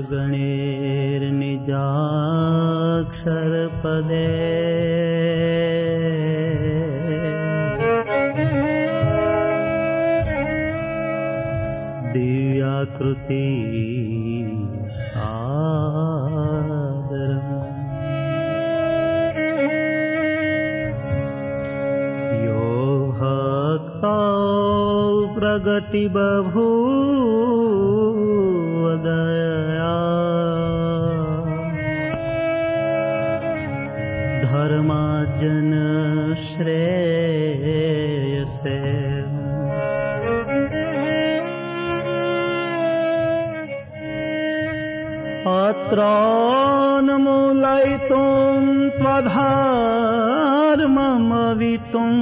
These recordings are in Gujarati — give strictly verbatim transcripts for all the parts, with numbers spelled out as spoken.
गणेर्निजाक्षरपदे दिव्याकृति सादरम् यो भक्तो प्रगति बभूवदया धर्मार्जन श्रेयसे अत्रान्मूलयितुं त्वधर्ममवितुम्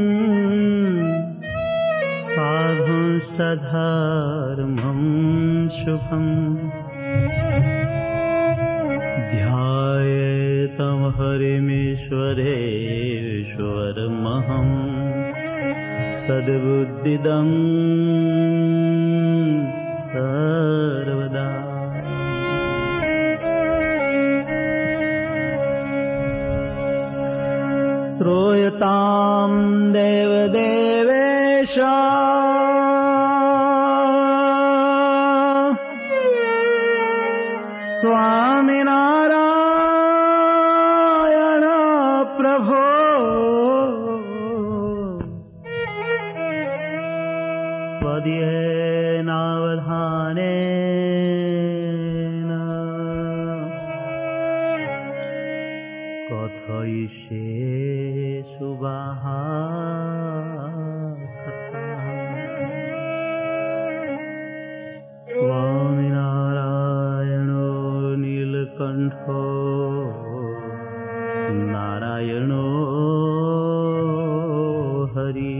साधुंश्च शुभम् ध्यायेतं हरिमीश्वरेश्वरमहम् सद्बुद्धिदं सर्वदा श्रूयतां देवदेवेश स्वामिनारायण प्रभो त्वदीयेनावधानेन कथयिष्ये शुभाः कथाः स्वामिनारायणो नीलकण्ठो नारायणो हरि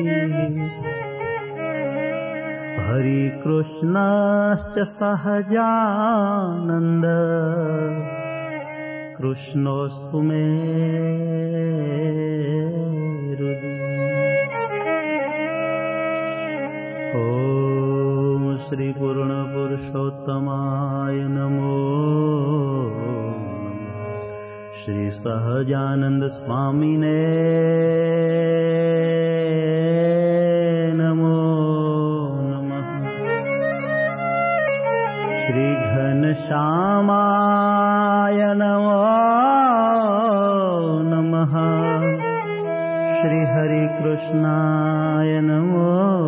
हरिकृष्णश्च सहजानन्द कृष्णोऽस्तु मे हृदि ॐ श्री पूर्णपुरुषोत्तमाय नमो श्री सहजानंद स्वामिने नमो नमः श्री घनश्यामाय नमो नमः श्री हरि कृष्णाय नमो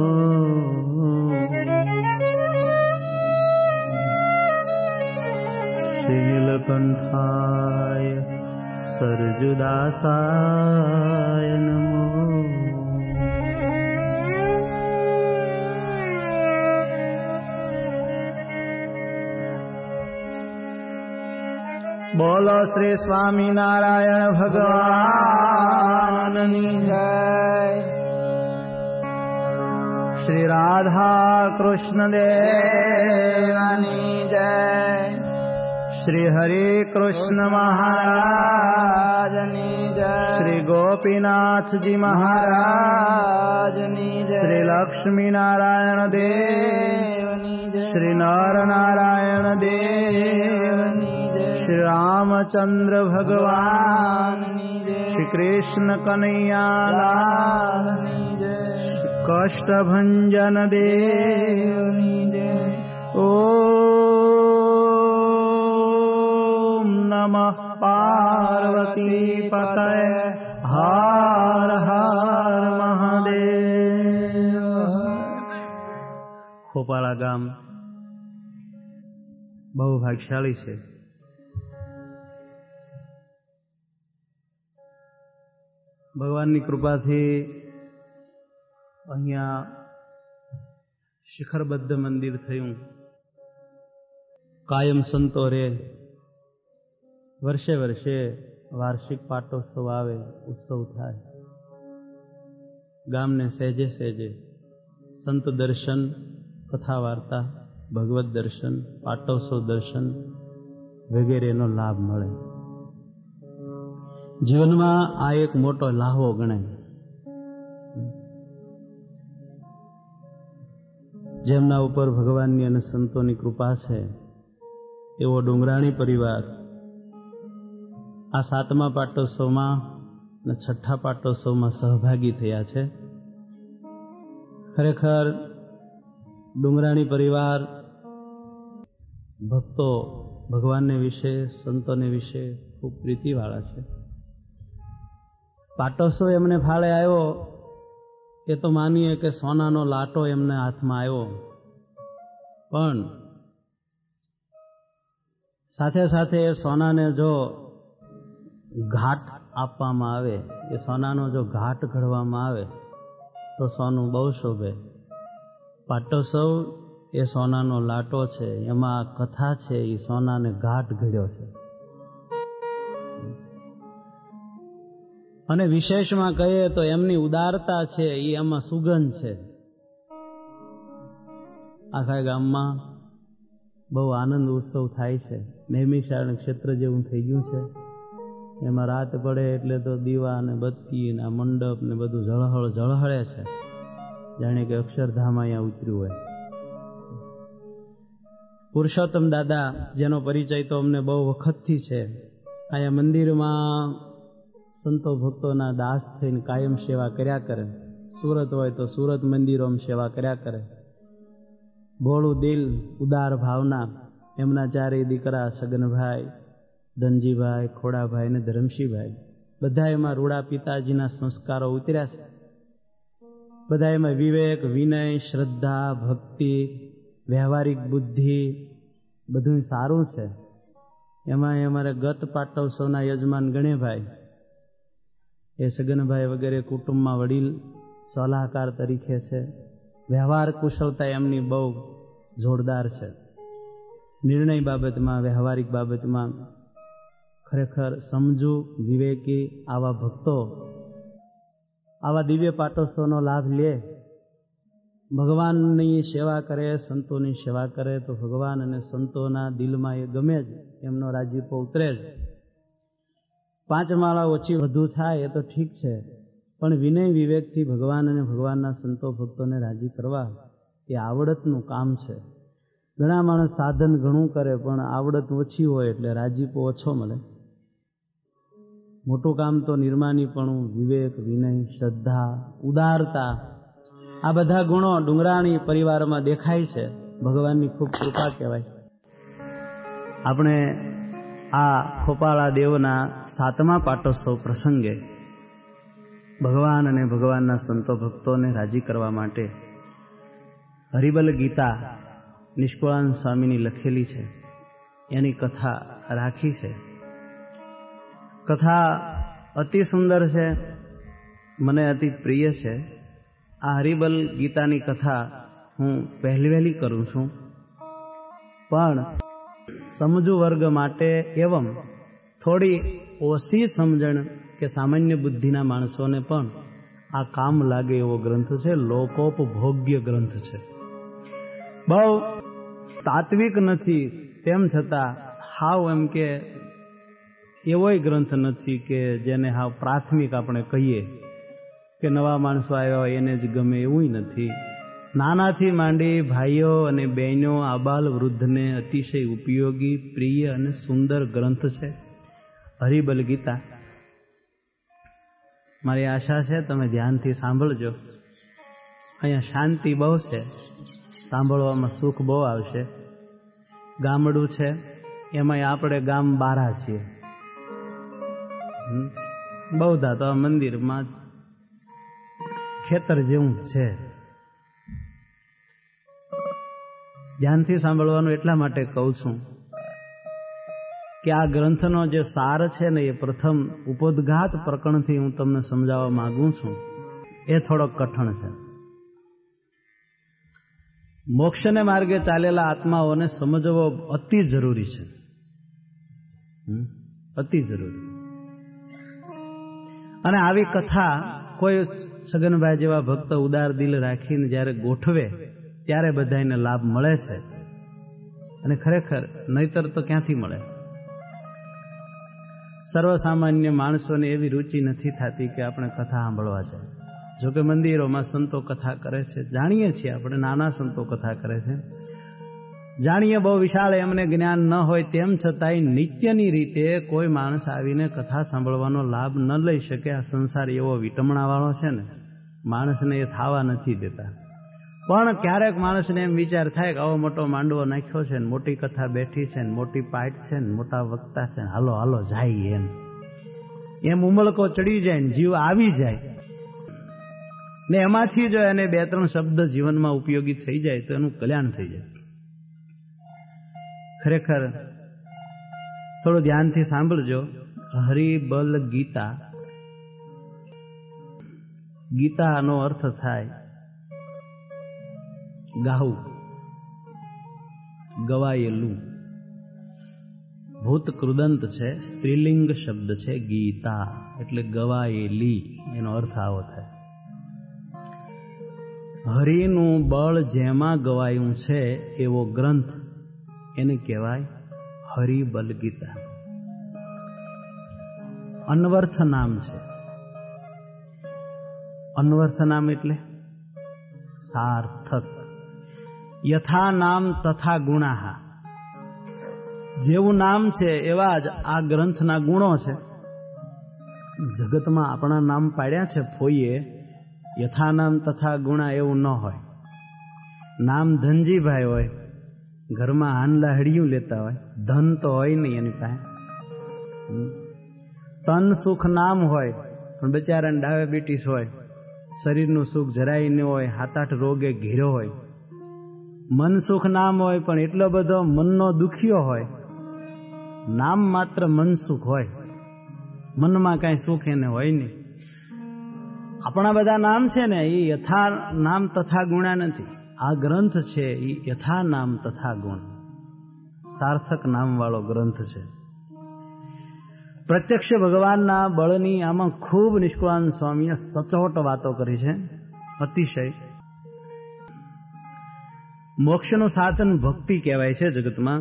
श्री नीलकंठाय सरजुदासाय नमो बोलो श्री स्वामी नारायण भगवान की जय। श्री राधा कृष्ण देवानी जय। श्री हरे कृष्ण महाराज नी जय। श्री गोपीनाथ जी महाराज नी जय। श्री लक्ष्मी नारायण देव नी जय। श्री नर नारायण देव नी जय। श्री रामचंद्र भगवान नी जय। श्री कृष्ण कन्हैया लाल नी जय। श्री कष्टभंजन देव नी जय। ओ नमः पार्वती पतये हर हर महादेव। खोपाळा गाम बहु भाग्यशाળી છે। ભગવાનની કૃપાથી અહીંયા શિખરબદ્ધ મંદિર થયું। કાયમ સંતો રે, વર્ષે વર્ષે વાર્ષિક પાટોત્સવ આવે, ઉત્સવ થાય। ગામને સહેજે સહેજે સંત દર્શન, કથા વાર્તા, ભગવત દર્શન, પાટોત્સવ દર્શન વગેરેનો લાભ મળે। જીવનમાં આ એક મોટો લાહવો ગણાય। જેમના ઉપર ભગવાનની અને સંતોની કૃપા છે એવો ડુંગરાણી પરિવાર આ સાતમા પાટોત્સવમાં અને છઠ્ઠા પાટોત્સવમાં સહભાગી થયા છે. ખરેખર ડુંગરાણી પરિવાર ભક્તો ભગવાનને વિશે, સંતોને વિશે ખૂબ પ્રીતિવાળા છે. પાટોત્સવ એમને ફાળે આવ્યો એ તો માનીએ કે સોનાનો લાટો એમને હાથમાં આવ્યો, પણ સાથે સાથે સોનાને જો ઘાટ આપવામાં આવે, એ સોનાનો જો ઘાટ ઘડવામાં આવે તો સોનું બહુ શોભે. પાટોત્સવ એ સોનાનો લાટો છે, એમાં કથા છે, એ સોનાને ઘાટ ઘડ્યો છે. અને વિશેષમાં કહીએ તો એમની ઉદારતા છે, એ એમાં સુગંધ છે. આખા ગામમાં બહુ આનંદ ઉત્સવ થાય છે. નૈમિષારણ્ય ક્ષેત્ર જેવું થઈ ગયું છે. એમાં રાત પડે એટલે તો દીવા ને બત્તી ને મંડપ ને બધું ઝળહળ ઝળહળે છે, જાણે કે અક્ષરધામ અહીંયા ઉતર્યું હોય. પુરુષોત્તમ દાદા, જેનો પરિચય તો અમને બહુ વખતથી છે, અહીંયા મંદિરમાં સંતો ભક્તોના દાસ થઈને કાયમ સેવા કર્યા કરે. સુરત હોય તો સુરત મંદિરોમાં સેવા કર્યા કરે. ભોળું દિલ, ઉદાર ભાવના. એમના ચારેય દીકરા સગનભાઈ, ધનજીભાઈ, ખોડાભાઈ ને ધરમશીભાઈ, બધા એમાં રૂડા પિતાજીના સંસ્કારો ઉતર્યા છે. બધા એમાં વિવેક, વિનય, શ્રદ્ધા, ભક્તિ, વ્યવહારિક બુદ્ધિ બધું સારું છે. એમાં અમારે ગત પાટોત્સવના યજમાન ગણેભાઈ, એ સગનભાઈ વગેરે કુટુંબમાં વડીલ સલાહકાર તરીકે છે. વ્યવહાર કુશળતા એમની બહુ જોરદાર છે. નિર્ણય બાબતમાં, વ્યવહારિક બાબતમાં ખરેખર સમજુ, વિવેકી આવા ભક્તો આવા દિવ્ય પાટોત્સવનો લાભ લે, ભગવાનની સેવા કરે, સંતોની સેવા કરે તો ભગવાન અને સંતોના દિલમાં એ ગમે જ, એમનો રાજીપો ઉતરે જ. પાંચ માળા ઓછી વધુ થાય એ તો ઠીક છે, પણ વિનય વિવેકથી ભગવાન અને ભગવાનના સંતો ભક્તોને રાજી કરવા એ આવડતનું કામ છે. ઘણા માણસ સાધન ઘણું કરે પણ આવડત ઓછી હોય એટલે રાજીપો ઓછો મળે. મોટું કામ તો નિર્માનીપણું, વિવેક, વિનય, શ્રદ્ધા, ઉદારતા, આ બધા ગુણો ડુંગરાણી પરિવારમાં દેખાય છે. ભગવાનની ખૂબ કૃપા કહેવાય. આપણે આ ખોપાળા દેવના સાતમા પાટોત્સવ પ્રસંગે ભગવાન અને ભગવાનના સંતો ભક્તોને રાજી કરવા માટે હરિબલ ગીતા નિષ્કુળાનંદ સ્વામીની લખેલી છે, એની કથા રાખી છે. કથા અતિ સુંદર છે, મને અતિ પ્રિય છે. આ હરિબલ ગીતાની કથા હું પહેલી વહેલી કરું છું, પણ સમજુ વર્ગ માટે એવમ થોડી ઓછી સમજણ કે સામાન્ય બુદ્ધિના માણસોને પણ આ કામ લાગે એવો ગ્રંથ છે. લોકોપભોગ્ય ગ્રંથ છે. બહુ તાત્વિક નથી, તેમ છતાં હાવ એમ કે એવોય ગ્રંથ નથી કે જેને હાવ પ્રાથમિક આપણે કહીએ કે નવા માણસો આવ્યા હોય એને જ ગમે, એવું નથી. નાનાથી માંડી ભાઈઓ અને બહેનો, આબાલ વૃદ્ધને અતિશય ઉપયોગી, પ્રિય અને સુંદર ગ્રંથ છે હરિબલ ગીતા. મારી આશા છે તમે ધ્યાનથી સાંભળજો. અહીંયા શાંતિ બહુ છે, સાંભળવામાં સુખ બહુ આવશે. ગામડું છે, એમાંય આપણે ગામ બારા છીએ. બહુધા તો આ મંદિરમાં ખેતર જેવું છે. ધ્યાનથી સાંભળવાનું એટલા માટે કહું છું કે આ ગ્રંથનો જે સાર છે ને, એ પ્રથમ ઉપોદ્ઘાત પ્રકરણથી હું તમને સમજાવવા માંગુ છું. એ થોડોક કઠણ છે. મોક્ષને માર્ગે ચાલેલા આત્માઓને સમજવો અતિ જરૂરી છે, અતિ જરૂરી. અને આવી કથા કોઈ સગનભાઈ જેવા ભક્ત ઉદાર દિલ રાખીને જ્યારે ગોઠવે ત્યારે બધાને લાભ મળે છે. અને ખરેખર નહીતર તો ક્યાંથી મળે? સર્વસામાન્ય માણસોને એવી રુચિ નથી થતી કે આપણે કથા સાંભળવા જાય. જોકે મંદિરોમાં સંતો કથા કરે છે, જાણીએ છીએ આપણે, નાના સંતો કથા કરે છે, જાણીએ બહુ વિશાળ એમને જ્ઞાન ન હોય તેમ છતાંય નિત્યની રીતે કોઈ માણસ આવીને કથા સાંભળવાનો લાભ ન લઈ શકે. આ સંસાર એવો વિટમણાવાળો છે ને, માણસને એ થાવા નથી દેતા. પણ ક્યારેક માણસને એમ વિચાર થાય કે આવો મોટો માંડવો નાખ્યો છે ને, મોટી કથા બેઠી છે ને, મોટી પાઠ છે ને, મોટા વક્તા છે ને, હાલો હાલો જાય એમ એમ ઉમળકો ચડી જાય ને જીવ આવી જાય ને એમાંથી જો એને બે ત્રણ શબ્દ જીવનમાં ઉપયોગી થઈ જાય તો એનું કલ્યાણ થઈ જાય. ખરેખર થોડું ધ્યાનથી સાંભળજો. હરિબલ ગીતા, ગીતાનો અર્થ થાય ગાવું, ગવાયેલું. ભૂત કૃદંત છે, સ્ત્રીલિંગ શબ્દ છે. ગીતા એટલે ગવાયેલી, એનો અર્થ આવો થાય. હરિનું બળ જેમાં ગવાયું છે એવો ગ્રંથ એને કહેવાય હરિબલ ગીતા. અન્વર્થ નામ છે. અન્વર્થ નામ એટલે સાર્થક. યથા નામ તથા ગુણાહા, જેવું નામ છે એવા જ આ ગ્રંથના ગુણો છે. જગતમાં આપણા નામ પાડ્યા છે ફોઈએ, યથા નામ તથા ગુણા એવું ન હોય. નામ ધનજીભાઈ હોય, ઘરમાં હાનલા હડિયું લેતા હોય, ધન તો હોય નહીં એની પાસે. તન સુખ નામ હોય પણ બચારાને ડાયાબિટીસ હોય, શરીરનું સુખ જરાય ન હોય, હાથ આઠ રોગે ઘેરો હોય. મન સુખ નામ હોય પણ એટલો બધો મનનો દુખ્યો હોય. નામ માત્ર મનસુખ હોય, મનમાં કાંઈ સુખ એને હોય નહીં. આપણા બધા નામ છે ને એ યથા નામ તથા ગુણા નથી. આ ગ્રંથ છે એ યથા નામ તથા ગુણ, સાર્થક નામ વાળો ગ્રંથ છે. પ્રત્યક્ષ ભગવાનના બળની આમાં ખૂબ નિષ્કુળાનંદ સ્વામીએ સચોટ વાતો કરી છે, અતિશય. મોક્ષનું સાધન ભક્તિ કહેવાય છે જગતમાં.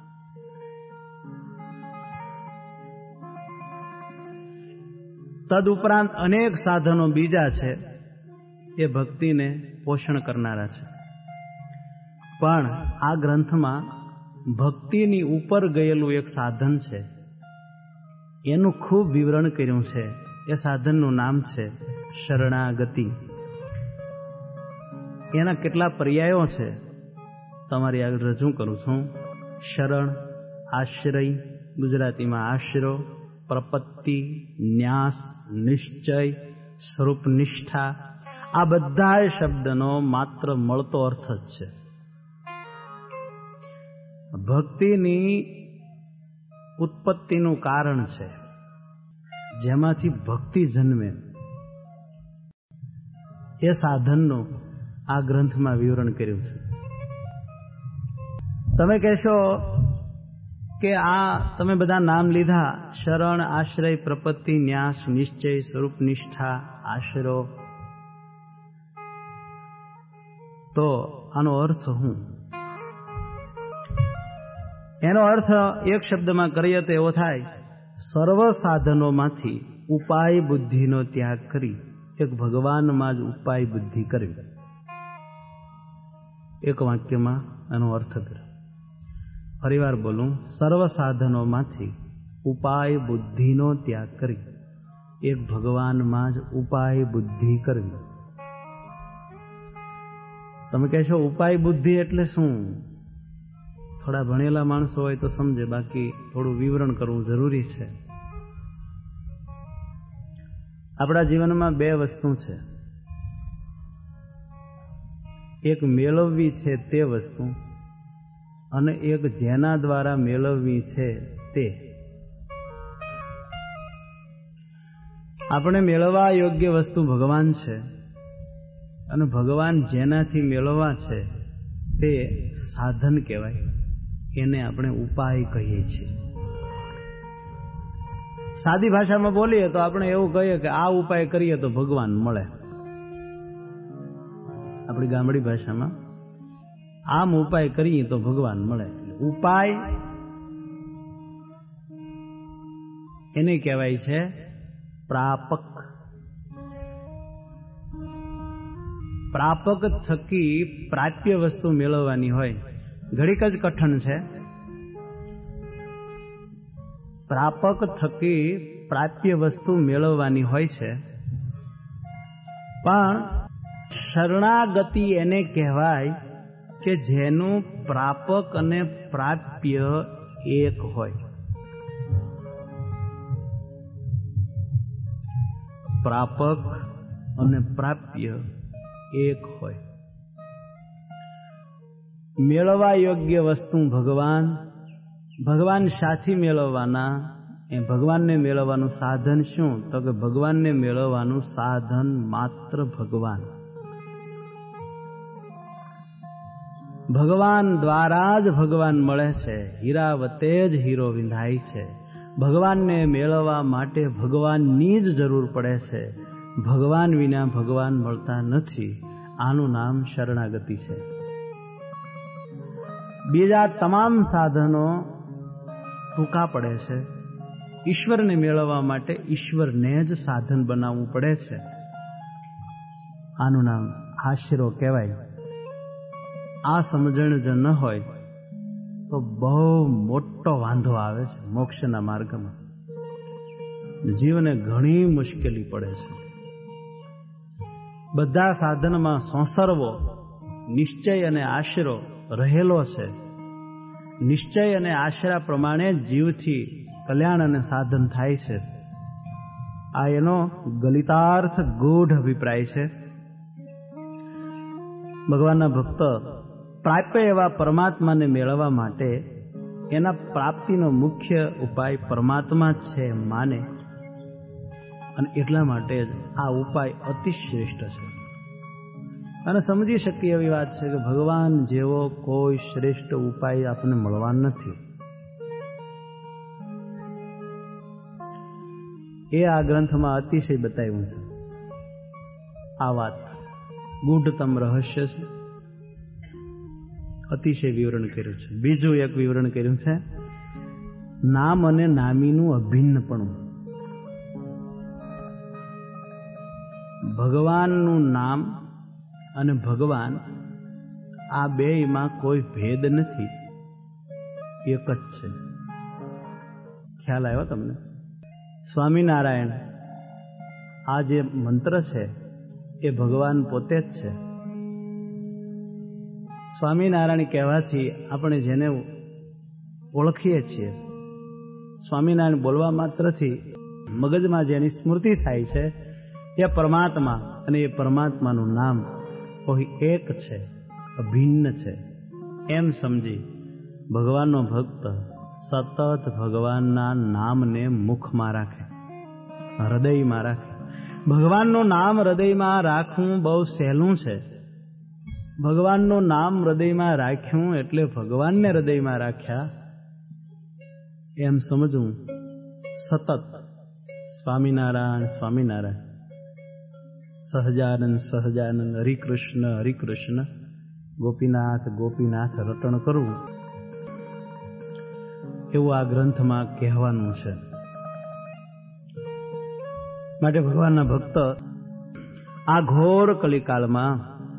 તદ ઉપરાંત અનેક સાધનો બીજા છે, એ ભક્તિને પોષણ કરનારા છે. પણ આ ગ્રંથમાં ભક્તિની ઉપર ગયેલું એક સાધન છે, એનું ખૂબ વિવરણ કર્યું છે. એ સાધનનું નામ છે શરણાગતિ. એના કેટલા પર્યાયો છે તમારી આગળ રજૂ કરું છું. શરણ, આશ્રય, ગુજરાતીમાં આશરો, પ્રપત્તિ, ન્યાસ, નિશ્ચય, સ્વરૂપ નિષ્ઠા, આ બધા શબ્દનો માત્ર મળતો અર્થ જ છે. ભક્તિની ઉત્પત્તિનું કારણ છે, જેમાંથી ભક્તિ જન્મે. એ સાધનનું આ ગ્રંથમાં વિવરણ કર્યું છે. તમે કહેશો કે આ તમે બધા નામ લીધા, શરણ, આશ્રય, પ્રપત્તિ, ન્યાસ, નિશ્ચય, સ્વરૂપ નિષ્ઠા, આશરો, તો આનો અર્થ શું? એનો અર્થ એક શબ્દમાં કરીએ તો એવો થાય, સર્વ સાધનોમાંથી ઉપાય બુદ્ધિનો ત્યાગ કરી એક ભગવાનમાં જ ઉપાય બુદ્ધિ કરવી. એક વાક્યમાં એનો અર્થ કર્યો. ફરીવાર બોલું, સર્વ સાધનોમાંથી ઉપાય બુદ્ધિનો ત્યાગ કરી એક ભગવાનમાં જ ઉપાય બુદ્ધિ કરવી. તમે કહેશો ઉપાય બુદ્ધિ એટલે શું? થોડા ભણેલા માણસો હોય તો સમજે, બાકી થોડું વિવરણ કરવું જરૂરી છે. આપણા જીવનમાં બે વસ્તુ છે. એક મેળવવી છે તે વસ્તુ, અને એક જેના દ્વારા મેળવવી છે તે. આપણે મેળવવા યોગ્ય વસ્તુ ભગવાન છે, અને ભગવાન જેનાથી મેળવવા છે તે સાધન કહેવાય. એને આપણે ઉપાય કહીએ છીએ. સાદી ભાષામાં બોલીએ તો આપણે એવું કહીએ કે આ ઉપાય કરીએ તો ભગવાન મળે. આપણી ગામડી ભાષામાં આમ ઉપાય કરીએ તો ભગવાન મળે. ઉપાય એને કહેવાય છે પ્રાપક. પ્રાપક થકી પ્રાપ્ય વસ્તુ મેળવવાની હોય. ઘડીક જ કઠણ છે. પ્રાપક થકી પ્રાપ્ય વસ્તુ મેળવવાની હોય છે, પણ શરણાગતિ એને કહેવાય કે જેનું પ્રાપક અને પ્રાપ્ય એક હોય. પ્રાપક અને પ્રાપ્ય એક હોય. મેળવવા યોગ્ય વસ્તુ ભગવાન, ભગવાન સાથી મેળવવાના, એ ભગવાનને મેળવવાનું સાધન શું? તો કે ભગવાનને મેળવવાનું સાધન માત્ર ભગવાન. ભગવાન દ્વારા જ ભગવાન મળે છે. હીરા વતે જ હીરો વિંધાય છે. ભગવાનને મેળવવા માટે ભગવાનની જ જરૂર પડે છે. ભગવાન વિના ભગવાન મળતા નથી. આનું નામ શરણાગતિ છે. બીજા તમામ સાધનો ટૂંકા પડે છે. ઈશ્વરને મેળવવા માટે ઈશ્વરને જ સાધન બનાવવું પડે છે. આનું નામ આશરો કહેવાય. આ સમજણ જો ન હોય તો બહુ મોટો વાંધો આવે છે મોક્ષના માર્ગમાં. જીવને ઘણી મુશ્કેલી પડે છે. બધા સાધનમાં સંસર્વો નિશ્ચય અને આશરો રહેલો છે. નિશ્ચય અને આશરા પ્રમાણે જીવથી કલ્યાણ અને સાધન થાય છે. આ એનો ગલિતાર્થ ગૂઢ અભિપ્રાય છે. ભગવાનના ભક્ત પ્રાપ્ય એવા પરમાત્માને મેળવવા માટે એના પ્રાપ્તિનો મુખ્ય ઉપાય પરમાત્મા જ છે માને, અને એટલા માટે જ આ ઉપાય અતિ શ્રેષ્ઠ છે. અને સમજી શકીએ એવી વાત છે કે ભગવાન જેવો કોઈ શ્રેષ્ઠ ઉપાય આપણને મળવા નથી. એ આ ગ્રંથમાં અતિશય બતાવ્યું છે. આ વાત ગૂઢતમ રહસ્ય છે. અતિશય વિવરણ કર્યું છે. બીજું એક વિવરણ કર્યું છે નામ અને નામીનું અભિન્નપણું. ભગવાનનું નામ અને ભગવાન આ બેયમાં કોઈ ભેદ નથી, એક જ છે. ખ્યાલ આવ્યો તમને? સ્વામિનારાયણ આ જે મંત્ર છે એ ભગવાન પોતે જ છે. સ્વામિનારાયણ કહેવાથી આપણે જેને ઓળખીએ છીએ, સ્વામિનારાયણ બોલવા માત્રથી મગજમાં જેની સ્મૃતિ થાય છે એ પરમાત્મા, અને એ પરમાત્માનું નામ કોઈ એક છે, અભિન્ન છે. એમ સમજી ભગવાનનો ભક્ત સતત ભગવાનના નામને મુખમાં રાખે, હૃદયમાં રાખે. ભગવાનનું નામ હૃદયમાં રાખવું બહુ સહેલું છે. ભગવાનનું નામ હૃદયમાં રાખ્યું એટલે ભગવાનને હૃદયમાં રાખ્યા એમ સમજવું. સતત સ્વામિનારાયણ સ્વામિનારાયણ, સહજાનંદ સહજાનંદ, હરિકૃષ્ણ હરિકૃષ્ણ, ગોપીનાથ ગોપીનાથ રટણ કરવું, એવું આ ગ્રંથમાં કહેવાનું છે. માટે ભગવાનના ભક્ત આ ઘોર કલિકાળમાં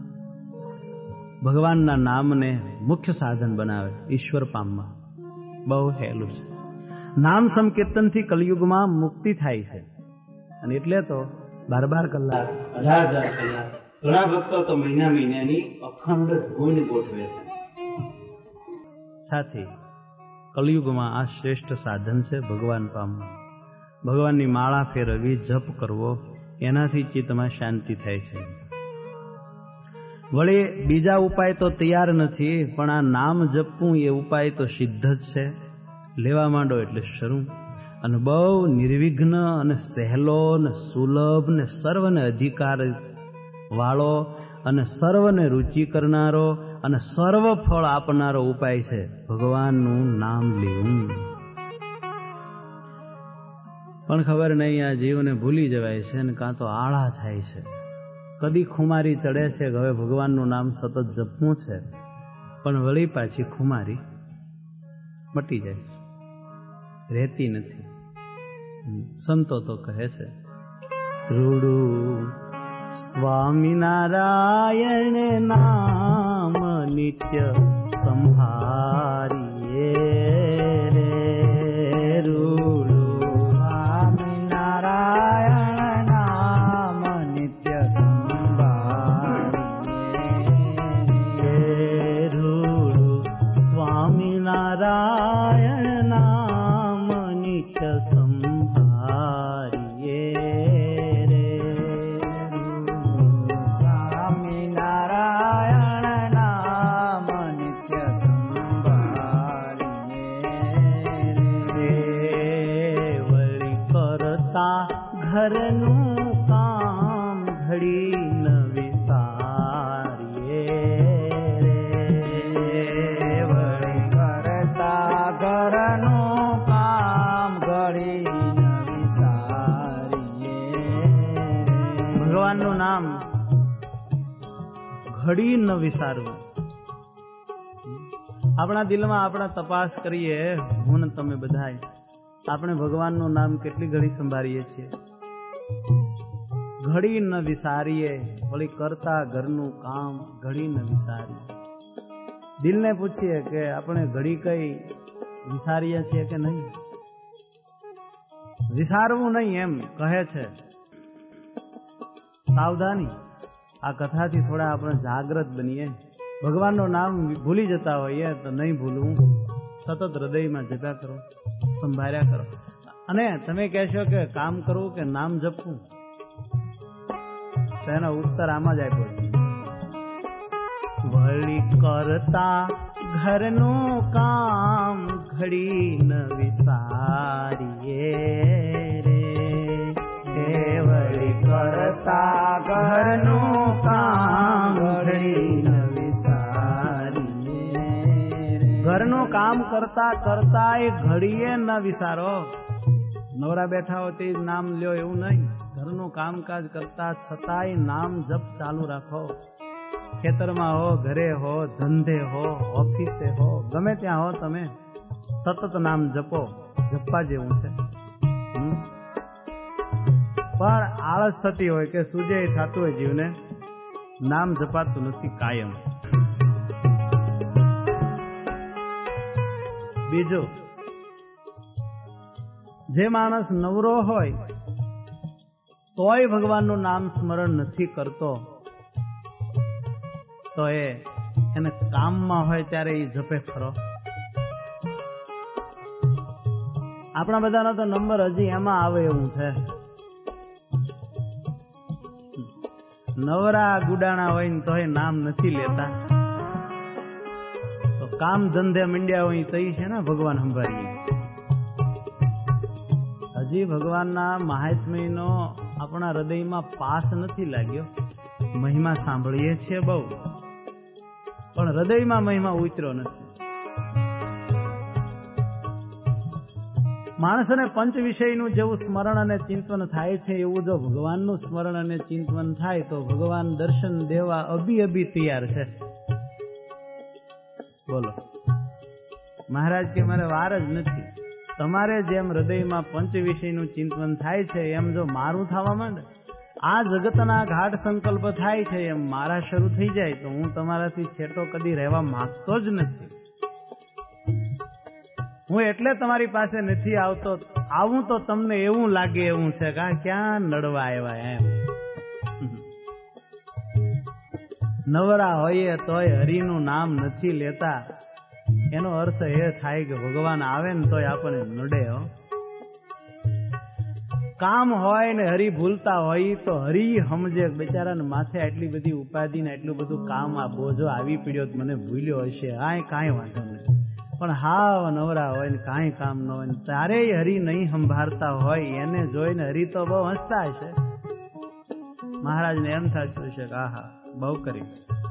ભગવાનના નામને મુખ્ય સાધન બનાવે ઈશ્વર પામવા. બહુ હેલું છે. નામ સંકીર્તનથી કલયુગમાં મુક્તિ થાય છે. અને એટલે તો બાર બાર કલાક, અઢાર હજાર કલાક, ઘણા ભક્તો તો મહિના મહિનાની અખંડ ધૂન ગોઠવે છે. સાથે કલયુગમાં આ શ્રેષ્ઠ સાધન છે ભગવાન પામવા. ભગવાનની માળા ફેરવવી, જપ કરવો, એનાથી ચિત્તમાં શાંતિ થાય છે. વળી બીજા ઉપાય તો તૈયાર નથી, પણ આ નામ જપવું એ ઉપાય તો સિદ્ધ જ છે. લેવા માંડો એટલે શરૂ. અને બહુ નિર્વિઘ્ન અને સહેલો ને સુલભ ને સર્વને અધિકાર વાળો અને સર્વને રુચિ કરનારો અને સર્વ ફળ આપનારો ઉપાય છે ભગવાનનું નામ લેવું. પણ ખબર નહીં, આ જીવને ભૂલી જવાય છે ને કાં તો આળા થાય છે. કદી ખુમારી ચડે છે કે હવે ભગવાનનું નામ સતત જપવું છે, પણ વળી પાછી ખુમારી મટી જાય છે, રહેતી નથી. સંતો તો કહે છે રૂડું સ્વામિનારાયણ નામ નિત્ય સંભારીએ રે રૂડુ સ્વામિનારાયણ નામ નિત્ય સંભારીએ રૂડુ સ્વામિનારાયણ નામ નિત્ય સંભારીએ રે સ્વામિનારાયણ નામ નિત્ય સંભારીએ રે વળી કરતા ઘરનું કામ ઘડી ન વિસારીએ રે વળી કરતા ઘરનું કામ ઘડી ન વિસારીએ ભગવાનનું નામ ઘડી ન વિસારવું. આપણા દિલમાં આપણે તપાસ કરીએ, હું ને તમે બધાય, આપણે ભગવાનનું નામ કેટલી ઘડી સંભાળીએ છીએ? ઘડી ન વિસારીએ. વળી કરતા ઘરનું કામ ઘડી ન વિસારીએ. દિલને પૂછીએ કે આપણે ઘડી કઈ વિસારીએ છીએ કે નહીં? વિસારવું નહીં એમ કહે છે. સાવધાની, આ કથાથી થોડા આપણે જાગૃત બનીએ. ભગવાનનું નામ ભૂલી જતા હોઈએ તો નહીં ભૂલવું, સતત હૃદયમાં જપ્યા કરો, સંભાળ્યા કરો. અને તમે કહેશો કે કામ કરવું કે નામ જપવું, તો એનો ઉત્તર આમાં જ આપ્યો છે. વળી કરતા ઘરનું કામ ઘડી ન વિસારીએ રે વળી કરતા ઘરનું કામ ઘડી ન વિસારીએ. ઘરનું કામ કરતા કરતા એ ઘડીએ ન વિસારો. નવરા બેઠા હો તે જ નામ લ્યો એવું નહીં. ઘરનું કામકાજ કરતા છતાંય નામ જપ ચાલુ રાખો. ખેતરમાં હો, ઘરે હો, ધંધે હો, ઓફિસે હો, ગમે ત્યાં હો, તમે સતત નામ જપો. જપવા જેવું છે. પણ આળસ થતી હોય કે સૂજે થતું હોય જીવને, નામ જપાતું નથી કાયમ. બીજું, જે માણસ નવરો હોય તોય ભગવાનનું નામ સ્મરણ નથી કરતો, તો એ એને કામમાં હોય ત્યારે એ જપે ખરો. આપણા બધાનો તો નંબર હજી એમાં આવે એવું છે. નવરા ગુડાણા હોય ને તોય નામ નથી લેતા, તો કામ ધંધે મંડ્યા હોય તો છે ને ભગવાન સંભાળીએ. હજી ભગવાનના મહાત્મ્યનો આપણા હૃદયમાં પાસ નથી લાગ્યો. મહિમા સાંભળીએ છીએ બહુ, પણ હૃદયમાં મહિમા ઉતર્યો નથી. માણસોને પંચ વિષયનું જેવું સ્મરણ અને ચિંતન થાય છે, એવું જો ભગવાનનું સ્મરણ અને ચિંતન થાય તો ભગવાન દર્શન દેવા અભી અભી તૈયાર છે. બોલો, મહારાજ કે મારે વાર જ નથી. તમારે જેમ હૃદયમાં પંચ વિષયનું ચિંતન થાય છે, એમ જો મારું થવા માંડે, આ જગતના ઘાટ સંકલ્પ થાય છે, એમ મારા શરૂ થઈ જાય તો હું તમારાથી છેટો કદી રહેવા માંગતો જ નથી. હું એટલે તમારી પાસે નથી આવતો. આવું તો તમને એવું લાગે એવું છે કે ક્યાં નડવા આવ્યા એમ. નવરા હોઈએ તોય હરિનું નામ નથી લેતા, એનો અર્થ એ થાય કે ભગવાન આવે ને તોય આપણને નડે. હો, કામ હોય ને હરી ભૂલતા હોય તો હરી સમજે બિચારાને માથે આટલી બધી ઉપાધિ ને એટલું બધું કામ, આ બોજો આવી પડ્યો મને ભૂલ્યો હશે, આ કાંઈ વાંધો નહીં. પણ હાવ નવરા હોય ને કાંઈ કામ ન હોય ને તારેય હરી નહીં સંભાળતા હોય, એને જોઈને હરી તો બહુ હસતા હશે. મહારાજને એમ થતું હશે કે આહા બહુ કરી.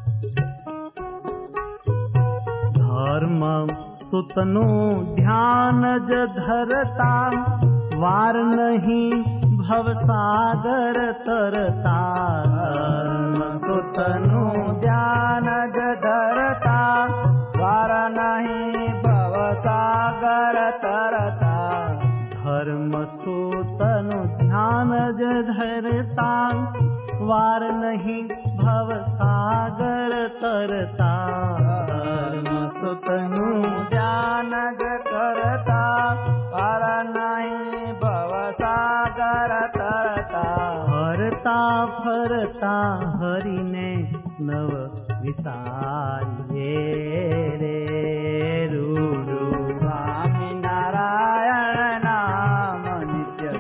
ધર્મ સુતનું ધ્યાન જ ધરતા, વાર નહીં ભવસાગર તરતા. ધર્મ સુતનું ધ્યાન જ ધરતા, વાર નહીં ભવસાગર તરતા. ધર્મ સુતનું ધ્યાન જ ધરતા, વાર નહીં ભવ સાગર તરતા, ધર્મ સુતનું ધ્યાન જ કરતા, પર નહીં ભવ સાગર તરતા, ફરતા ફરતા હરિને નવ વિસારીએ રે રૂડુ. સ્વામી નારાયણ નામ નિત્ય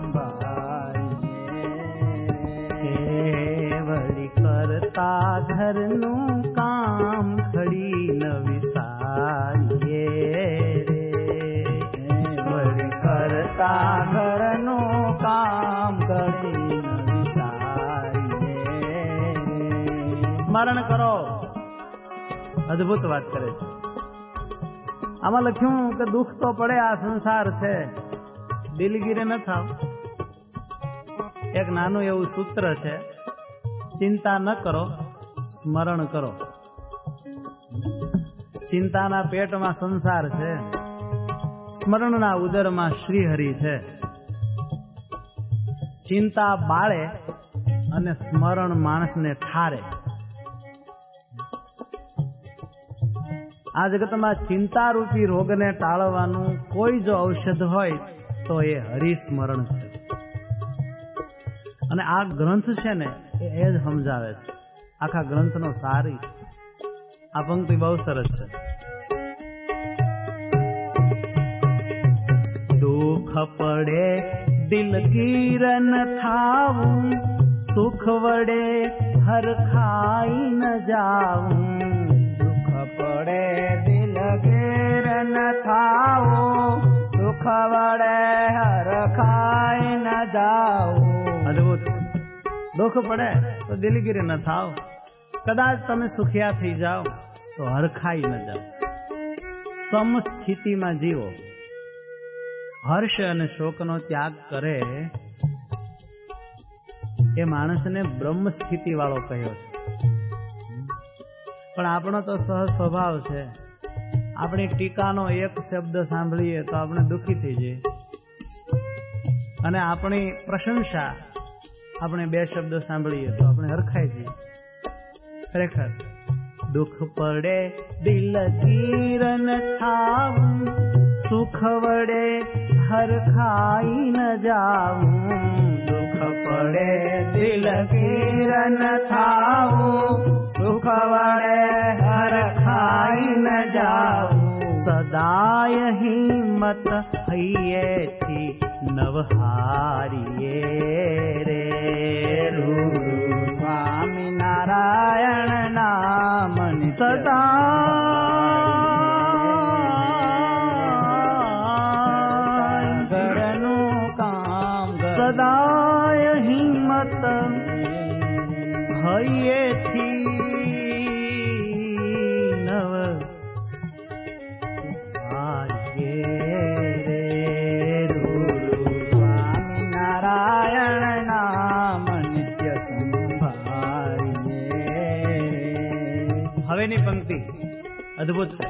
સંભાળીએ, વળી કરતા ઘરનું કામ ખડી ન વિસારીએ રે, વળી કરતા ઘરનું કામ ખડી ન વિસારીએ. સ્મરણ કરો. અદભુત વાત કરે છે. આમાં લખ્યું કે દુઃખ તો પડે, આ સંસાર છે, દિલગીરે ન થાવ. એક નાનું એવું સૂત્ર છે, ચિંતા ન કરો, સ્મરણ કરો. ચિંતાના પેટમાં સંસાર છે, સ્મરણના ઉદરમાં શ્રીહરિ છે. ચિંતા બાળે અને સ્મરણ માણસને ઠારે. આ જગતમાં ચિંતારૂપી રોગને ટાળવાનું કોઈ જો ઔષધ હોય તો એ હરિસ્મરણ છે. અને આ ગ્રંથ છે ને એ જ સમજાવે છે, આખા ગ્રંથનો સારી. આ પંક્તિ બહુ સરસ છે. દુઃખ પડે દિલગીરન થાવું, સુખ વડે હરખાઈ ન જાવું. પડે દિલગીર ન થાવો, સુખ વડે હરખાઈ ન જાવું. અદભુત. દુઃખ પડે તો દિલગીર ન થાવ. કદાચ તમે સુખિયા થઈ જાઓ તો હરખાઈ ન જાઓ. સમસ્થિતિમાં જીવો. હર્ષ અને શોકનો ત્યાગ કરે એ માણસને બ્રહ્મ સ્થિતિ વાળો કહ્યો છે. પણ આપણો તો સહજ સ્વભાવ છે, આપણી ટીકાનો એક શબ્દ સાંભળીએ તો આપણે દુઃખી થઈ જઈએ, અને આપણી પ્રશંસા આપણે બે શબ્દો સાંભળીએ તો આપણે હરખાઈ જઈએ. ખરેખર દુઃખ પડે દિલગીરન થાવું, સુખ વડે હરખાઈ ન જાવું. દુઃખ પડે દિલગીરન થાવું, સુખ વડે હરખાઈ ન જાવું. સદાય હિંમત હૈયેથી નવહારીએ રે રૂડુ. સ્વામી નારાયણ નામ સદા ઘરનું કામ, સદાય હિંમત હૈયેથી નવ હારીએ રે રૂડુ. સ્વામી નારાયણ નામ નિત્ય સંભાળીએ. હવેની પંક્તિ અદભુત છે.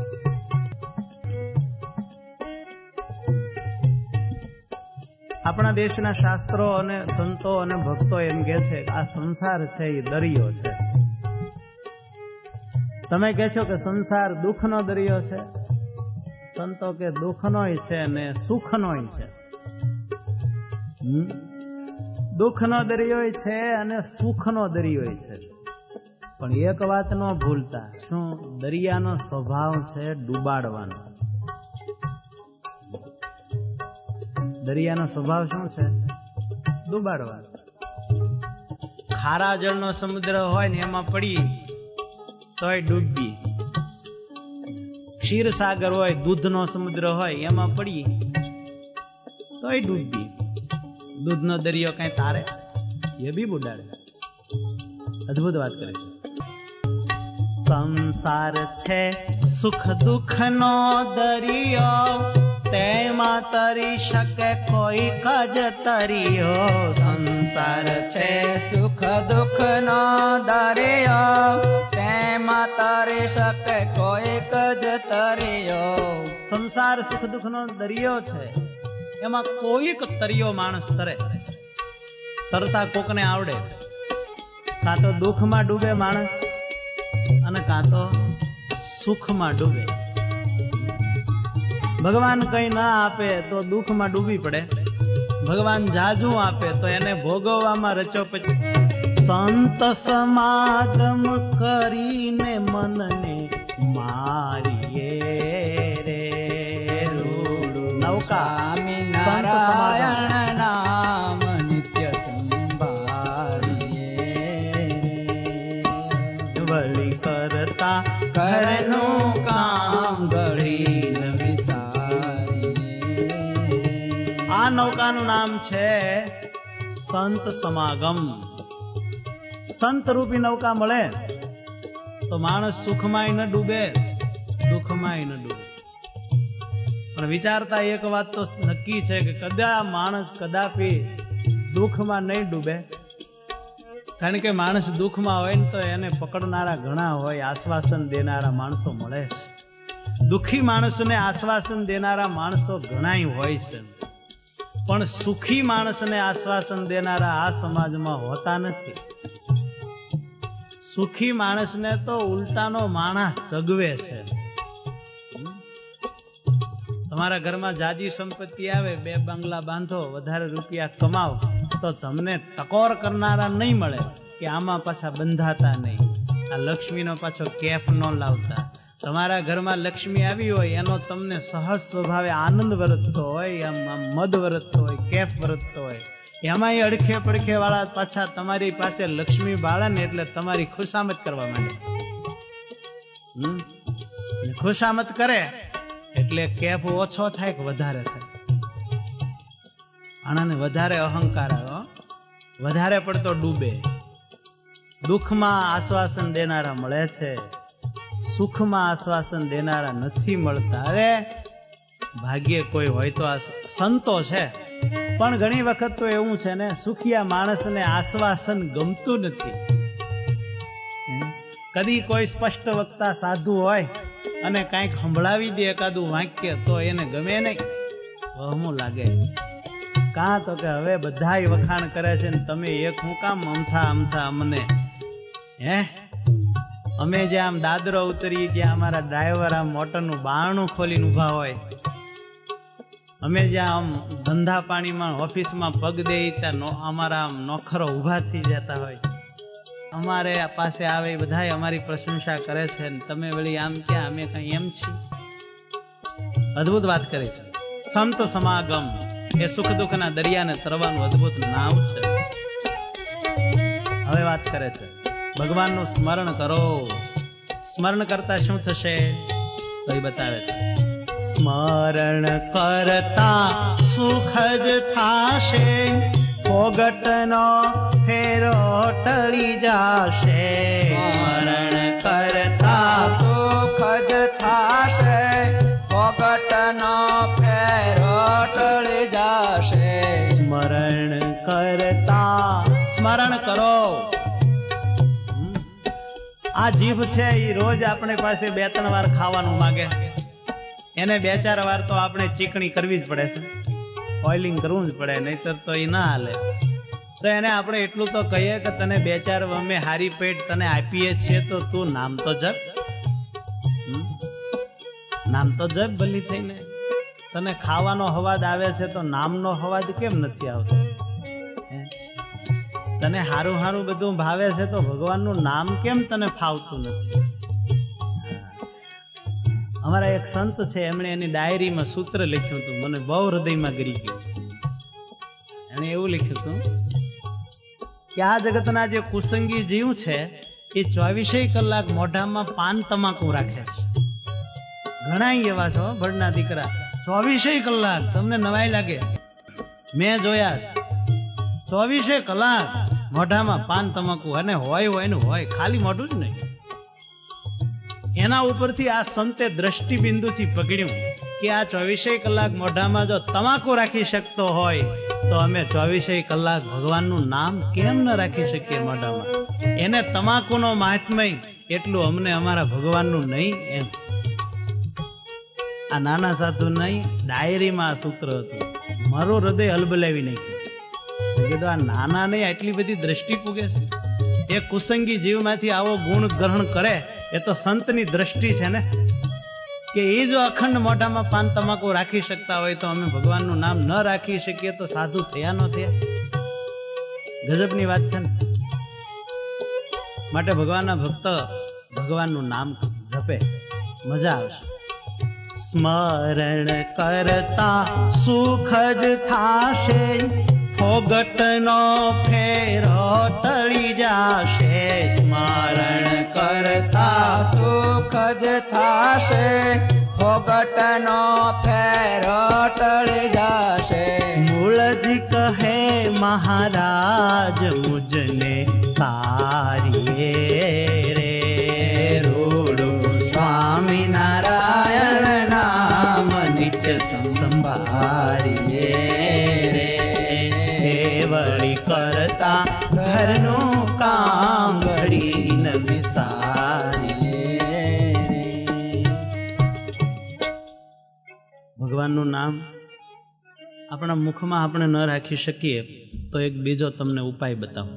આપણા દેશના શાસ્ત્રો અને સંતો અને ભક્તો એમ કહે છે કે આ સંસાર છે એ દરિયો છે. તમે કહે છો કે સંસાર દુઃખનો દરિયો છે, સંતો કે દુઃખનોય છે ને સુખનોય છે. દુઃખનો દરિયો છે અને સુખનો દરિયો છે. પણ એક વાત ન ભૂલતા, શું? દરિયાનો સ્વભાવ છે ડૂબાડવાનો. દરિયાનો સ્વભાવ શું છે? ડૂબાડવાનો. ખારા જળનો સમુદ્ર હોય ને એમાં પડી તોય ડૂબી. ક્ષીરસાગર હોય, દૂધનો સમુદ્ર હોય એમાં પડી તોય ડૂબી. દૂધનો દરિયો કઈ તારે? એ બી બુડાડે. અદભુત વાત કરે છે. સંસાર છે સુખ દુઃખનો દરિયો, તેમાં તરી શકે કોઈ કજ તરિયો. સંસાર છે સુખ દુઃખનો દરિયો, તેમાં તરી શકે કોઈ કજ તરિયો. સંસાર સુખ દુઃખનો દરિયો છે, એમાં કોઈક તરિયો માણસ તરે. તરતા કોકને આવડે, કાં તો દુઃખમાં ડૂબે માણસ અને કાં તો સુખમાં ડૂબે. ભગવાન કઈ ના આપે તો દુઃખમાં ડૂબી પડે, ભગવાન જાજુ આપે તો એને ભોગવવામાં રચો પછી. સંત સમાગમ કરીને મનને મારીએ રે નૌકા નારાયણ નામ નિત્ય સંભાળીએ વળી કરતા ઘરનું કામ ગળીને વિસારીએ. આ નૌકાનું નામ છે સંત સમાગમ. સંત રૂપી નૌકા મળે તો માણસ સુખમાંય ન ડૂબે, દુઃખમાંય ન ડૂબે. પણ વિચારતા એક વાત તો નક્કી છે કે કદા માણસ કદાપી દુઃખમાં નહીં ડૂબે, કારણ કે માણસ દુઃખમાં હોય ને તો એને પકડનારા ઘણા હોય, આશ્વાસન દેનારા માણસો મળે. દુઃખી માણસને આશ્વાસન દેનારા માણસો ઘણાય હોય છે, પણ સુખી માણસને આશ્વાસન દેનારા આ સમાજમાં હોતા નથી. સુખી માણસને તો ઉલટાનો માણસ ચગવે છે. તમારા ઘરમાં જાજી સંપત્તિ આવે, બે બંગલા બાંધો, વધારે રૂપિયા કમાવો, તો તમને ટકોર કરનારા નહીં મળે કે આમાં પાછા બંધાતા નહીં, આ લક્ષ્મીનો પાછો કેફ ન લાવતા. તમારા ઘરમાં લક્ષ્મી આવી હોય એનો તમને સહજ સ્વભાવે આનંદ વર્તતો હોય, આમ આમ મદ વર્તતો હોય, કેફ વર્તતો હોય, એમાંય અડખે પડખે વાળા પાછા તમારી પાસે લક્ષ્મી બાળા ને એટલે તમારી ખુશામત કરવા માંડે. હમ ખુશામત કરે એટલે કેફ ઓછો થાય કે વધારે થાય? આનાને વધારે અહંકાર આવે, વધારે પડતો ડૂબે. દુઃખમાં આશ્વાસન દેનારા મળે છે, સુખમાં આશ્વાસન દેનારા નથી મળતા. અરે ભાગ્યે કોઈ હોય તો આ સંતો છે, પણ ઘણી વખત તો એવું છે ને, સુખિયા માણસને આશ્વાસન ગમતું નથી. કદી કોઈ સ્પષ્ટ વક્તા સાધુ હોય અને કાંઈક સંભળાવી દે એકાદું વાક્ય તો એને ગમે નહીં, વહમું લાગે. કાં તો કે હવે બધાય વખાણ કરે છે ને તમે એક હું કામ અમથા અમથા અમને હે અમે જે આમ દાદરો ઉતરીએ જ્યાં અમારા ડ્રાઈવર આમ મોટરનું બારણું ખોલીને ઊભા હોય, અમે જ્યાં આમ ધંધા પાણીમાં ઓફિસમાં પગ દઈએ ત્યાં અમારા આમ નોખરો ઊભા થઈ જતા હોય, અમારે પાસે આવે બધા અમારી પ્રશંસા કરે છે ને તમે વળી આમ ક્યાં અમે કઈ એમ છીએ. અદભુત વાત કરી છે. સંત સમાગમ એ સુખ દુઃખના દરિયાને તરવાનું અદભુત નાવ છે. હવે વાત કરે છે ભગવાનનું સ્મરણ કરો. સ્મરણ કરતા શું થશે તો એ બતાવે છે. સ્મરણ કરતા સુખ જ થાશે, પોગટનો ફેરો ટળી જાશે. સ્મરણ કરતા સુખ જ થાશે, પોગટનો ફેરો ટળી જાશે. સ્મરણ કરતા સ્મરણ કરો. આ જીભ છે એ રોજ આપણે પાસે બે ત્રણ વાર ખાવાનું માગે, એને બે ચાર વાર તો આપણે ચીકણી કરવી જ પડે છે, ઓઇલિંગ કરવું જ પડે, નહીતર તો એ ના હાલે. તો એને આપણે એટલું તો કહીએ કે તને બે ચાર અમે હારી પેટ તને આપીએ છીએ તો તું નામ તો જપ, નામ તો જપ ભલી થઈને. તને ખાવાનો હવાદ આવે છે તો નામનો હવાદ કેમ નથી આવતો? તને હારું હારું બધું ભાવે છે તો ભગવાનનું નામ કેમ તને ફાવતું નથી? અમારા એક સંત છે, એમણે એની ડાયરીમાં સૂત્ર લખ્યું હતું, મને બહુ હૃદયમાં ગરી ગયું. એણે એવું લખ્યું હતું કે આ જગતના જે કુસંગી જીવ છે એ ચોવીસે કલાક મોઢામાં પાન તમાકુ રાખે છે. ઘણા એવા છો ભડના દીકરા, ચોવીસે કલાક તમને નવાઈ લાગે, મેં જોયા ચોવીસે કલાક મોઢામાં પાન તમાકુ, અને હોય હોય ને હોય, ખાલી મોઢું જ નહીં. એના ઉપરથી આ સંતે દ્રષ્ટિબિંદુથી પકડ્યું કે આ ચોવીસે કલાક મોઢામાં જો તમાકુ રાખી શકતો હોય તો અમે ચોવીસે કલાક ભગવાનનું નામ કેમ ન રાખી શકીએ મોઢામાં? એને તમાકુનો મહાત્મય એટલું અમને અમારા ભગવાનનું નહીં. એમ આ નાના સાધુ નહીં, ડાયરીમાં આ સૂત્ર હતું. મારું હૃદય હલબલાવી નાખ્યું. કીધું આ નાના નહીં આટલી બધી દ્રષ્ટિ પૂગે છે. એ કુસંગી જીવમાંથી આવો ગુણ ગ્રહણ કરે એ તો સંતની દ્રષ્ટિ છે ને, કે એ જો અખંડ મોઢામાં પાન તમાકુ રાખી શકતા હોય તો અમે ભગવાનનું નામ ન રાખી શકીએ તો સાધુ થયા ન થયા? ગજબની વાત છે ને. માટે ભગવાનના ભક્ત ભગવાનનું નામ જપે, મજા આવશે. સ્મરણ કરતા સુખ જ થાશે, ફોગટનો ફેરો ટળી જાશે. સ્મરણ કરતા સુખ જ થાશે, ફોગટનો ફેરો ટળી જાશે. મૂળજી કહે મહારાજ મુજને તારીએ રે, રૂડું સ્વામિનારાયણ નામ નિત્ય સંભાળીએ રે. વળી કરતા ઘરનું કામ ઘડી ન વિસારીએ રે. ભગવાનનું નામ આપણા મુખમાં આપણે ન રાખી શકીએ તો એક બીજો તમને ઉપાય બતાવો.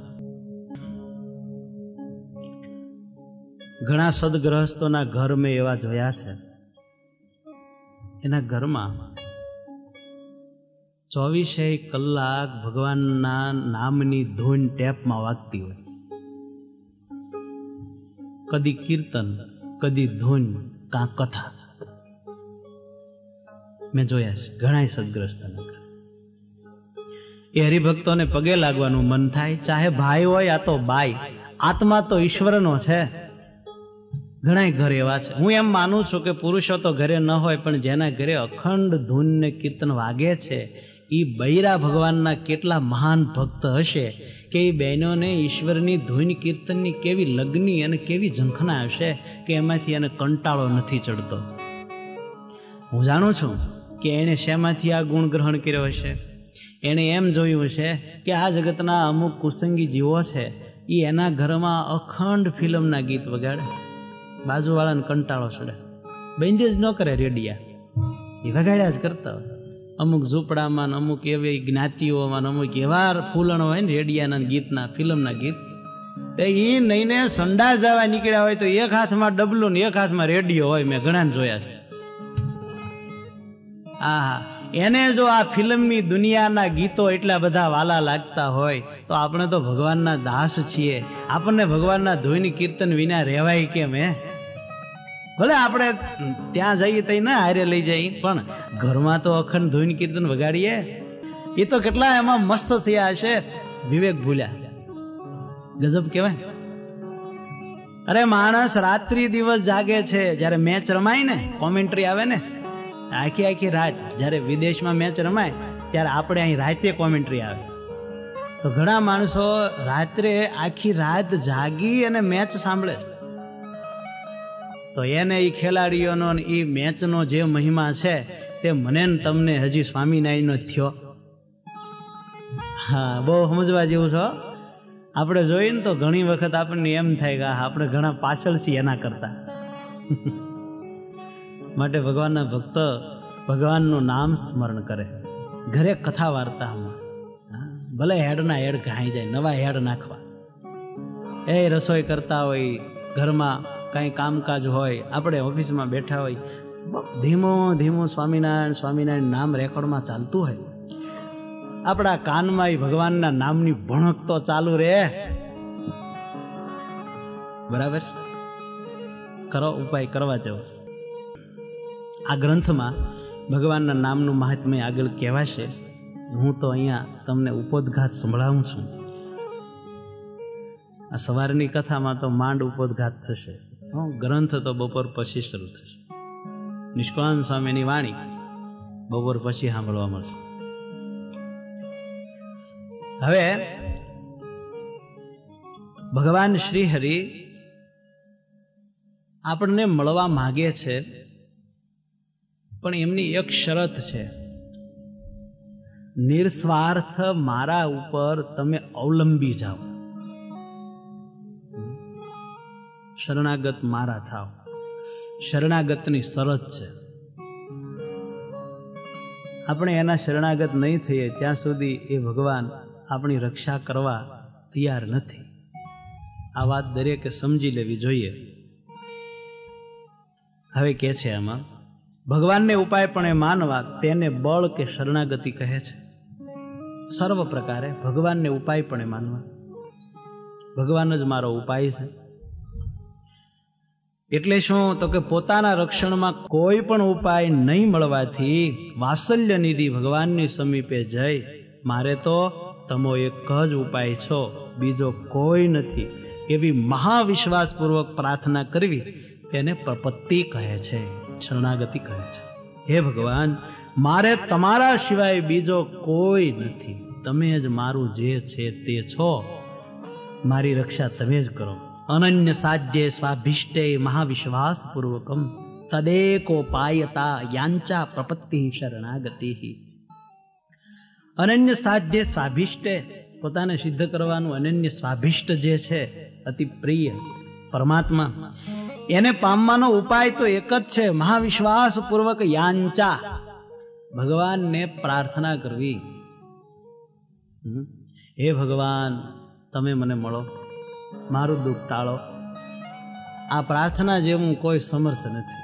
ઘણા સદગ્રહસ્થોના ઘર મેં એવા જોયા છે, એના ઘરમાં ચોવીસે કલાક ભગવાનના નામની ધૂન ટેપમાં વાગતી હોય. કદી કીર્તન, કદી ધૂન, કાં કથા. મેં જોયા છે ઘણા સદગ્રસ્તના. એ હરિભક્તોને પગે લાગવાનું મન થાય, ચાહે ભાઈ હોય યા તો બાઈ. આત્મા તો ઈશ્વરનો છે. ઘણા ઘર એવા છે. હું એમ માનું છું કે પુરુષો તો ઘરે ન હોય, પણ જેના ઘરે અખંડ ધૂન ને કીર્તન વાગે છે એ બૈરા ભગવાનના કેટલા મહાન ભક્ત હશે કે એ બહેનોને ઈશ્વરની ધૂન કીર્તનની કેવી લગ્ની અને કેવી ઝંખના હશે કે એમાંથી એને કંટાળો નથી ચડતો. હું જાણું છું કે એણે શેમાંથી આ ગુણ ગ્રહણ કર્યો હશે. એણે એમ જોયું હશે કે આ જગતના અમુક કુસંગી જીવો છે એ એના ઘરમાં અખંડ ફિલ્મના ગીત વગાડે, બાજુવાળાને કંટાળો ચડે, બંધ જ ન કરે રેડિયા, એ વગાડ્યા જ કરતા હોય. અમુક ઝૂંપડામાં, અમુક એવી જ્ઞાતિઓમાં, અમુક એવા ફૂલણ હોય ને રેડિયાના ગીતના, ફિલ્મના ગીત, એ નઈને સંડાસ જવા નીકળ્યા હોય તો એક હાથમાં ડબલું ને એક હાથમાં રેડિયો હોય. મેં ઘણા જોયા છે. આ એને જો આ ફિલ્મની દુનિયાના ગીતો એટલા બધા વાલા લાગતા હોય તો આપણે તો ભગવાનના દાસ છીએ. આપણને ભગવાનના ધૂન કીર્તન વિના રહેવાય કેમ? હે, ભલે આપણે ત્યાં જઈએ તો ના હારે લઈ જઈએ, પણ ઘરમાં તો અખંડ ધૂન કીર્તન વગાડીએ. એ તો કેટલા એમાં મસ્ત થયા હશે, વિવેક ભૂલ્યા. ગજબ કહેવાય. અરે માણસ રાત્રિ દિવસ જાગે છે. જયારે મેચ રમાય ને, કોમેન્ટ્રી આવે ને, આખી આખી રાત. જયારે વિદેશમાં મેચ રમાય ત્યારે આપણે અહીં રાતે કોમેન્ટ્રી આવે. તો ઘણા માણસો રાત્રે આખી રાત જાગી અને મેચ સાંભળે. તો એને એ ખેલાડીઓનો એ મેચનો જે મહિમા છે તે મને ને તમને હજી સ્વામિનારાયણનો થયો. હા, બહુ સમજવા જેવું છો. આપણે જોઈએ ને તો ઘણી વખત આપણને એમ થાય કે આપણે ઘણા પાછળ છીએ એના કરતા. માટે ભગવાનના ભક્ત ભગવાનનું નામ સ્મરણ કરે. ઘરે કથા વાર્તા ભલે હેડના હેડ ઘાઈ જાય, નવા હેડ નાખવા. એ રસોઈ કરતા હોય, ઘરમાં કાંઈ કામકાજ હોય, આપણે ઓફિસમાં બેઠા હોય, ધીમો ધીમો સ્વામિનારાયણ સ્વામિનારાયણ નામ રેકોર્ડમાં ચાલતું હોય. આપણા કાનમાં એ ભગવાનના નામની ભણક તો ચાલુ રહે. બરાબર કરો, ઉપાય કરવા જાવ. આ ગ્રંથમાં ભગવાનના નામનું મહાત્મ્ય આગળ કહેવાશે. હું તો અહીંયા તમને ઉપોદઘાત સંભળાવું છું. આ સવારની કથામાં તો માંડ ઉપોદઘાત થશે. ગ્રંથ તો બપોર પછી શરૂ થશે. નિષ્કાળાનંદ સ્વામીની વાણી બપોર પછી સાંભળવા મળશે. હવે ભગવાન શ્રી હરિ આપણને મળવા માગે છે, પણ એમની એક શરત છે. નિસ્વાર્થ મારા ઉપર તમે અવલંબી જાઓ, શરણાગત મારા થાવ. શરણાગતની શરત છે. આપણે એના શરણાગત નહીં થઈએ ત્યાં સુધી એ ભગવાન આપણી રક્ષા કરવા તૈયાર નથી. આ વાત દરેકે સમજી લેવી જોઈએ. હવે કે છે આમાં, ભગવાનને ઉપાય પણ એ માનવા તેને બળ કે શરણાગતિ કહે છે. સર્વ પ્રકારે ભગવાનને ઉપાય પણ એ માનવા, ભગવાન જ મારો ઉપાય છે. એટલે શું તો કે પોતાના રક્ષણમાં કોઈ પણ ઉપાય નહીં મળવાથી વાત્સલ્ય નિધિ ભગવાનની સમીપે જઈ મારે તો તમો એક જ ઉપાય છો, બીજો કોઈ નથી, એવી મહાવિશ્વાસપૂર્વક પ્રાર્થના કરવી તેને પ્રપત્તિ કહે છે, શરણાગતિ કહે છે. હે ભગવાન, મારે તમારા સિવાય બીજો કોઈ નથી, તમે જ મારું જે છે તે છો, મારી રક્ષા તમે જ કરો. અનન્ય સાધ્ય સ્વાભિષ્ટે મહાવિશ્વાસ પૂર્વકમ તદેકો પાયતા યાંચા પ્રપત્તિ શરણાગતિ. અનન્ય સાધ્ય સ્વાભિષ્ટે, પોતાને સિદ્ધ કરવાનું અનન્ય સ્વાભિષ્ટ જે છે અતિ પ્રિય પરમાત્મા, એને પામવાનો ઉપાય તો એક જ છે, મહાવિશ્વાસ પૂર્વક યાંચા, ભગવાનને પ્રાર્થના કરવી. હે ભગવાન, તમે મને મળો, મારું દુઃખ ટાળો. આ પ્રાર્થના જેવું કોઈ સમર્થ નથી.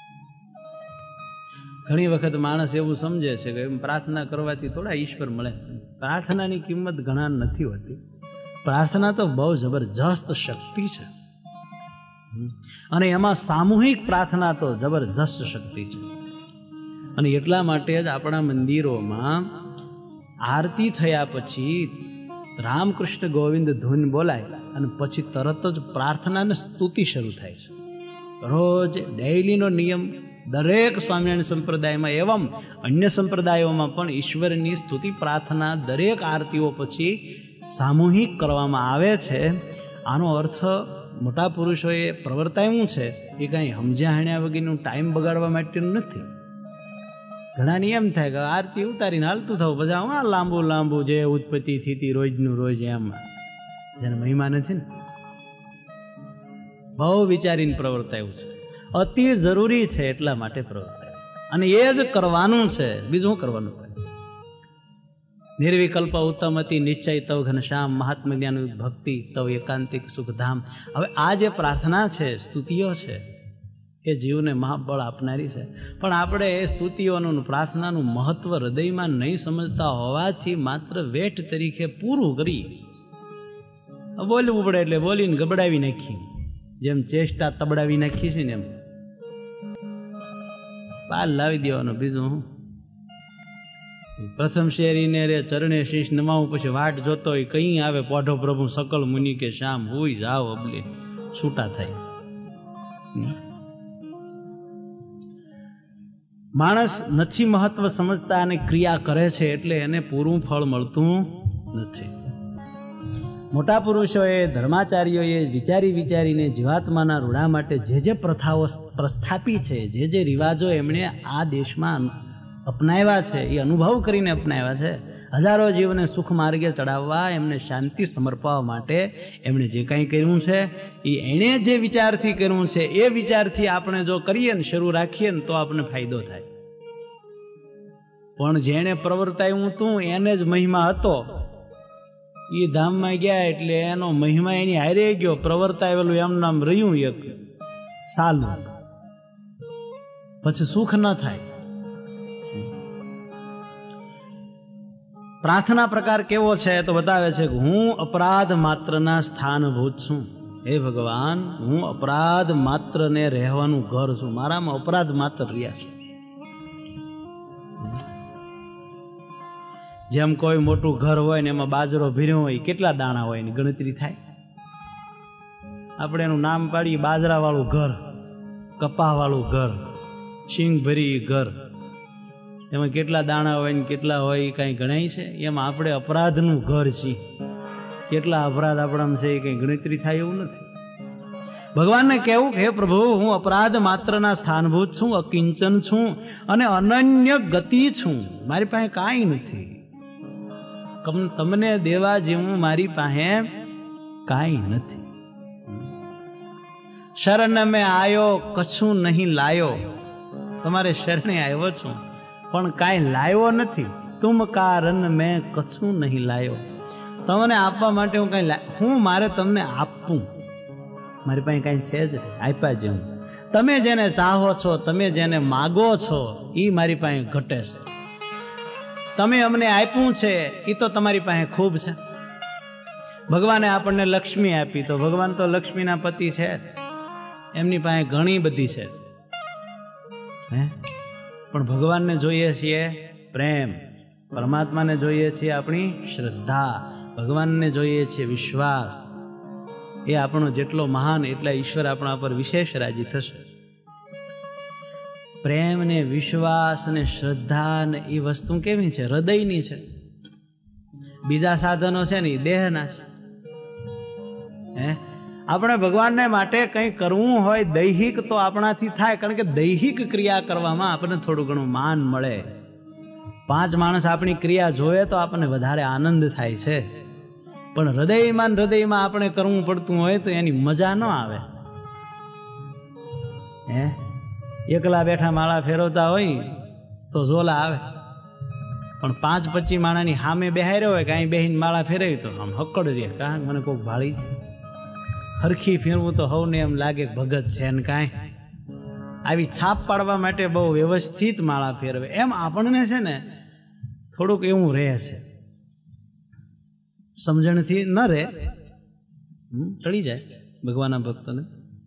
ઘણી વખત માણસ એવું સમજે છે કે પ્રાર્થના કરવાથી થોડા ઈશ્વર મળે. પ્રાર્થનાની કિંમત ઘણા નથી હોતી. પ્રાર્થના તો બહુ જબરજસ્ત શક્તિ છે, અને એમાં સામૂહિક પ્રાર્થના તો જબરજસ્ત શક્તિ છે. અને એટલા માટે જ આપણા મંદિરોમાં આરતી થયા પછી રામકૃષ્ણ ગોવિંદ ધૂન બોલાય અને પછી તરત જ પ્રાર્થના અને સ્તુતિ શરૂ થાય છે. રોજ ડેઈલીનો નિયમ દરેક સ્વામિનારાયણ સંપ્રદાયમાં એવમ અન્ય સંપ્રદાયોમાં પણ ઈશ્વરની સ્તુતિ પ્રાર્થના દરેક આરતીઓ પછી સામૂહિક કરવામાં આવે છે. આનો અર્થ મોટા પુરુષોએ પ્રવર્તાવ્યું છે એ કાંઈ સમજ્યા હણ્યા વગરનું ટાઈમ બગાડવા માટેનું નથી. ઘણા નિયમ થાય કે આરતી ઉતારીને હાલતું થવું, પછી આ લાંબુ લાંબુ જે ઉત્પત્તિ થતી રોજનું રોજ, એમ જેને મહિમા નથી ને, બહુ વિચારીને પ્રવર્તાયું છે. અતિ જરૂરી છે એટલા માટે પ્રવર્તાયું, અને એ જ કરવાનું છે, બીજું કરવાનું હોય. નિર્વિકલ્પ ઉત્તમ અતિ નિશ્ચય તવ ઘનશ્યામ મહાત્મ જ્ઞાન ભક્તિ તવ એકાંતિક સુખધામ. હવે આ જે પ્રાર્થના છે, સ્તુતિઓ છે, એ જીવને મહાબળ આપનારી છે. પણ આપણે એ સ્તુતિઓનું પ્રાર્થનાનું મહત્વ હૃદયમાં નહીં સમજતા હોવાથી માત્ર વેઠ તરીકે પૂરું કરી બોલવું પડે એટલે બોલીને ગબડાવી નાખી, જેમ ચેષ્ટા તબડાવી નાખી છે ને એમ પાલ લાવી દેવાનો. બીજું હું પ્રથમ શેરીને રે ચરણે શીશ નમાવું, પછી વાટ જોતો હોય કઈ આવે પોઢો પ્રભુ સકલ મુનિ કે શ્યામ, હુઈ જાવ અબલી છૂટા થાય. માણસ નથી મહત્વ સમજતા અને ક્રિયા કરે છે એટલે એને પૂરું ફળ મળતું નથી. મોટા પુરુષોએ, ધર્માચાર્યોએ વિચારી વિચારીને જીવાત્માના રૂડા માટે જે જે પ્રથાઓ પ્રસ્થાપી છે, જે જે રિવાજો એમણે આ દેશમાં અપનાવ્યા છે, એ અનુભવ કરીને અપનાવ્યા છે. હજારો જીવને સુખ માર્ગે ચડાવવા, એમને શાંતિ સમર્પવા માટે એમણે જે કાંઈ કર્યું છે એ એણે જે વિચારથી કર્યું છે, એ વિચારથી આપણે જો કરીએ ને, શરૂ રાખીએ ને, તો આપણને ફાયદો થાય. પણ જેણે પ્રવર્તાયું હતું એને જ મહિમા હતો, એ ધામમાં ગયા એટલે એનો મહિમા એની હારે ગયો, પ્રવર્તાવેલું એમ નામ રહ્યું એક સાલું, પછી સુખ ન થાય. પ્રાર્થના પ્રકાર કેવો છે તો બતાવે છે કે હું અપરાધ માત્રના સ્થાનભૂત છું. હે ભગવાન, હું અપરાધ માત્ર ને રહેવાનું ઘર છું, મારામાં અપરાધ માત્ર રહ્યા છે. જેમ કોઈ મોટું ઘર હોય ને એમાં બાજરો ભીર્યો હોય, કેટલા દાણા હોય એની ગણતરી થાય. આપણે એનું નામ પાડીએ બાજરા વાળું ઘર, કપા વાળું ઘર, શીંગ ભરી ઘર, એમાં કેટલા દાણા હોય ને કેટલા હોય એ કાંઈ ગણાય છે? એમાં આપણે અપરાધનું ઘર છીએ, કેટલા અપરાધ આપણામાં છે એ કંઈ ગણતરી થાય એવું નથી. ભગવાનને કહેવું કે હે પ્રભુ, હું અપરાધ માત્રના સ્થાનભૂત છું, અકિંચન છું અને અનન્ય ગતિ છું, મારી પાસે કાંઈ નથી. તમને દેવા જેવું મારી પાસે કાંઈ નથી. શરણ મેં આયો કશું નહીં લાયો, તમારે શરણે આવ્યો છું પણ કાંઈ લાવ્યો નથી. તુમ કારણ મેં કશું નહીં લાયો, તમને આપવા માટે હું કાંઈ હું મારે તમને આપવું, મારી પાસે કાંઈ છે જ આપ્યા જ. તમે જેને ચાહો છો, તમે જેને માગો છો, એ મારી પાસે ઘટે છે. તમે અમને આપ્યું છે એ તો તમારી પાસે ખૂબ છે. ભગવાને આપણને લક્ષ્મી આપી, તો ભગવાન તો લક્ષ્મીના પતિ છે, એમની પાસે ઘણી બધી છે. હે પણ ભગવાનને જોઈએ છીએ પ્રેમ, પરમાત્માને જોઈએ છીએ આપણી શ્રદ્ધા, ભગવાનને જોઈએ છીએ વિશ્વાસ. એ આપણો જેટલો મહાન એટલા ઈશ્વર આપણા પર વિશેષ રાજી થશે. પ્રેમ ને વિશ્વાસ ને શ્રદ્ધા ને એ વસ્તુ કેવી છે? હૃદયની છે. બીજા સાધનો છે ને એ દેહના છે. હે આપણે ભગવાનને માટે કંઈ કરવું હોય દૈહિક તો આપણાથી થાય, કારણ કે દૈહિક ક્રિયા કરવામાં આપણને થોડું ઘણું માન મળે. પાંચ માણસ આપણી ક્રિયા જોવે તો આપણને વધારે આનંદ થાય છે. પણ હૃદયમાં હૃદયમાં આપણે કરવું પડતું હોય તો એની મજા ન આવે. હે એકલા બેઠા માળા ફેરવતા હોય તો ઝોલા આવે, પણ પાંચ પચીસ માણાની સામે બેહાર્યો હોય કાંઈ બેહીને માળા ફેરવી તો આમ હકડ રહે. કારણ મને કોઈક ભાળી હરખી ફેરવું તો હવને એમ લાગે ભગત છે ને કાંઈ. આવી છાપ પાડવા માટે બહુ વ્યવસ્થિત માળા ફેરવે. એમ આપણને છે ને થોડુંક એવું રહે છે, સમજણથી ન રહે, ટળી જાય ભગવાનના ભક્તોને.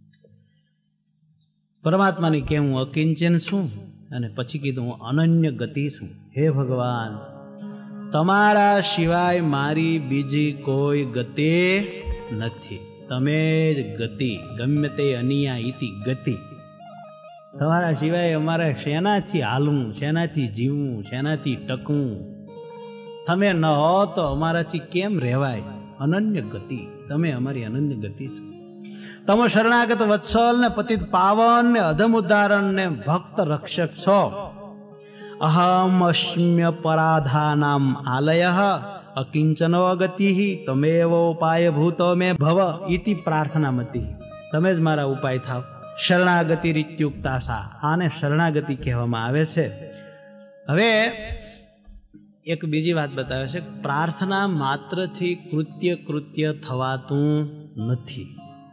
પરમાત્માની કે હું અકિંચન છું, અને પછી કીધું હું અનન્ય ગતિ છું. હે ભગવાન, તમારા સિવાય મારી બીજી કોઈ ગતિ નથી. તમે જ ગતિ, ગમે તે અનિયા ઇતિ ગતિ. તમારા સિવાય અમારે શેનાથી હાલવું, શેનાથી જીવવું, શેનાથી ટકવું? તમે ન હો તો અમારાથી કેમ રહેવાય? અનન્ય ગતિ, તમે અમારી અનન્ય ગતિ છો. તમે શરણાગત વત્સલ ને પતિત પાવન ને અધમ ઉદ્ધારણ ને ભક્ત રક્ષક છો. અહમ અસ્મ્ય પરાધાનામ આલય અકિંચનો ગતિ તમેવ ઉપાય ભૂતો મે ભવ ઇતિ પ્રાર્થનામતી. તમે જ મારા ઉપાય થાવ. શરણાગતિ રીત્યુક્તાસા, આને શરણાગતિ કહેવામાં આવે છે. હવે એક બીજી વાત બતાવે છે, પ્રાર્થના માત્રથી કૃત્ય કૃત્ય થવાતું નથી.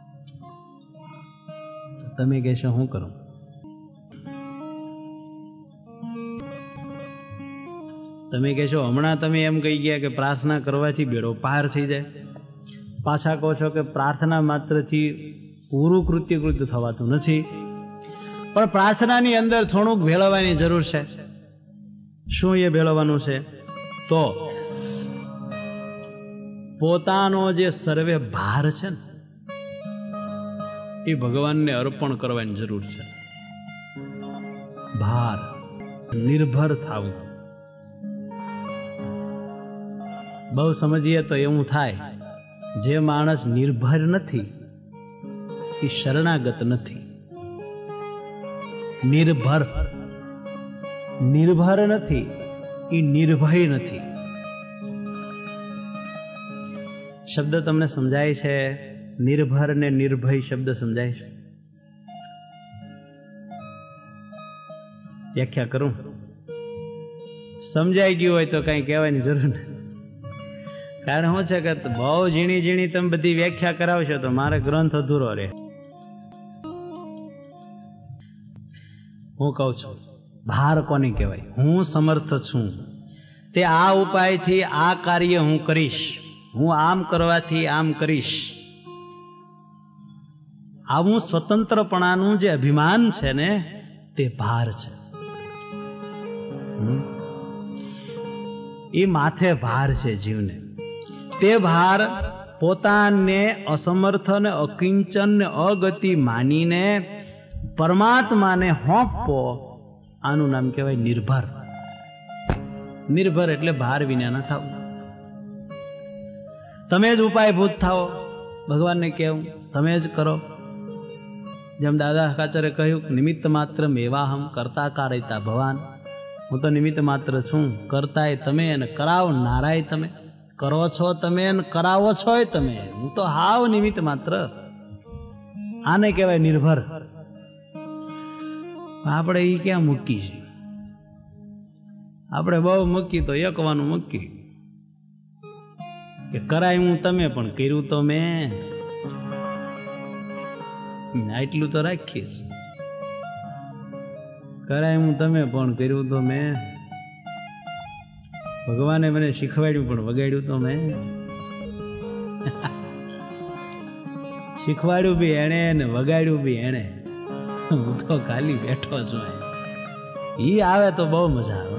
તમે કહેશો શું કરું? તમે કહેશો હમણાં તમે એમ કહી ગયા કે પ્રાર્થના કરવાથી બેડો પાર થઈ જાય, પાછા કહો છો કે પ્રાર્થના માત્રથી પૂરું કૃત્ય કૃત્ય થવાતું નથી. પણ પ્રાર્થનાની અંદર થોડુંક ભેળવવાની જરૂર છે. શું એ ભેળવવાનું છે? તો પોતાનો જે સર્વે ભાર છે ને એ ભગવાનને અર્પણ કરવાની જરૂર છે. ભાર, નિર્ભર થવું. બહુ સમજીએ તો એવું થાય, જે માણસ નિર્ભર નથી એ શરણાગત નથી. નિર્ભર નિર્ભર નથી એ નિર્ભય નથી. શબ્દ તમને સમજાય છે? નિર્ભર ને નિર્ભય શબ્દ સમજાય છે? વ્યાખ્યા કરું? સમજાઈ ગયું હોય તો કઈ કહેવાની જરૂર નથી. કારણ શું છે કે બહુ ઝીણી ઝીણી તમે બધી વ્યાખ્યા કરાવશો તો મારે ગ્રંથ અધૂરો રહે. હું કહું છું, ભાર કોને કહેવાય? હું સમર્થ છું, તે આ ઉપાયથી આ કાર્ય હું કરીશ, હું આમ કરવાથી આમ કરીશ. આવું સ્વતંત્રપણાનું જે અભિમાન છે ને તે ભાર છે. એ માથે ભાર છે જીવને. તે ભાર પોતાને અસમર્થ ને અકિંચન ને અગતિ માનીને પરમાત્માને હોંપવો, આનું નામ કહેવાય નિર્ભર. નિર્ભર એટલે ભાર વિનાના થાવ. તમે જ ઉપાયભૂત થાઓ, ભગવાનને કહેવું તમે જ કરો. જેમ દાદા કાચરે કહ્યું, નિમિત્ત માત્ર મેવાહમ કરતા કારયતા ભવાન. હું તો નિમિત્ત માત્ર છું, કરતાય તમે અને કરાવનારાય તમે. કરો છો તમે અને કરાવો છો તમે. હું તો હાવ નિમિત્ત માત્ર. આને કહેવાય નિર્ભર. આપણે એ ક્યાં મૂકી છે? આપણે બહુ મૂકી તો એકવાનું મૂકી કે કરાય હું તમે પણ કર્યું તો મેં. આટલું તો રાખીશ. કરાય હું તમે પણ કર્યું તો મેં. ભગવાને મને શીખવાડ્યું પણ વગાડ્યું તો મેં. શીખવાડ્યું બી એણે ને વગાડ્યું બી એણે. હું તો ખાલી બેઠો છું. ઈ આવે તો બહુ મજા આવે.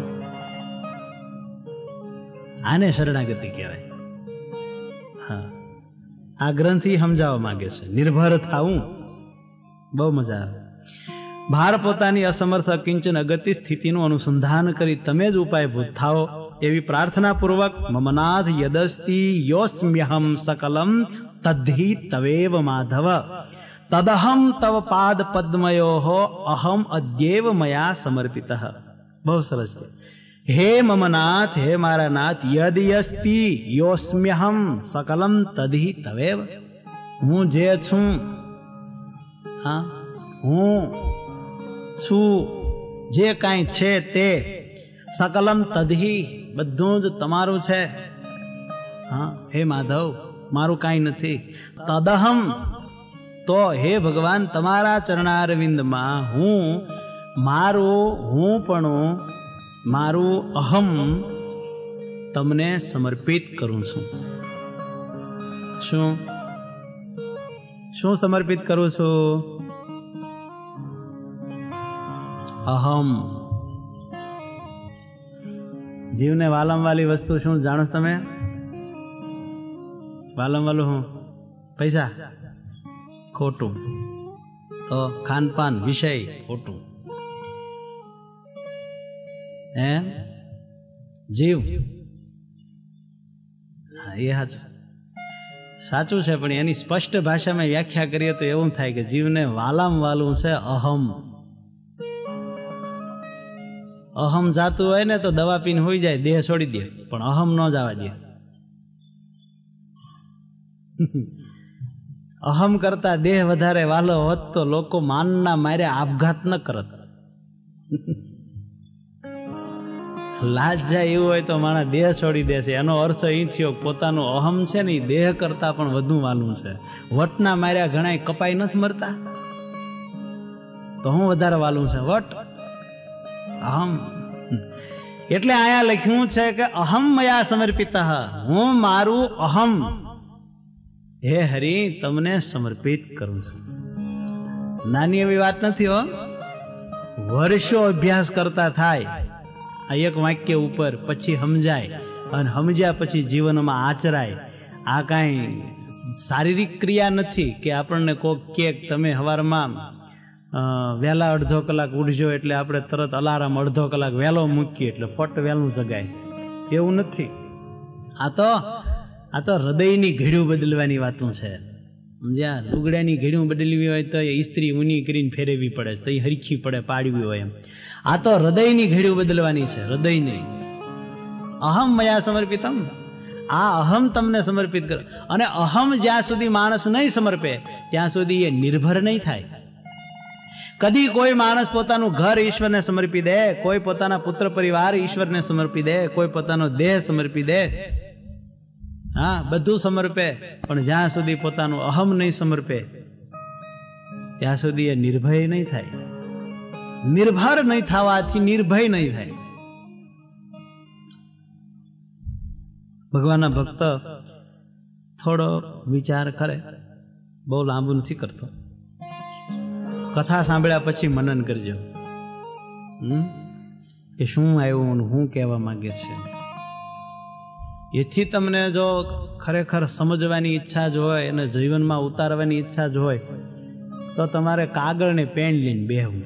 આને શરણાગતિ કહેવાય. હા, આ ગ્રંથિ સમજાવવા માંગે છે. નિર્ભર થાવું બહુ મજા આવે. ભાર પોતાની અસમર્થ કિંચન અગત્ય સ્થિતિનું અનુસંધાન કરી તમે જ ઉપાયભૂત થાઓ એવી પ્રાર્થના પૂર્વક મમનાથ યદસ્તિ યોસ્મ્યહમ સકલમ તદ્ધિ તવેવ માધવ તદહમ તવ પાદ પદ્મયો અહમ અદ્યેવ મયા સમર્પિત. બહુ સરસ છે. હે મમનાથ, હે મારા નાથ, યદયસ્તિ યોસ્મ્યહમ સકલમ તદ્ધિ તવેવ. હું જે છું, હા હું છું, જે કાંઈ છે તે, સકલમ તદ્ધિ બધું જ તમારું છે. હા હે માધવ, મારું કાંઈ નથી. તદહમ તો હે ભગવાન, તમારા ચરણારવિંદમાં હું મારું હું પણ મારું અહમ તમને સમર્પિત કરું છું. શું શું સમર્પિત કરું છું? અહમ. જીવને વાલમ વાલી વસ્તુ શું જાણો તમે? વાલમ વાલું હું? પૈસા ખોટું, તો ખાનપાન વિષય ખોટું. હે જીવ, હા એ સાચું સાચું છે. પણ એની સ્પષ્ટ ભાષામાં વ્યાખ્યા કરીએ તો એવું થાય કે જીવને વાલામ વાલું છે અહમ. અહમ જાતું હોય ને તો દવા પીને હોઈ જાય, દેહ છોડી દે, પણ અહમ ન જવા દે. અહમ કરતા દેહ વધારે વાલો હોત તો લોકો માનના મારે આપઘાત ન કરત. લાજ જાય એવું હોય તો માણસ દેહ છોડી દે છે. એનો અર્થ એ થયો પોતાનું અહમ છે ને દેહ કરતા પણ વધુ વાલું છે. વટના માર્યા ઘણા કપાઈ નથી મરતા, તો હું વધારે વાલું છે વટ અહમ. એટલે આયા લખ્યું છે કે અહમ મયા સમર્પિત, હું મારું અહમ હે હરિ તમને સમર્પિત કરું છું. નાની એવી વાત નથી હો. વર્ષો અભ્યાસ કરતા થાય આ એક વાક્ય ઉપર, પછી સમજાય, અને સમજ્યા પછી જીવનમાં આચરાય. આ કાંઈ શારીરિક ક્રિયા નથી કે આપણને કોક કે તમે સવારમાં વહેલા અડધો કલાક ઉઠજો એટલે આપણે તરત અલાર્મ અડધો કલાક વહેલો મૂકીએ એટલે ફટ વહેલું જગાય, એવું નથી. આ તો આ તો હૃદયની ઘડીઓ બદલવાની વાતું છે. સમજ્યા? લુગડાની ઘડીઓ બદલવી હોય તો એ ઇસ્ત્રી ઊની કરીને ફેરવવી પડે, તો એ હરખી પડે પાડવી હોય એમ. આ તો હૃદયની ઘડીઓ બદલવાની છે, હૃદયની. અહમ મયા સમર્પિતમ, આ અહમ તમને સમર્પિત કરો. અને અહમ જ્યાં સુધી માણસ નહીં સમર્પે ત્યાં સુધી એ નિર્ભર નહીં થાય. કદી કોઈ માણસ પોતાનું ઘર ઈશ્વરને સમર્પી દે, કોઈ પોતાના પુત્ર પરિવાર ઈશ્વરને સમર્પી દે, કોઈ પોતાનો દેહ સમર્પી દે, હા બધું સમર્પે, પણ જ્યાં સુધી પોતાનું અહમ નહીં સમર્પે ત્યાં સુધી એ નિર્ભય નહીં થાય. નિર્ભર નહીં થવાથી નિર્ભય નહીં થાય. ભગવાનના ભક્ત થોડો વિચાર કરે, બહુ લાંબુ નથી કરતો. કથા સાંભળ્યા પછી મનન કરજો હમ કે શું આવ્યું, શું કહેવા માંગે છે. એથી તમને જો ખરેખર સમજવાની ઈચ્છા જ હોય અને જીવનમાં ઉતારવાની ઈચ્છા જ હોય તો તમારે કાગળ ને પેન લઈને બેહવું.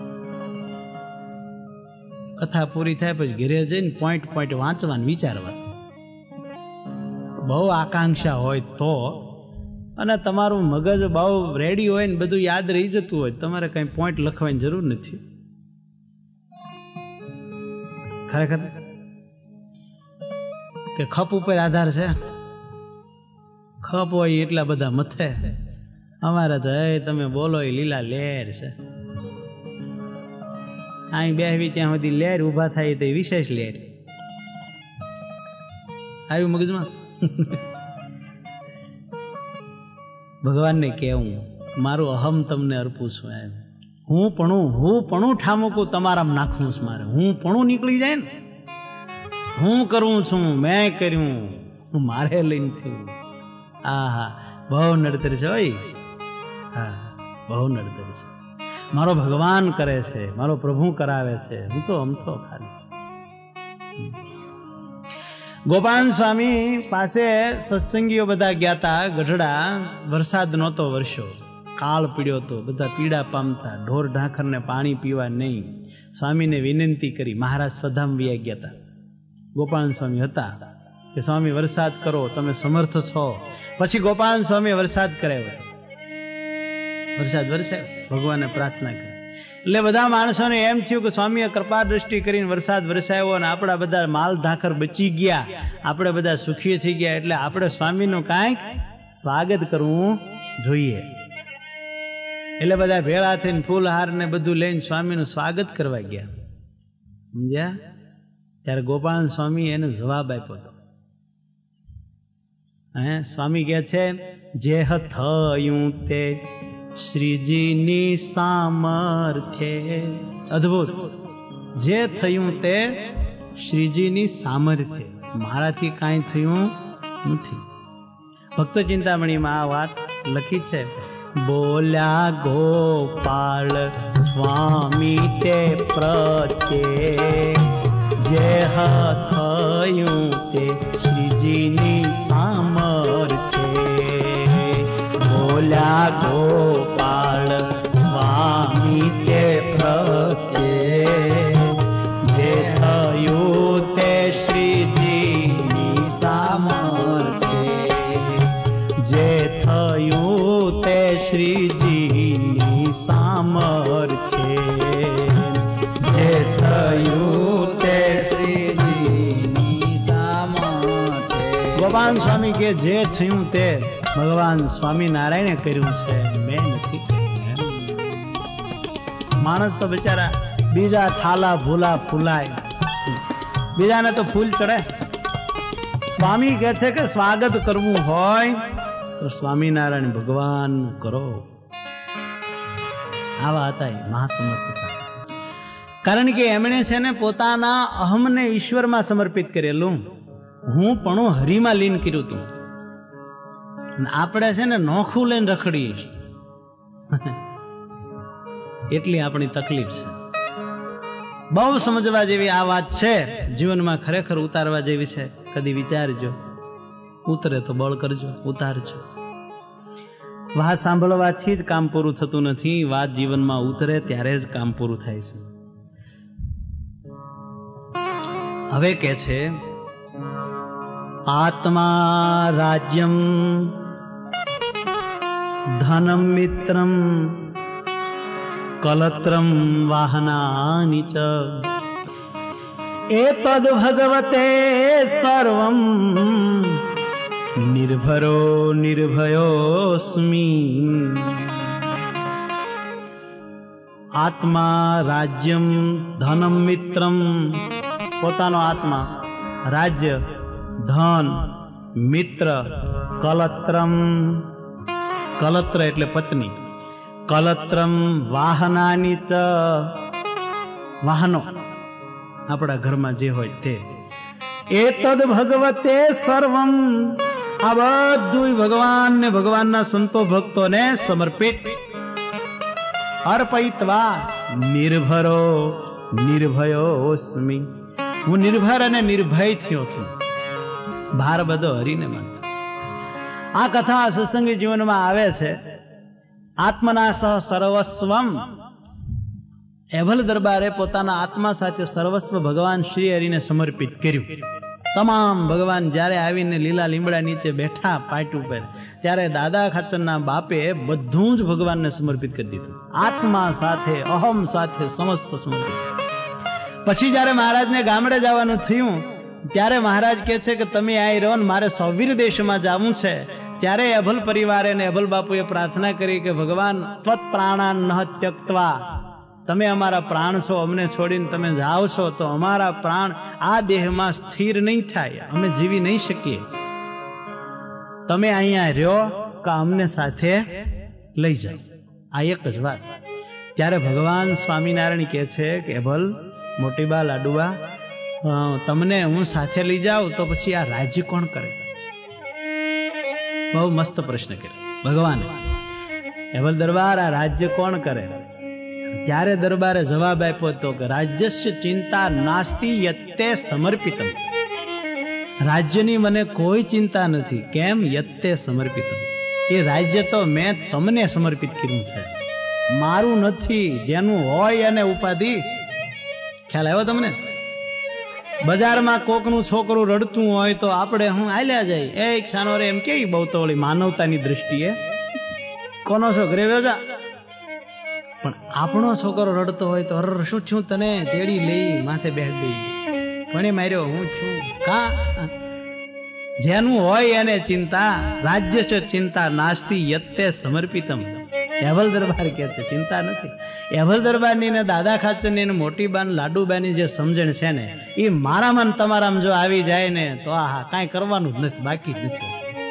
કથા પૂરી થાય પછી ઘરે જઈને પોઈન્ટ પોઈન્ટ વાંચવાનું, વિચારવા. બહુ આકાંક્ષા હોય તો, અને તમારું મગજ બહુ રેડી હોય ને બધું યાદ રહી જતું હોય, તમારે કઈ પોઈન્ટ લખવાની જરૂર નથી. ખરેખર કે ખપ ઉપર આધાર છે. ખપ હોય એટલા બધા મથે. અમારે તો એ તમે બોલો એ લીલા લેર છે. અહીં બેહવી ત્યાં સુધી લેર ઉભા થાય તો વિશેષ લેર આવ્યું મગજમાં. ભગવાનને કેવું મારું અહમ તમને અર્પું છું. એમ હું પણ હું પણ ઠામકું તમારામાં નાખવું છું. મારે હું પણ નીકળી જાય ને, હું કરું છું, મેં કર્યું, હું મારે લઈને થયું. આ હા બહુ નડતર છે ભાઈ. હા બહુ નડતર છે. મારો ભગવાન કરે છે, મારો પ્રભુ કરાવે છે, હું તો અમથો ખાલી. ગોપાલ સ્વામી પાસે સત્સંગીઓ બધા ગયા હતા. ગઢડા વરસાદ નહોતો વર્ષો, કાળ પીડ્યો હતો, બધા પીડા પામતા, ઢોર ઢાંખરને પાણી પીવા નહીં. સ્વામીને વિનંતી કરી. મહારાજ સ્વધામ વ્યા ગયા હતા. ગોપાલ સ્વામી હતા કે સ્વામી વરસાદ કરો, તમે સમર્થ છો. પછી ગોપાલ સ્વામી વરસાદ કરાવ્યો. વરસાદ વરસે ભગવાને પ્રાર્થના કરી. એટલે બધા માણસોને એમ થયું કે સ્વામીએ કૃપા દ્રષ્ટિ કરીને વરસાદ વરસાવ્યો અને આપણા બધા માલ ઢાંકર બચી ગયા, આપણે બધા સુખી થઈ ગયા, એટલે આપણે સ્વામીનું કાંઈક સ્વાગત કરવું જોઈએ. એટલે બધા ભેળા થઈને ફૂલહાર ને બધું લઈને સ્વામીનું સ્વાગત કરવા ગયા. સમજ્યા? ત્યારે ગોપાલ સ્વામી એનો જવાબ આપ્યો હતો. હે સ્વામી કહે છે, જે થયું તે શ્રીજીની સામર્થ્ય. અદ્ભુત. જે થયું તે શ્રીજીની સામર્થ્ય, મારાથી કાંઈ થયું નથી. ભક્ત ચિંતામણીમાં આ વાત લખી છે. બોલ્યા ગોપાલ સ્વામી તે પ્રત્યે, જે થયું તે શ્રીજીની સામર્થ્ય. બોલ્યા ગોપાલ સ્વામી તે પ્રત્યે, જે થયું તે શ્રીજીની સામર્થ્ય. જે થયું તે શ્રીજીની સામર્થ્ય. જે થયું તે શ્રીજીની સામર્થ્ય. ગોપાલ સ્વામી કે જે થયું તે ભગવાન સ્વામિનારાયણે કર્યું છે, મેં નથી કર્યું. માણસ તો બિચારા બીજા થાલા ભૂલા ફૂલાય, બીજાને તો ફૂલ ચડે. સ્વામી કહે છે કે સ્વાગત કરવું હોય તો સ્વામિનારાયણ ભગવાન કરો. આવા હતા એ મહાસમર્થ સાહેબ. કારણ કે એમણે છે ને પોતાના અહમને ઈશ્વરમાં સમર્પિત કરેલું, હું પણ હરિમાં લીન કર્યું હતું. આપણે છે ને નોખું લઈને રખડીએ, એટલી આપણી તકલીફ છે. બહુ સમજવા જેવી આ વાત છે, જીવનમાં ખરેખર ઉતારવા જેવી છે. કદી વિચારજો, ઉતરે તો બળ કરજો, ઉતારજો. વાત સાંભળવાથી જ કામ પૂરું થતું નથી, વાત જીવનમાં ઉતરે ત્યારે જ કામ પૂરું થાય છે. હવે કે છે, આત્મા રાજ્યમ ધનમ મિત્રમ કલત્રમ વાહનાની ચ, એતદ ભગવતે સર્વમ નિર્ભરો નિર્ભયોસ્મી. આત્મા રાજ્યમ ધનમ મિત્રમ, પોતાનો આત્મા, રાજ્ય, ધન, મિત્ર, કલત્રમ, કલત્ર એટલે પત્ની, કલત્રમ વાહનાની ચ, વાહનો આપણા ઘરમાં જે હોય તે. એતદ ભગવતે સર્વમ, આ બધું ભગવાન ને ભગવાનના સંતો ભક્તોને સમર્પિત. અર્પયિત્વા નિર્ભરો નિર્ભયોસ્મિ, હું નિર્ભર અને નિર્ભય થયો છું. ભાર બધો હરીને માનતો. આ કથા સત્સંગી જીવનમાં આવે છે. આત્મના સહ સર્વસ્વમ, એભલ દરબારે પોતાના આત્મા સાથે સર્વસ્વ ભગવાન શ્રી હરિને સમર્પિત કર્યું. તમામ ભગવાન જ્યારે આવીને લીલા લીમડા નીચે બેઠા પાટ ઉપર, ત્યારે દાદા ખાચરના બાપે બધું જ ભગવાનને સમર્પિત કરી દીધું. આત્મા સાથે, અહમ સાથે સમસ્ત સમર્પિત. પછી જ્યારે મહારાજને ગામડે જવાનું થયું, ત્યારે મહારાજ કહે છે કે તમે અહીં રહો ને મારે સૌવીર દેશમાં જવું છે. ત્યારે અભલ પરિવારે ને અભલ બાપુએ પ્રાર્થના કરી કે ભગવાન ત્વત પ્રાણાન ન ત્યક્તવા, તમે અમારા પ્રાણ છો, અમને છોડીને તમે જાઓ છો તો અમારા પ્રાણ આ દેહમાં સ્થિર નહીં થાય, અમે જીવી નહીં શકીએ. તમે અહીંયા રહ્યો કે અમને સાથે લઈ જાય. આ એક જ વાત. ત્યારે ભગવાન સ્વામિનારાયણ કહે છે કે એભલ મોટીબા લાડુબા તમને હું સાથે લઈ જાઉં તો પછી આ રાજ્ય કોણ કરે? બહુ મસ્ત પ્રશ્ન કર્યો ભગવાને. એવલ દરબાર આ રાજ્ય કોણ કરે? ત્યારે દરબારે જવાબ આપ્યો હતો કે રાજ્યસ્ય ચિંતા નાસ્તિ યત્તે સમર્પિતમ. રાજ્યની મને કોઈ ચિંતા નથી. કેમ? યત્તે સમર્પિતમ. એ રાજ્ય તો મેં તમને સમર્પિત કર્યું છે, મારું નથી. જેનું હોય અને ઉપાધિ. ખ્યાલ આવ્યો તમને? બજારમાં કોકનું છોકરું રડતું હોય તો આપણે હું આલ્યા જાય, એક સાનો રે એમ કેવી બહુ તો ઓલી માનવતાની દ્રષ્ટિએ કોનો છોકરે વેજા. પણ આપણો છોકરો રડતો હોય તો અર શું છું તને તેડી લઈ માથે બેઠ દઈ, કોને માર્યો હું છું. કા? જેનું હોય એને ચિંતા. રાજ્ય છે ચિંતા નાસ્તિ યત્તે સમર્પિતમ. એવલ દરબાર કે છે ચિંતા નથી. એવલ દરબારની ને દાદા ખાચરની ને મોટી બાન લાડુબાની જે સમજણ છે ને એ મારામાં તમારામાં જો આવી જાય ને તો આ કાંઈ કરવાનું જ નથી, બાકી જ નથી.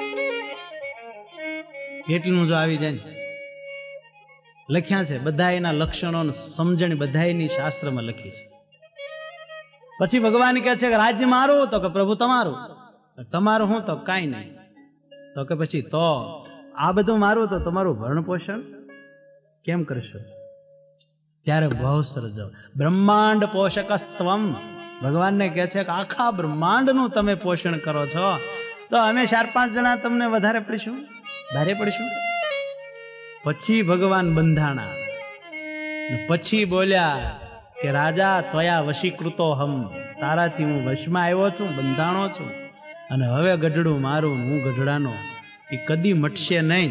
એટલું જો આવી જાય ને લખ્યા છે બધા એના લક્ષણો સમજણ બધાની શાસ્ત્રમાં લખી છે. પછી ભગવાન કહે છે કે રાજ્ય મારું, તો કે પ્રભુ તમારું. તમારું હું? તો કાંઈ નહીં. તો કે પછી તો આ બધું મારું તો તમારું ભરણ પોષણ કેમ કરશો? ત્યારે બહુ સરસ જવાબ. બ્રહ્માંડ પોષકસ્ત્વમ. ભગવાનને કહે છે કે આખા બ્રહ્માંડનું તમે પોષણ કરો છો તો અમે ચાર પાંચ જણા તમને વધારે પડીશું, ભારે પડીશું. પછી ભગવાન બંધાણા. પછી બોલ્યા કે રાજા ત્વયા વશીકૃતો હમ. તારાથી હું વશમાં આવ્યો છું, બંધાણો છું, અને હવે ગઢડું મારું, હું ગઢડાનો, એ કદી મટશે નહીં.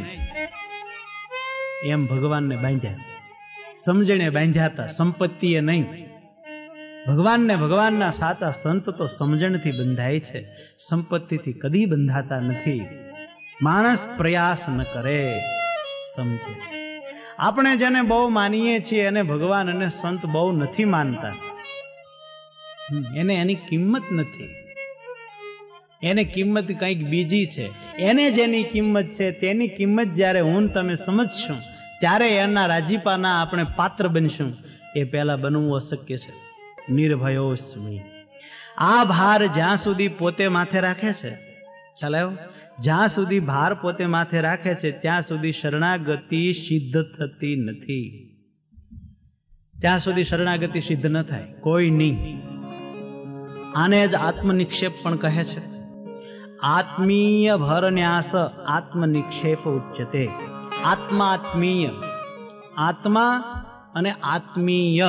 એમ ભગવાનને બાંધ્યા, સમજણે બાંધ્યા હતા, સંપત્તિએ નહીં. ભગવાનને ભગવાનના સાચા સંત તો સમજણથી બંધાય છે, સંપત્તિથી કદી બંધાતા નથી. માણસ પ્રયાસ ન કરે, સમજે. આપણે જેને બહુ માનીએ છીએ અને ભગવાન અને સંત બહુ નથી માનતા, એને એની કિંમત નથી. એને કિંમત કંઈક બીજી છે. એને જેની કિંમત છે તેની કિંમત જ્યારે હું તમે સમજશું ત્યારે એના રાજીપાના આપણે પાત્ર બનશું. એ પહેલા બનવું અશક્ય છે. નિર્ભયોસ્મિ. આ ભાર જ્યાં સુધી પોતે માથે રાખે છે, ખ્યાલ આવ્યો? જ્યાં સુધી ભાર પોતે માથે રાખે છે ત્યાં સુધી શરણાગતિ સિદ્ધ થતી નથી. ત્યાં સુધી શરણાગતિ સિદ્ધ ન થાય કોઈ નહીં. આને જ આત્મનિક્ષેપ પણ કહે છે. આત્મીય ભરન્યાસ આત્મનિક્ષેપ ઉચ્યતે. આત્માત્મીય, આત્મા અને આત્મીય.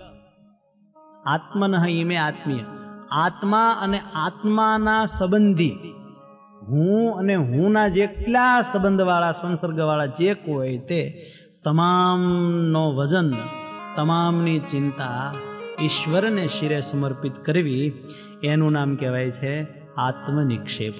આત્મન ઈમે આત્મીય. આત્મા અને આત્માના સંબંધી, હું અને હુંના જેટલા સંબંધવાળા સંસર્ગવાળા જે કોઈ તે તમામનો વજન, તમામની ચિંતા ઈશ્વરને શિરે સમર્પિત કરવી, એનું નામ કહેવાય છે આત્મનિક્ષેપ.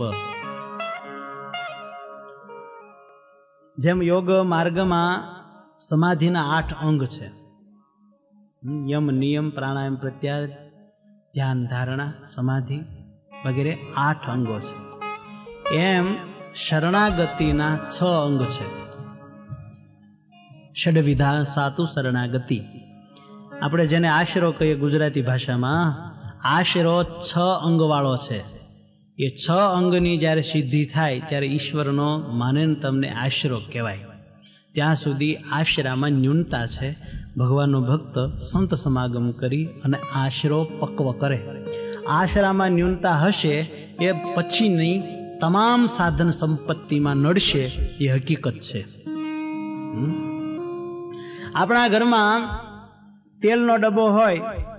જેમ યોગ માર્ગમાં સમાધિના આઠ અંગ છે, યમ, નિયમ, પ્રાણાયામ, પ્રત્યાહાર, ધ્યાન, ધારણા, સમાધિ વગેરે આઠ અંગો છે. એમ શરણાગતિના છ અંગ છે. ષડવિધા સાતુ શરણાગતિ. આપણે જેને આશરો કહીએ ગુજરાતી ભાષામાં, આશરો છ અંગવાળો છે. એ છ અંગની જ્યારે સિદ્ધિ થાય ત્યારે ઈશ્વરનો માને તમને આશરો કહેવાય. ત્યાં સુધી આશરામાં ન્યૂનતા છે. ભગવાનનો ભક્ત સંત સમાગમ કરી અને આશરો પક્વ કરે. આશરામાં ન્યૂનતા હશે એ પછીની તમામ સાધન સંપત્તિમાં નડશે, એ હકીકત છે. આપણા ઘરમાં તેલનો ડબ્બો હોય,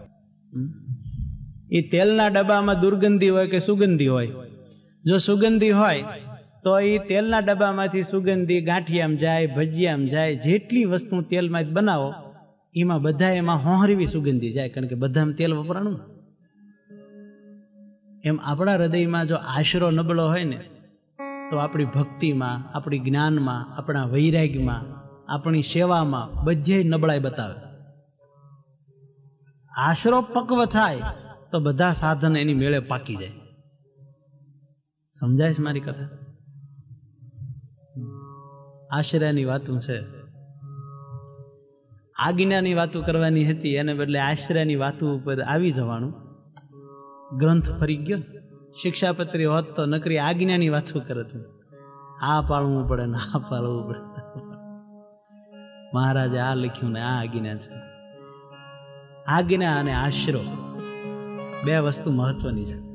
એ તેલના ડબ્બામાં દુર્ગંધી હોય કે સુગંધી હોય. જો સુગંધી હોય તો એ તેલના ડબ્બામાંથી સુગંધી ગાંઠિયામાં જાય, ભજીયામાં જાય, જેટલી વસ્તુ તેલમાં બનાવો એમાં બધા એમાં હોહરવી સુગંધી જાય, કારણ કે બધામાં તેલ વપરાણું. એમ આપણા હૃદયમાં જો આશરો નબળો હોય ને તો આપણી ભક્તિમાં, આપણી જ્ઞાનમાં, આપણા વૈરાગ્યમાં, આપણી સેવામાં બધે નબળાઈ બતાવે. આશરો પક્વ થાય તો બધા સાધન એની મેળે પાકી જાય. સમજાય છે મારી કથા? આશરાની વાતું છે. આજ્ઞાની વાતું કરવાની હતી, એને બદલે આશરાની વાતું ઉપર આવી જવાનું. ગ્રંથ ફરી ગયો. શિક્ષાપત્રી હોત તો નકરી આજ્ઞાની વાતું કરત. આ પાળવું પડે ને આ પાળવું પડે. મહારાજે આ લખ્યું ને આ આજ્ઞા છે. આજ્ઞા અને આશરો બે વસ્તુ મહત્વની છે.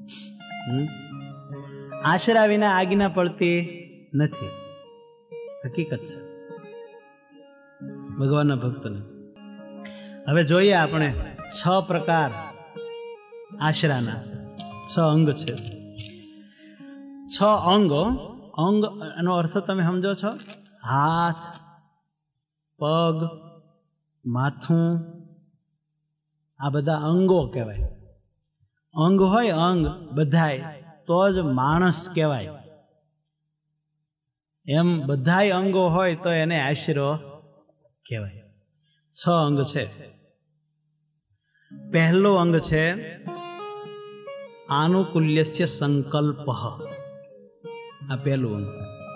આશરા વિના આજ્ઞા પડતી નથી, હકીકત છે ભગવાનના ભક્તને. હવે જોઈએ આપણે છ પ્રકાર આશરાના. છ અંગ છે. છ અંગો. અંગ એનો અર્થ તમે સમજો છો? હાથ, પગ, માથું, આ બધા અંગો કહેવાય. અંગ હોય અંગ બધાય તો જ માણસ કહેવાય. એમ બધાય અંગો હોય તો એને આશરો કહેવાય. છ અંગ છે. પહેલો અંગ છે આનુકૂલ્યસ્ય સંકલ્પ. આ પહેલું અંગ.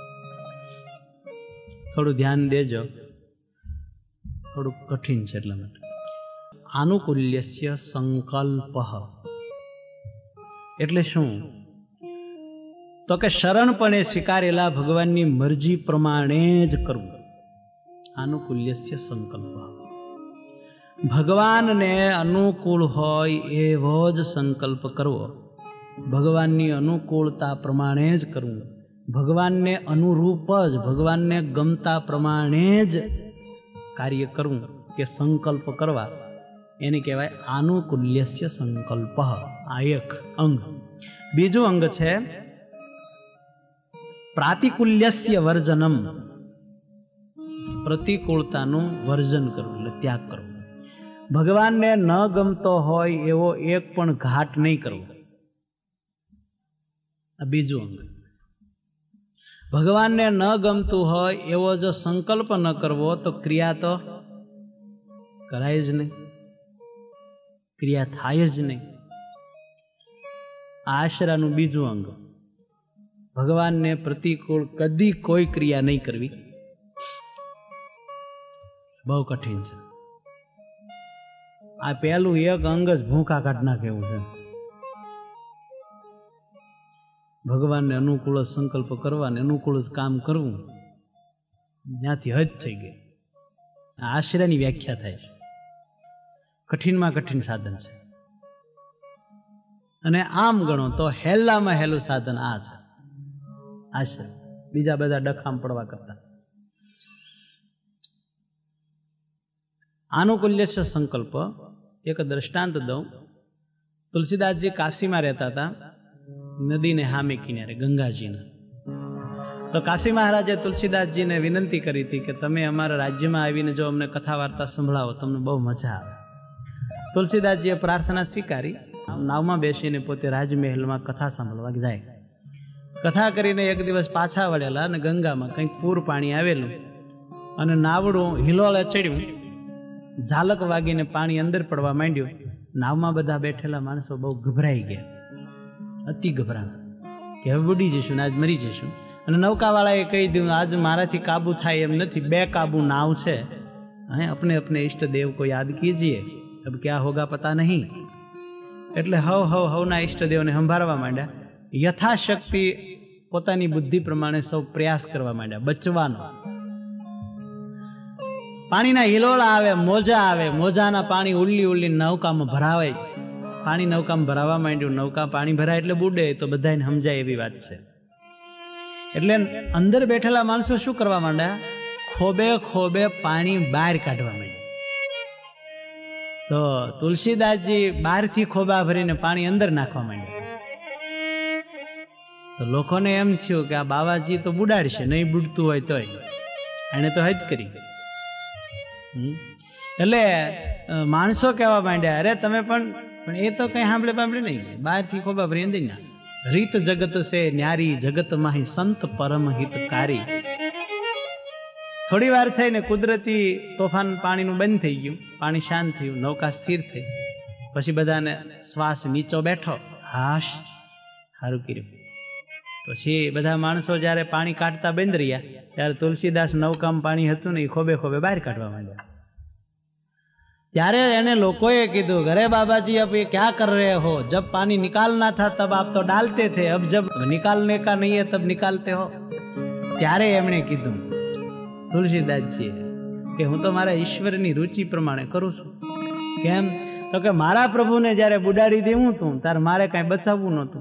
થોડું ધ્યાન દેજો, થોડું કઠિન છે એટલા માટે. આનુકૂલ્યસ્ય સંકલ્પ એટલે શું? તો કે શરણપણે સ્વીકારેલા ભગવાનની મરજી પ્રમાણે જ કરવું. આનુકૂલ્યસ્ય સંકલ્પ. ભગવાનને અનુકૂળ હોય એવો જ સંકલ્પ કરવો. ભગવાનની અનુકૂળતા પ્રમાણે જ કરવું. ભગવાનને અનુરૂપ જ, ભગવાનને ગમતા પ્રમાણે જ કાર્ય કરવું કે સંકલ્પ કરવા, એને કહેવાય આનુકૂલ્યસ્ય સંકલ્પ. આ એક અંગ. બીજું અંગ છે પ્રાતિકૂલ્યસ્ય વર્જનમ. પ્રતિકૂળતાનું વર્જન કરવું એટલે ત્યાગ કરવો. ભગવાનને ન ગમતો હોય એવો એક પણ ઘાટ નહીં કરવો. આ બીજું અંગ. ભગવાનને ન ગમતું હોય એવો જો સંકલ્પ ન કરવો તો ક્રિયા તો કરાય જ નહીં, ક્રિયા થાય જ નહીં. આ આશરાનું બીજું અંગ. ભગવાનને પ્રતિકૂળ કદી કોઈ ક્રિયા નહીં કરવી. બહુ કઠિન છે. આ પહેલું એક અંગ જ ભૂખા કાઢ નાખે એવું છે. ભગવાનને અનુકૂળ જ સંકલ્પ કરવા ને અનુકૂળ જ કામ કરવું, જ્યાંથી હદ થઈ ગઈ. આ આશરાની વ્યાખ્યા થાય છે. કઠિનમાં કઠિન સાધન છે. અને આમ ગણો તો હેલામાં હેલું સાધન આ છે, આશરા. બીજા બધા ડખામ પડવા કરતા. આનુકૂલ્ય છે સંકલ્પ. એક દ્રષ્ટાંત દઉં. તુલસીદાસજી કાશીમાં રહેતા હતા, નદીને સામે કિનારે, ગંગાજીના. તો કાશી મહારાજે તુલસીદાસજીને વિનંતી કરી હતી કે તમે અમારા રાજ્યમાં આવીને જો અમને કથા વાર્તા સંભળાવો, તમને બહુ મજા આવે. તુલસીદાસજીએ પ્રાર્થના સ્વીકારી. નાવમાં બેસીને પોતે રાજમહેલમાં કથા સાંભળવા જાય. કથા કરીને એક દિવસ પાછા વળેલા અને ગંગામાં કંઈક પૂર પાણી આવેલું અને નાવડું હિલોળે ચડ્યું. ઝાલક વાગીને પાણી અંદર પડવા માંડ્યું. નાવમાં બધા બેઠેલા માણસો બહુ ગભરાઈ ગયા, અતિ ગભરાણ કે હવે બુડી જઈશું ને આજ મરી જઈશું. અને નૌકાવાળાએ કહી દીધું આજ મારાથી કાબુ થાય એમ નથી, બે કાબુ નાવ છે, હે અપને અપને ઈષ્ટ દેવ કો યાદ કીજીએ, અબ ક્યા હોગા પતા નહીં. એટલે હવ હવ હવના ઈષ્ટદેવને સંભાળવા માંડ્યા. યથાશક્તિ પોતાની બુદ્ધિ પ્રમાણે સૌ પ્રયાસ કરવા માંડ્યા બચવાનો. પાણીના હિલોળા આવે, મોજા આવે, મોજાના પાણી ઉલ્લી ઉલ્લી નૌકામાં ભરાવે. પાણી નૌકામાં ભરાવા માંડ્યું. નૌકા પાણી ભરાય એટલે બુડે, તો બધાને સમજાય એવી વાત છે. એટલે અંદર બેઠેલા માણસો શું કરવા માંડ્યા? ખોબે ખોબે પાણી બહાર કાઢવા માંડ્યા. તો તુલસીદાસજી બહારથી ખોબા ભરીને પાણી અંદર નાખવા માંડ્યા. તો લોકોને એમ થયું કે આ બાવાજી તો બુડાડશે, નહીં બુડતું હોય તોય એને તો હદ કરી. એટલે માણસો કહેવા માંડ્યા, અરે તમે પણ પણ એ તો કઈ સાંભળે બાંભળે નહીં, બહારથી ખોબા ભરી અંદર ના. રીત જગત સે ન્યારી, જગત માહી સંત પરમ હિતકારી. થોડી વાર થઈને કુદરતી તોફાન પાણીનું બંધ થઈ ગયું, પાણી શાંત થયું, નૌકા સ્થિર થઈ. પછી બધાને શ્વાસ નીચો બેઠો. હાશ, સારું કર્યું. પછી બધા માણસો જ્યારે પાણી કાઢતા બંધ રહ્યા ત્યારે તુલસીદાસ નવકામ પાણી હતું ને એ ખોબે ખોબે બહાર કાઢવા માંડ્યા. ત્યારે એને લોકોએ કીધું, અરે બાબાજી અબ ये क्या कर रहे हो, जब पानी निकालना था तब आप तो डालते थे, अब जब निकालने का नहीं है तब निकालते हो. ત્યારે એમણે કીધું તુલસીદાસજીએ કે હું તો મારા ઈશ્વરની રુચિ પ્રમાણે કરું છું. કેમ? તો કે મારા પ્રભુને જ્યારે બુડાડી દેવું હતું ત્યારે મારે કાંઈ બચાવવું નહોતું.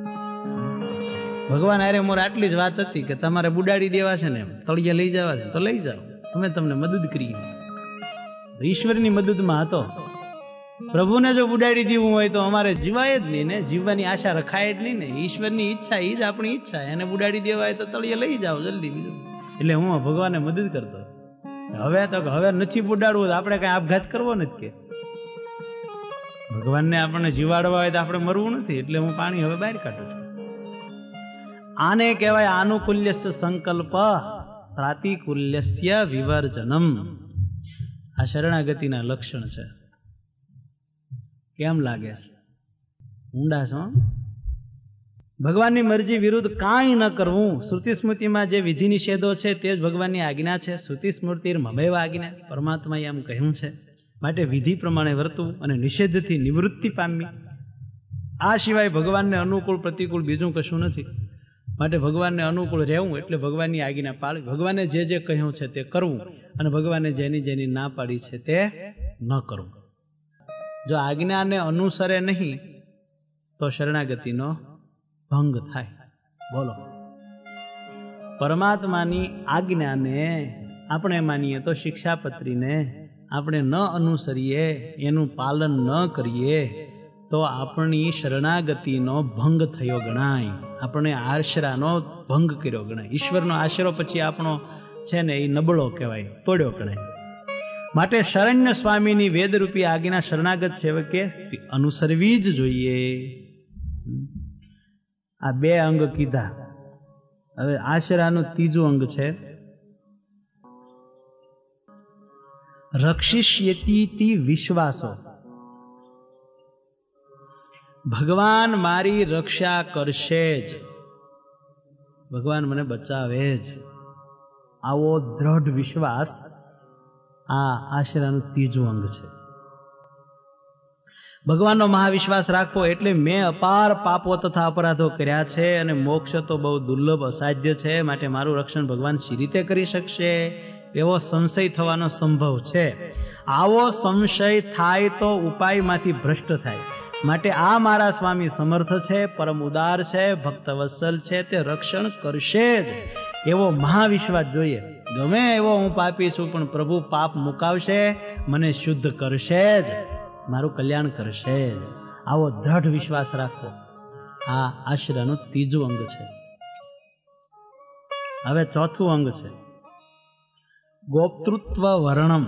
ભગવાન અરે મોર આટલી જ વાત હતી કે તમારે બુડાડી દેવા છે ને, તળિયે લઈ જવા છે તો લઈ જાઓ, અમે તમને મદદ કરીએ. ઈશ્વરની મદદમાં હતો. પ્રભુને જો બુડાડી દેવું હોય તો અમારે જીવાય જ નહીં ને, જીવવાની આશા રખાય જ નહીં ને. ઈશ્વરની ઈચ્છા એ જ આપણી ઈચ્છા, એને બુડાડી દેવા હોય તો તળિયે લઈ જાઓ જલ્દી. બીજું એટલે હું ભગવાનને મદદ કરતો. હવે તો હવે નથી બુડાડવું તો આપણે કઈ આપઘાત કરવો નથી કે ભગવાનને આપણને જીવાડવા હોય તો આપણે મરવું નથી. એટલે હું પાણી હવે બહાર કાઢું છું. આને કહેવાય આનુકૂલ્યસ્ય સંકલ્પ પ્રાતિકૂલ્યસ્ય વિવર્જનમ. આ શરણાગતિના લક્ષણ છે. કેમ લાગે છે? ઊંડા છો? ભગવાનની મરજી વિરુદ્ધ કાંઈ ન કરવું. શ્રુતિ સ્મૃતિમાં જે વિધિ નિષેધો છે તે જ ભગવાનની આજ્ઞા છે. શ્રુતિ સ્મૃતિ મમેવ આજ્ઞા, પરમાત્માએ એમ કહ્યું છે. માટે વિધિ પ્રમાણે વર્તવું અને નિષેધથી નિવૃત્તિ પામવી. આ સિવાય ભગવાનને અનુકૂળ પ્રતિકૂળ બીજું કશું નથી. માટે ભગવાનને અનુકૂળ રહેવું એટલે ભગવાનની આજ્ઞા પાળવી. ભગવાને જે જે કહ્યું છે તે કરવું અને ભગવાને જેની જેની ના પાડી છે તે ન કરવું. જો આજ્ઞાને અનુસરે નહીં તો શરણાગતિનો ભંગ થાય. બોલો, પરમાત્માની આજ્ઞાને આપણે માનીએ તો શિક્ષાપત્રીને આપણે ન અનુસરીએ, એનું પાલન ન કરીએ તો આપણી શરણાગતિનો ભંગ થયો ગણાય. આપણે આશરાનો ભંગ કર્યો ગણાય. ઈશ્વરનો આશરો પછી આપણો છે ને એ નબળો કહેવાય, તોડ્યો ગણાય. માટે શરણ્ય સ્વામીની વેદરૂપી આજ્ઞા શરણાગત સેવકે અનુસરવી જ જોઈએ. આ બે અંગ કીધા. હવે આશરાનું ત્રીજું અંગ છે રક્ષિષ્યતિ વિશ્વાસો. ભગવાન મારી રક્ષા કરશે જ, ભગવાન મને બચાવે જ, આવો દ્રઢ વિશ્વાસ આ આશરાનું ત્રીજું અંગ છે. ભગવાનનો મહાવિશ્વાસ રાખવો એટલે મેં અપાર પાપો તથા અપરાધો કર્યા છે અને મોક્ષ તો બહુ દુર્લભ અસાધ્ય છે, માટે મારું રક્ષણ ભગવાન શી રીતે કરી શકશે એવો સંશય થવાનો સંભવ છે. આવો સંશય થાય તો ઉપાયમાંથી ભ્રષ્ટ થાય. માટે આ મારા સ્વામી સમર્થ છે, પરમ ઉદાર છે, ભક્તવત્સલ છે, તે રક્ષણ કરશે જ એવો મહાવિશ્વાસ જોઈએ. ગમે એવો હું પાપી છું પણ પ્રભુ પાપ મુકાવશે, મને શુદ્ધ કરશે જ, મારું કલ્યાણ કરશે જ. આવો દ્રઢ વિશ્વાસ રાખવો. આ આશ્રયનું ત્રીજું અંગ છે. હવે ચોથું અંગ છે ગોપ્તૃત્વ વર્ણમ.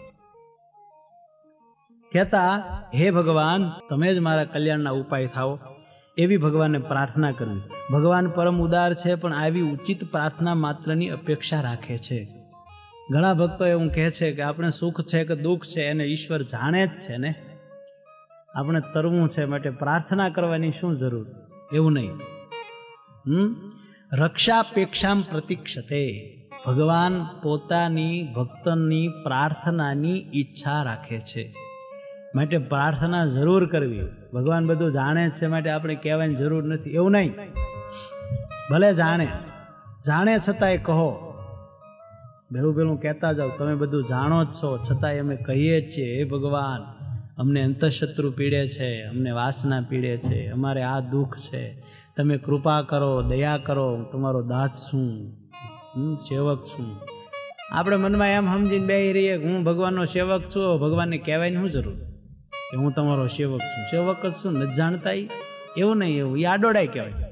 કહેતા હે ભગવાન તમે જ મારા કલ્યાણના ઉપાય થાઓ એવી ભગવાનને પ્રાર્થના કરવી. ભગવાન પરમ ઉદાર છે પણ આવી ઉચિત પ્રાર્થના માત્રની અપેક્ષા રાખે છે. ઘણા ભક્તો એવું કહે છે કે આપણે સુખ છે કે દુઃખ છે એને ઈશ્વર જાણે જ છે ને, આપણે તરવું છે માટે પ્રાર્થના કરવાની શું જરૂર? એવું નહીં. હમ રક્ષાપેક્ષામ પ્રતીક્ષતે. ભગવાન પોતાની ભક્તની પ્રાર્થનાની ઈચ્છા રાખે છે માટે પ્રાર્થના જરૂર કરવી. ભગવાન બધું જાણે છે માટે આપણે કહેવાની જરૂર નથી એવું નહીં. ભલે જાણે જાણે છતાંય કહો, ભેલું ભેલું કહેતા જાઓ તમે બધું જાણો જ છો છતાંય અમે કહીએ જ છીએ હે ભગવાન અમને અંતઃશત્રુ પીડે છે, અમને વાસના પીડે છે, અમારે આ દુઃખ છે, તમે કૃપા કરો, દયા કરો, તમારો દાસ છું, હું સેવક છું. આપણે મનમાં એમ સમજીને બેસી રહીએ કે હું ભગવાનનો સેવક છું, ભગવાનને કહેવાની શું જરૂર કે હું તમારો સેવક છું? સેવક જ છું, નથી જાણતા એવું નહીં, એવું એ આડોડાય કહેવાય.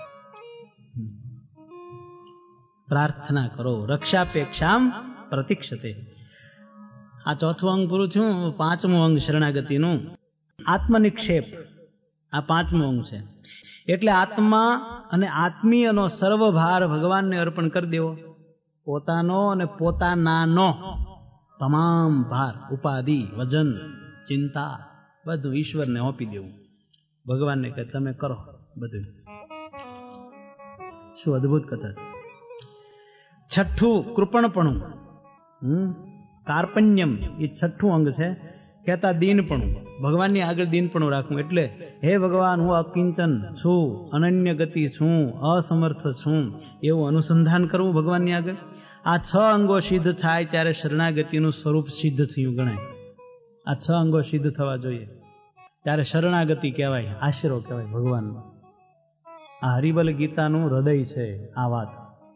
પ્રાર્થના કરો. રક્ષાપેક્ષામ પ્રતીક્ષતે. આ ચોથું અંગ પૂરું થયું. પાંચમું અંગ શરણાગતિનું આત્મનિક્ષેપ. આ પાંચમું અંગ છે. એટલે આત્મા અને આત્મીયનો સર્વભાર ભગવાનને અર્પણ કરી દેવો. પોતાનો અને પોતાનાનો તમામ ભાર, ઉપાધિ, વજન, ચિંતા બધું ઈશ્વરને આપી દેવું. ભગવાનને કહે તમે કરો બધું. શું અદભુત કથા. છઠ્ઠું કૃપણપણું, હમ કાર્પણ્યમ એ છઠ્ઠું અંગ છે. કહેતા દીનપણું, ભગવાનની આગળ દીનપણું રાખવું. એટલે હે ભગવાન, હું અકિંચન છું, અનન્ય ગતિ છું, અસમર્થ છું, એવું અનુસંધાન કરવું ભગવાનની આગળ. આ છ અંગો સિદ્ધ થાય ત્યારે શરણાગતિનું સ્વરૂપ સિદ્ધ થયું ગણાય. આ છ અંગો સિદ્ધ થવા જોઈએ ત્યારે શરણાગતિ કહેવાય, આશરો કહેવાય ભગવાનનો. આ હરિબલ ગીતાનું હૃદય છે આ વાત.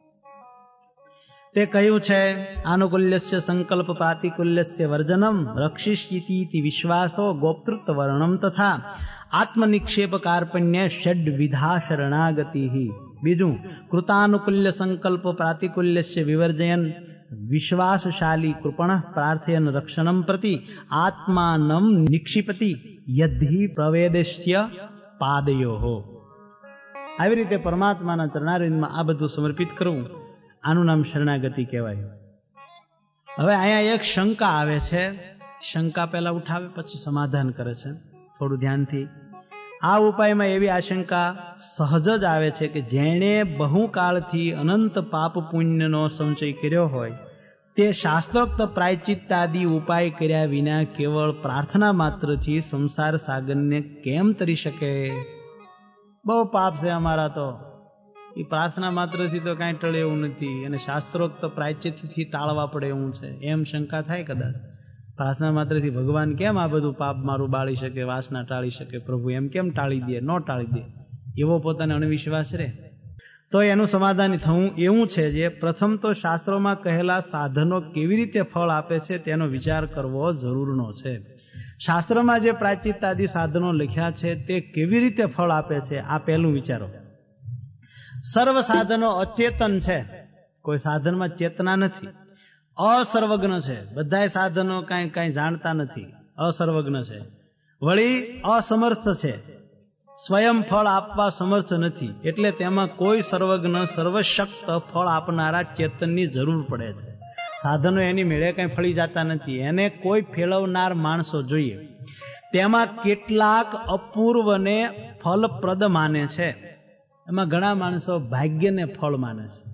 તે કહ્યું છે આનુકૂલ્યસ્ય સંકલ્પ પ્રાતિકૂલ્યસ્ય વર્જનમ રક્ષિષ્યતિ વિશ્વાસો ગોપ્તૃત્વ વર્ણમ તથા આત્મનિક્ષેપ કાર્પણ્ય ષડ વિધા શરણાગતિ. બીજું કૃતાનુકૂલ્ય સંકલ્પ પ્રાતિકૂલ્યસ્ય વિવર્જયન વિશ્વાસશાલી કૃપણ પ્રાર્થયન રક્ષણમ પ્રતિ આત્માનમ નિક્ષિપતિ યદ્ધિ પ્રવેદસ્ય પાદયો. આવી રીતે પરમાત્માના ચરણારવિંદમાં આ બધું સમર્પિત કરવું, આનું નામ શરણાગતિ કહેવાય. હવે અહીંયા એક શંકા આવે છે. શંકા પહેલા ઉઠાવે પછી સમાધાન કરે છે થોડું ધ્યાનથી. આ ઉપાયમાં એવી આશંકા સહજ જ આવે છે કે જેણે બહુકાળથી અનંત પાપ પુણ્યનો સંચય કર્યો હોય તે શાસ્ત્રોક્ત પ્રાયચિત્તાદિ ઉપાય કર્યા વિના કેવળ પ્રાર્થના માત્રથી સંસાર સાગરને કેમ તરી શકે? બહુ પાપ છે અમારા, તો એ પ્રાર્થના માત્રથી તો કાંઈ ટળે એવું નથી, અને શાસ્ત્રોક્ત પ્રાયચિત્તથી ટાળવા પડે એવું છે, એમ શંકા થાય કદાચ. પ્રાર્થના માત્રથી ભગવાન કેમ આ બધું પાપ મારું બાળી શકે, વાસના ટાળી શકે, પ્રભુ એમ કેમ ટાળી દે, ન ટાળી દે, એવો પોતાને અણવિશ્વાસ રહે. તો એનું સમાધાન થવું એવું છે જે પ્રથમ તો શાસ્ત્રોમાં કહેલા સાધનો કેવી રીતે ફળ આપે છે તેનો વિચાર કરવો જરૂરનો છે. શાસ્ત્રમાં જે પ્રાયચિત્તાદિ સાધનો લખ્યા છે તે કેવી રીતે ફળ આપે છે આ પહેલું વિચારો. સર્વ સાધનો અચેતન છે, કોઈ સાધનમાં ચેતના નથી, અસર્વજ્ઞ છે. બધા સાધનો કાંઈ કાંઈ જાણતા નથી, અસર્વજ્ઞ છે. વળી અસમર્થ છે, સ્વયં ફળ આપવા સમર્થ નથી. એટલે તેમાં કોઈ સર્વજ્ઞ સર્વશક્ત ફળ આપનારા ચેતનની જરૂર પડે છે. સાધનો એની મેળે કંઈ ફળી જતા નથી, એને કોઈ ફેળવનાર માણસો જોઈએ. તેમાં કેટલાક અપૂર્વને ફલપ્રદ માને છે. એમાં ઘણા માણસો ભાગ્યને ફળ માને છે.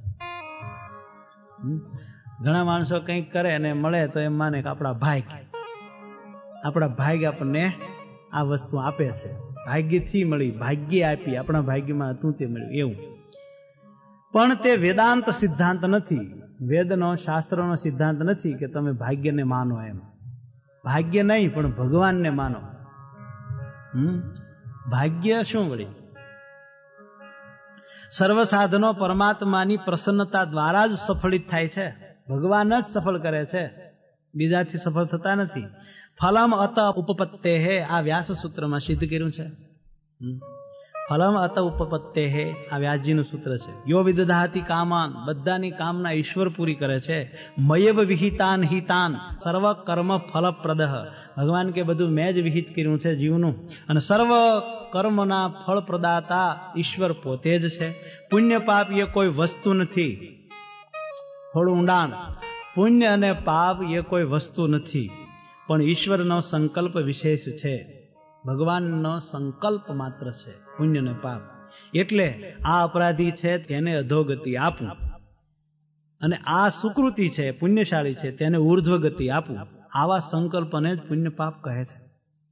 ઘણા માણસો કંઈક કરે અને મળે તો એમ માને કે આપણા ભાગ્ય આપણા ભાગ્ય આપણને આ વસ્તુ આપે છે, ભાગ્યથી મળી, ભાગ્ય આપી, આપણા ભાગ્યમાં હતું તે મળ્યું એવું. પણ તે વેદાંત સિદ્ધાંત નથી, વેદનો શાસ્ત્રનો સિદ્ધાંત નથી કે તમે ભાગ્યને માનો. એમ ભાગ્ય નહીં પણ ભગવાનને માનો. હમ ભાગ્ય શું વળી? સર્વ સાધનો પરમાત્માની પ્રસન્નતા દ્વારા જ સફળિત થાય છે. ભગવાન જ સફળ કરે છે, બીજાથી સફળ થતા નથી. ફલમ અત ઉપપત્તે હે આ વ્યાસ સૂત્રમાં સિદ્ધ કર્યું છે. ફલમ અત ઉપપત્તે હે આ વ્યાસજીનું સૂત્ર છે. યો વિદધાતિ કામાન, બધાની કામના ઈશ્વર પૂરી કરે છે. મયવ વિહિતાન હિતાન સર્વ કર્મ ફલપ્રદ. ભગવાન કે બધું મેં જ વિહિત કર્યું છે જીવનું, અને સર્વ કર્મના ફળ પ્રદાતા ઈશ્વર પોતે જ છે. પુણ્ય પાપ એ કોઈ વસ્તુ નથી. થોડું ઊંડાણ. પુણ્ય અને પાપ એ કોઈ વસ્તુ નથી, પણ ઈશ્વરનો સંકલ્પ વિશેષ છે. ભગવાનનો સંકલ્પ માત્ર છે પુણ્ય ને પાપ. એટલે આ અપરાધી છે તેને અધોગતિ આપું, અને આ સુકૃતિ છે પુણ્યશાળી છે તેને ઉર્ધ્વ ગતિ આપું. આવા સંકલ્પને જ પુણ્ય પાપ કહે છે.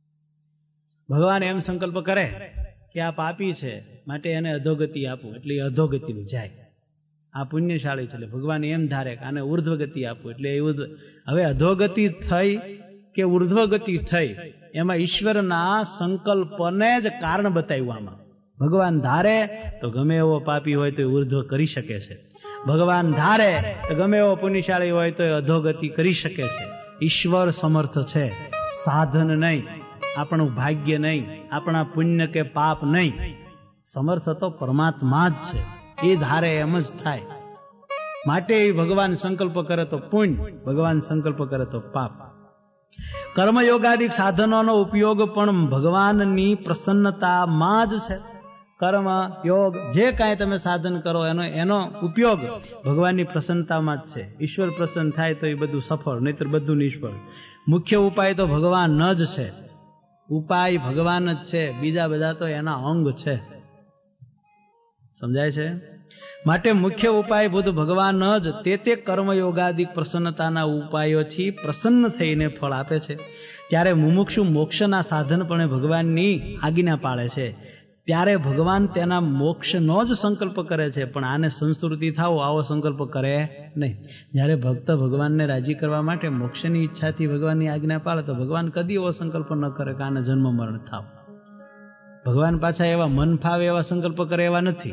ભગવાન એમ સંકલ્પ કરે કે આ પાપી છે માટે એને અધોગતિ આપું, એટલે એ અધોગતિનું જાય. આ પુણ્યશાળી છે એટલે ભગવાન એમ ધારે કે આને ઉર્ધ્વ ગતિ આપું, એટલે એ હવે અધોગતિ થઈ કે ઉર્ધ્વ ગતિ થઈ એમાં ઈશ્વરના સંકલ્પને જ કારણ બતાવ્યું. આમાં ભગવાન ધારે તો ગમે એવો પાપી હોય તો ઉર્ધ્વ કરી શકે છે, ભગવાન ધારે તો ગમે એવો પુણ્યશાળી હોય તો અધોગતિ કરી શકે છે. ઈશ્વર સમર્થ છે, સાધન નહીં, આપણું ભાગ્ય નહીં, આપણા પુણ્ય કે પાપ નહીં. સમર્થ તો પરમાત્મા જ છે, એ ધારે એમ જ થાય. માટે ભગવાન સંકલ્પ કરે તો પુણ્ય, ભગવાન સંકલ્પ કરે તો પાપ. કર્મયોગાદિક સાધનોનો ઉપયોગ પણ ભગવાનની પ્રસન્નતામાં જ છે. કર્મ યોગ જે કાંઈ તમે સાધન કરો એનો એનો ઉપયોગ ભગવાનની પ્રસન્નતામાં જ છે. ઈશ્વર પ્રસન્ન થાય તો એ બધું સફળ, નહીતર બધું નિષ્ફળ. મુખ્ય ઉપાય તો ભગવાન જ છે. ઉપાય ભગવાન જ છે, બીજા બધા તો એના અંગ છે. સમજાય છે? માટે મુખ્ય ઉપાય બુદ્ધ ભગવાન જ તે તે કર્મયોગાદિક પ્રસન્નતાના ઉપાયોથી પ્રસન્ન થઈને ફળ આપે છે. ત્યારે મુમુક્ષુ મોક્ષના સાધન પણ ભગવાનની આજ્ઞા પાળે છે. ત્યારે ભગવાન તેના મોક્ષનો જ સંકલ્પ કરે છે, પણ આને સંસ્કૃતિ થાવો આવો સંકલ્પ કરે નહીં. જ્યારે ભક્ત ભગવાનને રાજી કરવા માટે મોક્ષની ઈચ્છાથી ભગવાનની આજ્ઞા પાળે તો ભગવાન કદી એવો સંકલ્પ ન કરે કે આને જન્મ મરણ થાવ. ભગવાન પાછા એવા મન ફાવે એવા સંકલ્પ કરે એવા નથી.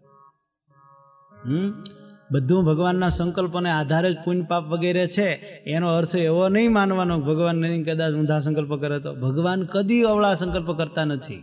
હમ બધું ભગવાનના સંકલ્પને આધારે જ પુણ્ય પાપ વગેરે છે. એનો અર્થ એવો નહીં માનવાનો ભગવાન નહીં કદાચ ઊંધા સંકલ્પ કરે તો. ભગવાન કદી અવળા સંકલ્પ કરતા નથી.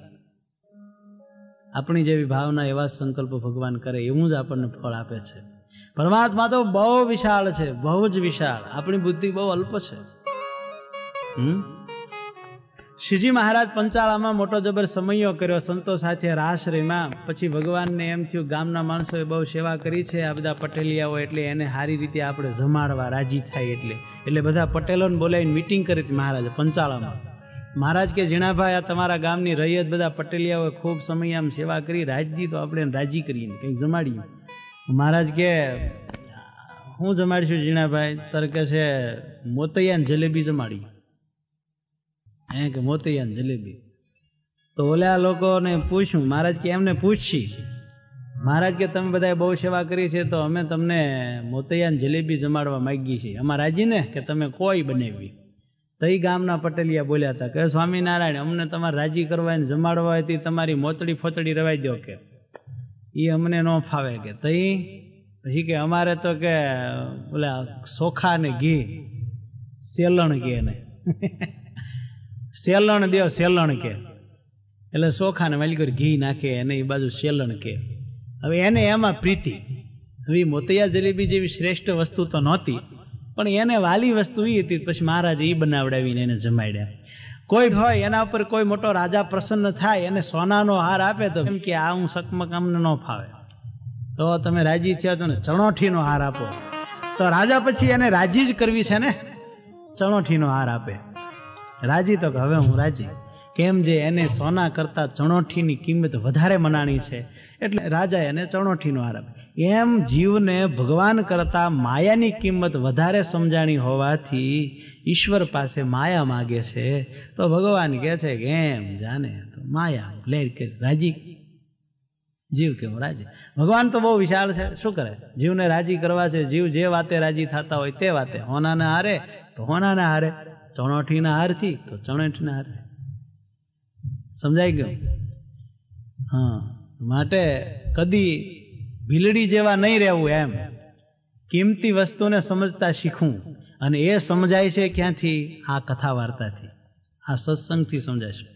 આપણી જેવી ભાવના એવા સંકલ્પ ભગવાન કરે એવું જ આપણને ફળ આપે છે. પરમાત્મા તો બહુ વિશાળ છે, બહુ જ વિશાળ. આપણી બુદ્ધિ બહુ અલ્પ છે. હમ શ્રીજી મહારાજ પંચાળામાં મોટો જબર સમયો કર્યો સંતો સાથે રાસરીમાં. પછી ભગવાનને એમ થયું ગામના માણસોએ બહુ સેવા કરી છે, આ બધા પટેલિયાઓ, એટલે એને સારી રીતે આપણે જમાડવા રાજી થાય. એટલે એટલે બધા પટેલોને બોલાવીને મિટિંગ કરી હતી મહારાજે પંચાળામાં. મહારાજ કે ઝીણાભાઈ, આ તમારા ગામની રૈયત બધા પટેલિયાઓએ ખૂબ સમય આમ સેવા કરી, રાજજી તો આપણે રાજી કરીએ, કંઈક જમાડીએ. મહારાજ કે હું જમાડીશું ઝીણાભાઈ? તર કે છે મોતૈયાને જલેબી જમાડી. હે કે મોતૈયાને જલેબી? તો ઓલા લોકોને પૂછ્યું. મહારાજ કે એમને પૂછશી. મહારાજ કે તમે બધાએ બહુ સેવા કરી છે તો અમે તમને મોતૈયાને જલેબી જમાડવા માગીએ છીએ. અમારા રાજી ને કે તમે કોઈ બનાવી. તઈ ગામના પટેલિયા બોલ્યા હતા કે સ્વામિનારાયણ, અમને તમારે રાજી કરવા જમાડવા હતી, તમારી મોતડી ફોતડી રવાઈ દો કે એ અમને ન ફાવે. કે તઈ પછી કે અમારે તો કે ઓલા ચોખા ને ઘી સેલણ કે એને સેલણ દેવ સેલણ કે, એટલે ચોખા ને વાલી કરી ઘી નાખે એને એ બાજુ સેલણ કે. હવે એને એમાં પ્રીતિ. હવે મોતૈયા જલેબી જેવી શ્રેષ્ઠ વસ્તુ તો નહોતી, પણ એને વાલી વસ્તુ એ હતી. પછી મહારાજે એ બનાવડાવીને એને જમાડ્યા. કોઈ હોય એના ઉપર કોઈ મોટો રાજા પ્રસન્ન થાય, એને સોનાનો હાર આપે તો એમ કે આ હું સકમક અમને ન ફાવે, તો તમે રાજી થયા તો ને ચણોઠીનો હાર આપો. તો રાજા પછી એને રાજી જ કરવી છે ને, ચણોઠીનો હાર આપે. રાજી તો કે હવે હું રાજી. કેમ જે એને સોના કરતા ચણોઠીની કિંમત વધારે મનાણી છે, એટલે રાજા એને ચણોઠીનો હાર આપે. એમ જીવને ભગવાન કરતા માયાની કિંમત વધારે સમજાણી હોવાથી ઈશ્વર પાસે માયા માગે છે. તો ભગવાન કહે છે કે એમ જાને તો માયા લે કે રાજી જીવ કેવું રાજી. ભગવાન તો બહુ વિશાળ છે, શું કરે? જીવને રાજી કરવા છે. જીવ જે વાતે રાજી થતા હોય તે વાતે. હોનાને હારે તો હોનાને હારે, ચણોઠીના હારથી તો ચણોઠીના હારથી. સમજાઈ ગયું? હા, માટે કદી ભીલડી જેવા નહીં રહેવું. એમ કિંમતી વસ્તુને સમજતા શીખવું. અને એ સમજાય છે ક્યાંથી? આ કથા વાર્તાથી, આ સત્સંગથી સમજાય છે.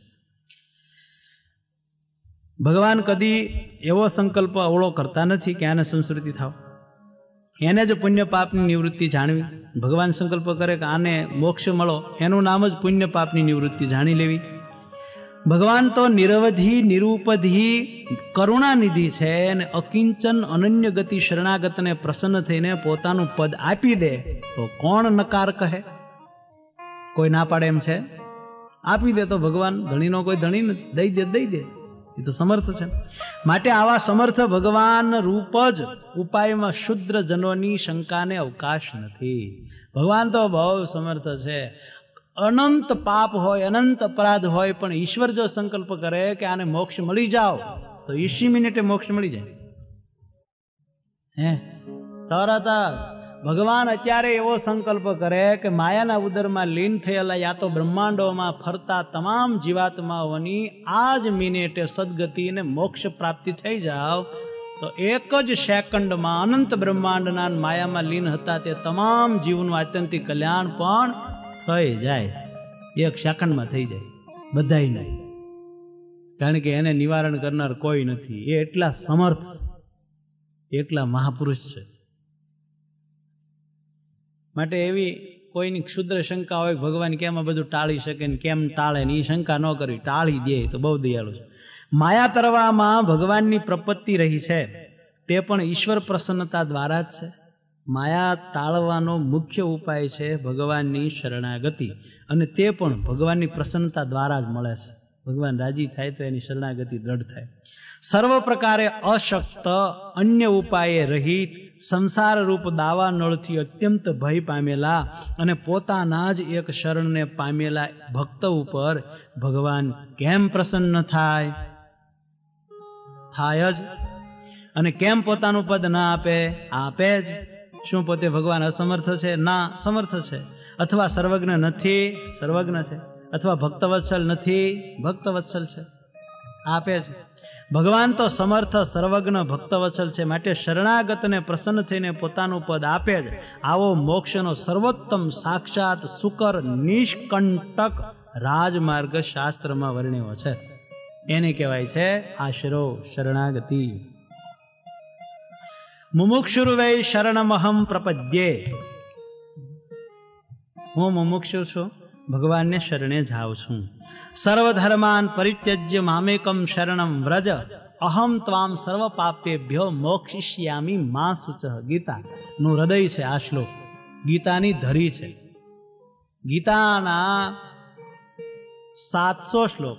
ભગવાન કદી એવો સંકલ્પ અવળો કરતા નથી કે આને સંસ્કૃતિ થાવ. એને જ પુણ્ય પાપની નિવૃત્તિ જાણવી. ભગવાન સંકલ્પ કરે કે આને મોક્ષ મળો, એનું નામ જ પુણ્ય પાપની નિવૃત્તિ જાણી લેવી. ભગવાન તો નિરવધિ નિરૂપધિ કરુણાનિધિ છે, અને અકિંચન અનન્ય ગતિ શરણાગતને પ્રસન્ન થઈને પોતાનું પદ આપી દે તો કોણ નકાર કહે? કોઈ ના પાડે એમ છે? આપી દે તો ભગવાન ધણીનો કોઈ ધણી દઈ દે દઈ દે એ તો સમર્થ છે. માટે આવા સમર્થ ભગવાન રૂપ જ ઉપાયમાં શુદ્ર જનોની શંકાને અવકાશ નથી. ભગવાન તો બહુ સમર્થ છે. અનંત પાપ હોય, અનંત અપરાધ હોય, પણ ઈશ્વર જો સંકલ્પ કરે કે આને મોક્ષ મળી જાઓ તો ઈસી મિનિટે મોક્ષ મળી જાય. હે તરત ભગવાન અત્યારે એવો સંકલ્પ કરે કે માયાના ઉદરમાં લીન થયેલા યા તો બ્રહ્માંડોમાં ફરતા તમામ જીવાત્માઓની આ જ મિનિટે સદગતિ અને મોક્ષ પ્રાપ્તિ થઈ જાવ તો એક જ સેકન્ડમાં અનંત બ્રહ્માંડના માયામાં લીન હતા તે તમામ જીવનું આત્યંતિક કલ્યાણ પણ થઈ જાય. એક સેકન્ડમાં થઈ જાય બધાય નહીં, કારણ કે એને નિવારણ કરનાર કોઈ નથી. એ એટલા સમર્થ, એટલા મહાપુરુષ છે. માટે એવી કોઈની ક્ષુદ્ર શંકા હોય ભગવાન કેમ આ બધું ટાળી શકે ને કેમ ટાળે ને એ શંકા ન કરવી, ટાળી દે તો બહુ દયાળુ છે. માયા તરવામાં ભગવાનની પ્રપત્તિ રહી છે તે પણ ઈશ્વર પ્રસન્નતા દ્વારા જ છે. માયા ટાળવાનો મુખ્ય ઉપાય છે ભગવાનની શરણાગતિ, અને તે પણ ભગવાનની પ્રસન્નતા દ્વારા જ મળે છે. ભગવાન રાજી થાય તો એની શરણાગતિ દ્રઢ થાય. સર્વ પ્રકારે અશક્ત, અન્ય ઉપાયે રહિત, સંસાર રૂપ દાવા નળથી અત્યંત ભય પામેલા અને પોતાના જ એક શરણને પામેલા ભક્ત ઉપર ભગવાન કેમ પ્રસન્ન થાય? થાય જ. અને કેમ પોતાનું પદ ના આપે? આપે જ. શું પોતે ભગવાન અસમર્થ છે? ના, સમર્થ છે. અથવા સર્વજ્ઞ નથી? સર્વજ્ઞ છે. અથવા ભક્તવત્સલ નથી? ભક્તવત્સલ છે. આપે છે. ભગવાન તો સમર્થ, સર્વજ્ઞ, ભક્તવત્સલ છે. માટે શરણાગતને પ્રસન્ન થઈને પોતાનું પદ આપે જ. આવો મોક્ષનો સર્વોત્તમ સાક્ષાત સુકર નિષ્કંટક રાજમાર્ગ શાસ્ત્રમાં વર્ણ્યો છે. એને કહેવાય છે આશરો, શરણાગતિ. મુમુક્ષુર્વૈ શરણમહમ પ્રપદ્યે. હું મુમુક્ષુ છું, ભગવાનને શરણે જાઉં છું. સર્વધર્માન પરિત્યજ્ય મામેકમ શરણમ વ્રજ, અહમ ત્વામ સર્વ પાપેભ્યો મોક્ષિષ્યામિ મા શુચઃ. ગીતા નું હૃદય છે આ શ્લોક, ગીતાની ધરી છે. ગીતાના સાતસો શ્લોક,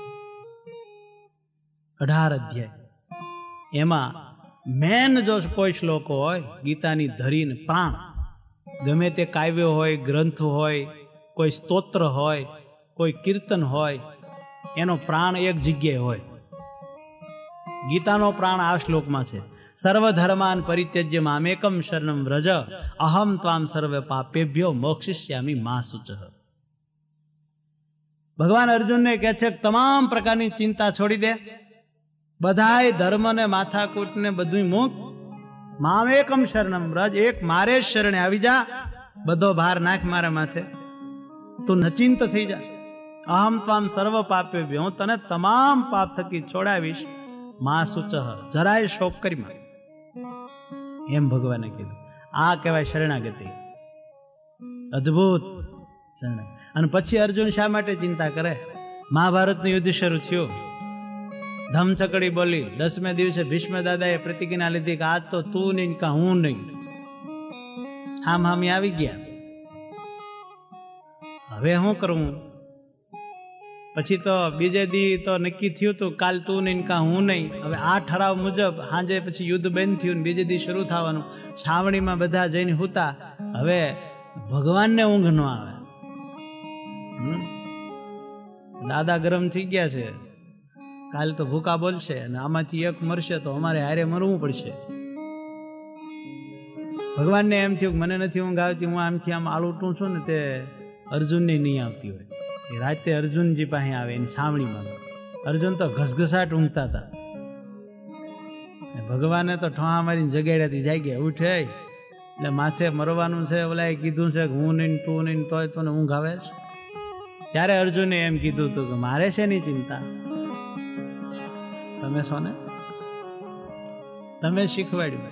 અઢાર અધ્યાય. એમાં મેન જો કોઈ શ્લોક હોય, ગીતાની ધરીને પ્રાણ, ગમે તે કાવ્ય હોય, ગ્રંથ હોય, કોઈ સ્તોત્ર હોય, કોઈ કીર્તન હોય, એનો પ્રાણ એક જગ્યાએ હોય. ગીતાનો પ્રાણ આ શ્લોકમાં છે. સર્વધર્માન પરિત્યજ્ય મામેકમ શરણમ વ્રજ, અહમ ત્વામ સર્વ પાપેભ્યો મોક્ષિષ્યામિ મા શુચઃ. ભગવાન અર્જુનને કહે છે કે તમામ પ્રકારની ચિંતા છોડી દે, બધાય ધર્મ ને માથાકૂટ ને બધું મૂક, મામેકમ શરણમ વ્રજ, એક મારે જ શરણે આવી જા, બધો ભાર નાખ મારા માથે, તું નચિંત થઈ જા. અહમ ત્વામ સર્વ પાપેભ્યો, હું તને તમામ પાપ થકી છોડાવીશ, મા શુચઃ, જરાય શોક કરી માં. એમ ભગવાને કીધું. આ કહેવાય શરણાગતિ, અદ્ભુત શરણાગતિ. અને પછી અર્જુન શા માટે ચિંતા કરે? મહાભારતનું યુદ્ધ શરૂ થયું, ધમચકડી બોલી. દસમે દિવસે ભીષ્મ દાદાએ પ્રતિજ્ઞા લીધી કે આજ તો તું નહીં કા હું નહીં. હામ હામી આવી ગયા. હવે શું કરવું? પછી તો બીજે દી તો નક્કી થયું હતું કાલ તું નહીં કા હું નહીં. હવે આ ઠરાવ મુજબ સાંજે પછી યુદ્ધ બંધ થયું, બીજે દી શરૂ થવાનું. છાવણીમાં બધા જઈને હુતા. હવે ભગવાનને ઊંઘ ન આવે. દાદા ગરમ થઈ ગયા છે, કાલ તો ભૂકા બોલશે અને આમાંથી એક મરશે તો અમારે હારે મરવું પડશે. ભગવાનને એમ થયું મને નથી ઊંઘ આવતી, હું આમથી આમ આળુટું છું ને તે અર્જુનને નહીં આવતી હોય. એ રાતે અર્જુનજી પાસે આવે એની છાવણીમાં. અર્જુન તો ઘસઘસાટ ઊંઘતા હતા. ભગવાને તો ઠોહા મારીને જગાડ્યાથી જાગ્યા, ઉઠે એટલે માથે મરવાનું છે, ઓલા કીધું છે કે હું નહીં તું નહીં, તોય તને ઊંઘ આવે છે. ત્યારે અર્જુને એમ કીધું હતું કે મારે છે ની ચિંતા, તમે છો ને, તમે શીખવાડ્યું,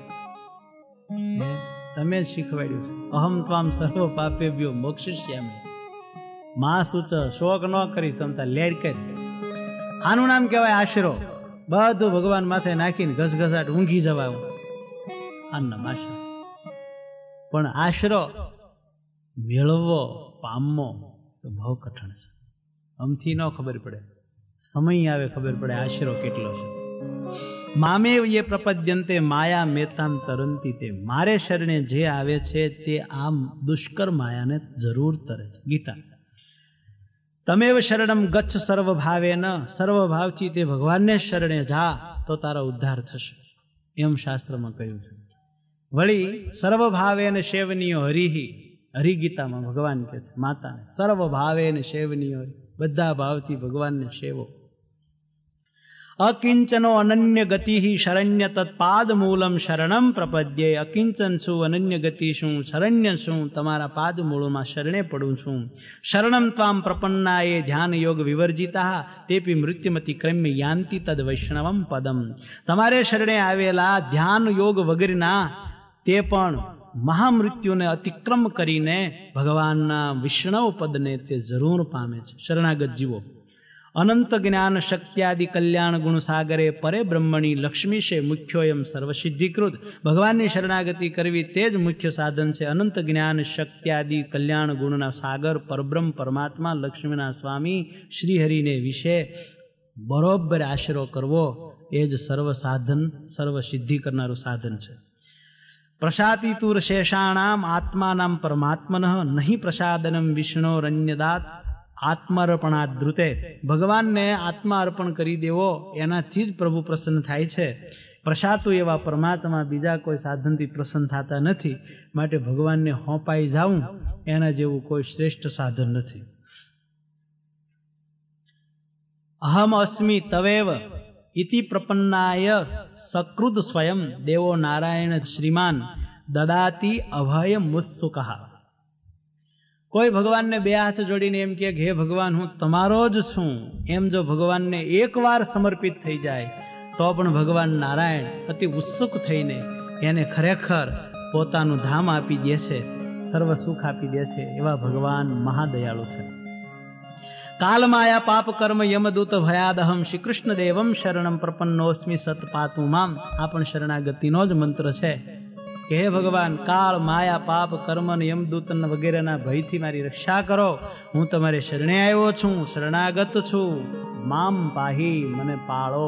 તમે જ શીખવાડ્યું છે. અહમ ત્વામ સર્વ પાપેભ્યો મોક્ષિષ્યામિ મા શુચઃ. શોક ન કરી તમતા લેડ કરી. આનું નામ કહેવાય આશરો. બધું ભગવાન માથે નાખીને ઘસઘસાટ ઊંઘી જવા, આનું આશરો. પણ આશરો મેળવવો, પામવો તો બહુ કઠણ છે. આમથી ન ખબર પડે, સમય આવે ખબર પડે આશરો કેટલો છે. મામે એ પ્રપદ્યંતે માયા મેતામ તરંતી તે. મારે શરણે જે આવે છે તે આ દુષ્કર માયાને જરૂર તરે છે. ગીતા. તમેવ શરણમ ગચ્છ સર્વ ભાવે ન. સર્વ ભાવથી તે ભગવાનને શરણે જા તો તારો ઉદ્ધાર થશે, એમ શાસ્ત્રમાં કહ્યું છે. વળી સર્વ ભાવે ને સેવનીયો હરિહી. હરિગીતામાં ભગવાન કહે છે માતાને, સર્વ ભાવે ને સેવનીયો, બધા ભાવથી ભગવાનને સેવો. અકિંચનો અનન્ય ગતિ શરણ્ય તત્પાદ મૂલમ શરણમ પ્રપદ્યે. અકિંચન છું, અનન્ય ગતિ શું, શરણ્ય શું, તમારા પાદ મૂળમાં શરણે પડું છું. શરણમ ત્વામ પ્રપન્ના એ ધ્યાન યોગ વિવર્જિતા તેપી મૃત્યુમતી ક્રમ્ય યાંતિ તદ વૈષ્ણવમ પદમ. તમારે શરણે આવેલા ધ્યાન યોગ વગેરેના તે પણ મહામૃત્યુને અતિક્રમ કરીને ભગવાનના વિષ્ણવ પદને તે જરૂર પામે છે. શરણાગત જીવો અનંત જ્ઞાન શક્ત્યાદિ કલ્યાણ ગુણ સાગરે પરે બ્રહ્મણી લક્ષ્મીશે મુખ્યોયમ સર્વસિદ્ધિકૃત. ભગવાનની શરણાગતિ કરવી તે જ મુખ્ય સાધન છે. અનંત જ્ઞાન શક્ત્યાદિ કલ્યાણ ગુણના સાગર પરબ્રહ્મ પરમાત્મા લક્ષ્મીના સ્વામી શ્રીહરિને વિશે બરોબર આશરો કરવો એ જ સર્વ સાધન, સર્વ સિદ્ધિ કરનારું સાધન છે. પ્રસાતિતુર શેષાણામ આત્માનામ પરમાત્મન નહીં પ્રસાદનમ વિષ્ણોરન્યદાત આત્માર્પણાદ ધ્રુતે. ભગવાનને આત્મા અર્પણ કરી દેવો એનાથી જ પ્રભુ પ્રસન્ન થાય છે. પ્રસાતુ એવા પરમાત્મા બીજા કોઈ સાધનથી પ્રસન્ન થતા નથી. માટે ભગવાનને હોંપાઈ જાઉં એના જેવું કોઈ શ્રેષ્ઠ સાધન નથી. અહમ અસ્મિ તવેવ ઇતિ પ્રપન્નાય સકૃદ સ્વયં દેવો નારાયણ શ્રીમાન દદાતિ અભય મુત્સુકઃ. કોઈ ભગવાનને બે હાથ જોડીને એમ કે હે ભગવાન હું તમારો જ છું, એમ જો ભગવાનને એકવાર સમર્પિત થઈ જાય તો પણ ભગવાન નારાયણ અતિ ઉત્સુક થઈને એને ખરેખર પોતાનું ધામ આપી દે છે, સર્વ સુખ આપી દે છે. એવા ભગવાન મહાદયાળુ છે. કાલ માયા પાપ કર્મ યમદૂત ભયાદહમ શ્રી કૃષ્ણ દેવમ શરણમ પ્રપન્નોસ્મિ સતપાતુ મામ. આ પણ શરણાગતિનો જ મંત્ર છે કે હે ભગવાન કાળ માયા પાપ કર્મ અને યમદૂત વગેરેના ભયથી મારી રક્ષા કરો. હું તમારે શરણે આવ્યો છું, શરણાગત છું. મામ પાહી, મને પાળો.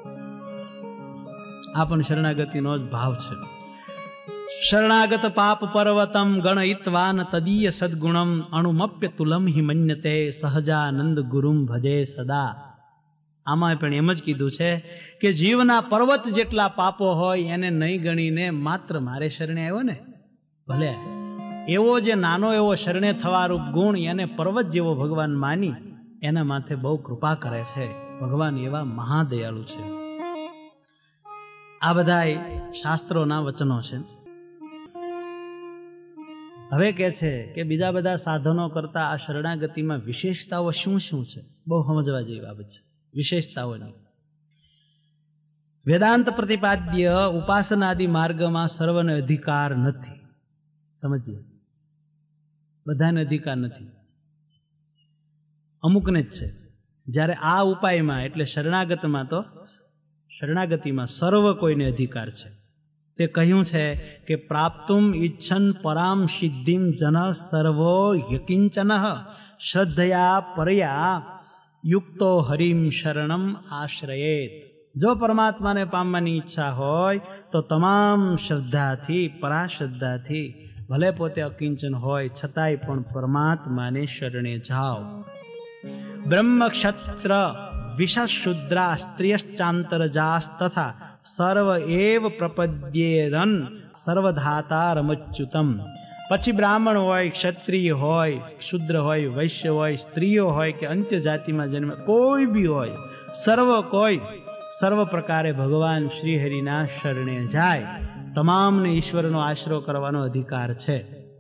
આ પણ શરણાગતિનો જ ભાવ છે. શરણાગત પાપ પર્વતમ ગણયિત્વાન તદીય સદગુણમ અણુમપ્ય તુલમ હિ મન્યતે સહજાનંદ ગુરુમ ભજે સદા. આમાં પણ એમ જ કીધું છે કે જીવના પર્વત જેટલા પાપો હોય એને નહીં ગણીને માત્ર મારે શરણે આવ્યો ને, ભલે એવો જે નાનો એવો શરણે થવારૂપ ગુણ એને પર્વત જેવો ભગવાન માની એના માથે બહુ કૃપા કરે છે. ભગવાન એવા મહાદયાળુ છે. આ બધા શાસ્ત્રોના વચનો છે. હવે કે છે કે બીજા બધા સાધનો કરતા આ શરણાગતિમાં વિશેષતાઓ શું શું છે? બહુ સમજવા જેવી બાબત છે. વિશેષતાઓની વેદાંત પ્રતિપાદ્ય ઉપાસનાદિ માર્ગમાં સર્વને અધિકાર નથી. સમજીએ, બધાને અધિકાર નથી, અમુકને જ છે. જ્યારે આ ઉપાયમાં એટલે શરણાગતમાં તો શરણાગતિમાં સર્વ કોઈને અધિકાર છે. તે કહ્યું છે કે પ્રાપ્તુમ ઈચ્છન પરામ સિદ્ધિમ જન સર્વો યકિંચન શ્રદ્ધયા પરયા યુક્તો હરિમ શરણમ આશ્રયેત. જો પરમાત્માને પામવાની ઈચ્છા હોય તો તમામ શ્રદ્ધાથી, પરાશ્રદ્ધાથી, ભલે પોતે અકિંચન હોય છતાંય પણ પરમાત્માને શરણે જાઓ. બ્રહ્મ ક્ષત્ર વિશશુદ્રા સ્ત્રિયશ્ચાંતરજાસ તથા સર્વ એવ પ્રપદ્યેરન સર્વધાતા રમચ્યુતમ. પછી બ્રાહ્મણ હોય, ક્ષત્રિય હોય, શુદ્ર હોય, વૈશ્ય હોય, સ્ત્રીઓ હોય કે અંત્ય જાતિમાં જન્મ કોઈ બી હોય, સર્વ કોઈ સર્વ પ્રકારે ભગવાન શ્રી હરિના શરણે જાય. તમામને ઈશ્વરનો આશરો કરવાનો અધિકાર છે.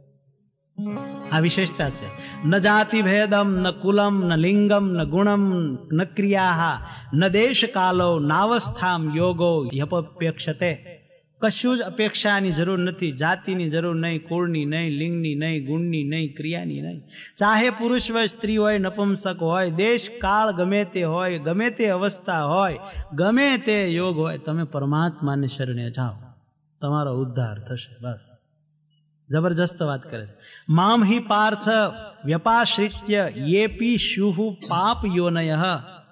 આ વિશેષતા છે. ન જાતિ ભેદમ, ન કુલમ, ન લિંગમ, ન ગુણમ, ન ક્રિયા, ન દેશ કાલો, નાવસ્થામ યોગો યપપ્યક્ષતે. કશું જ અપેક્ષાની જરૂર નથી. જાતિની જરૂર નહીં, કુળની નહીં, લિંગની નહીં, ગુણની નહીં, ક્રિયાની નહીં. ચાહે પુરુષ હોય, સ્ત્રી હોય, નપુંસક હોય, દેશ કાળ ગમે તે હોય, ગમે તે અવસ્થા હોય, ગમે તે યોગ હોય, તમે પરમાત્માને શરણે જાઓ, તમારો ઉદ્ધાર થશે. બસ જબરજસ્ત વાત કરે છે. મામ હિ પાર્થ વ્યપાશ્રિત્ય યેપી શુહુ પાપ યોનય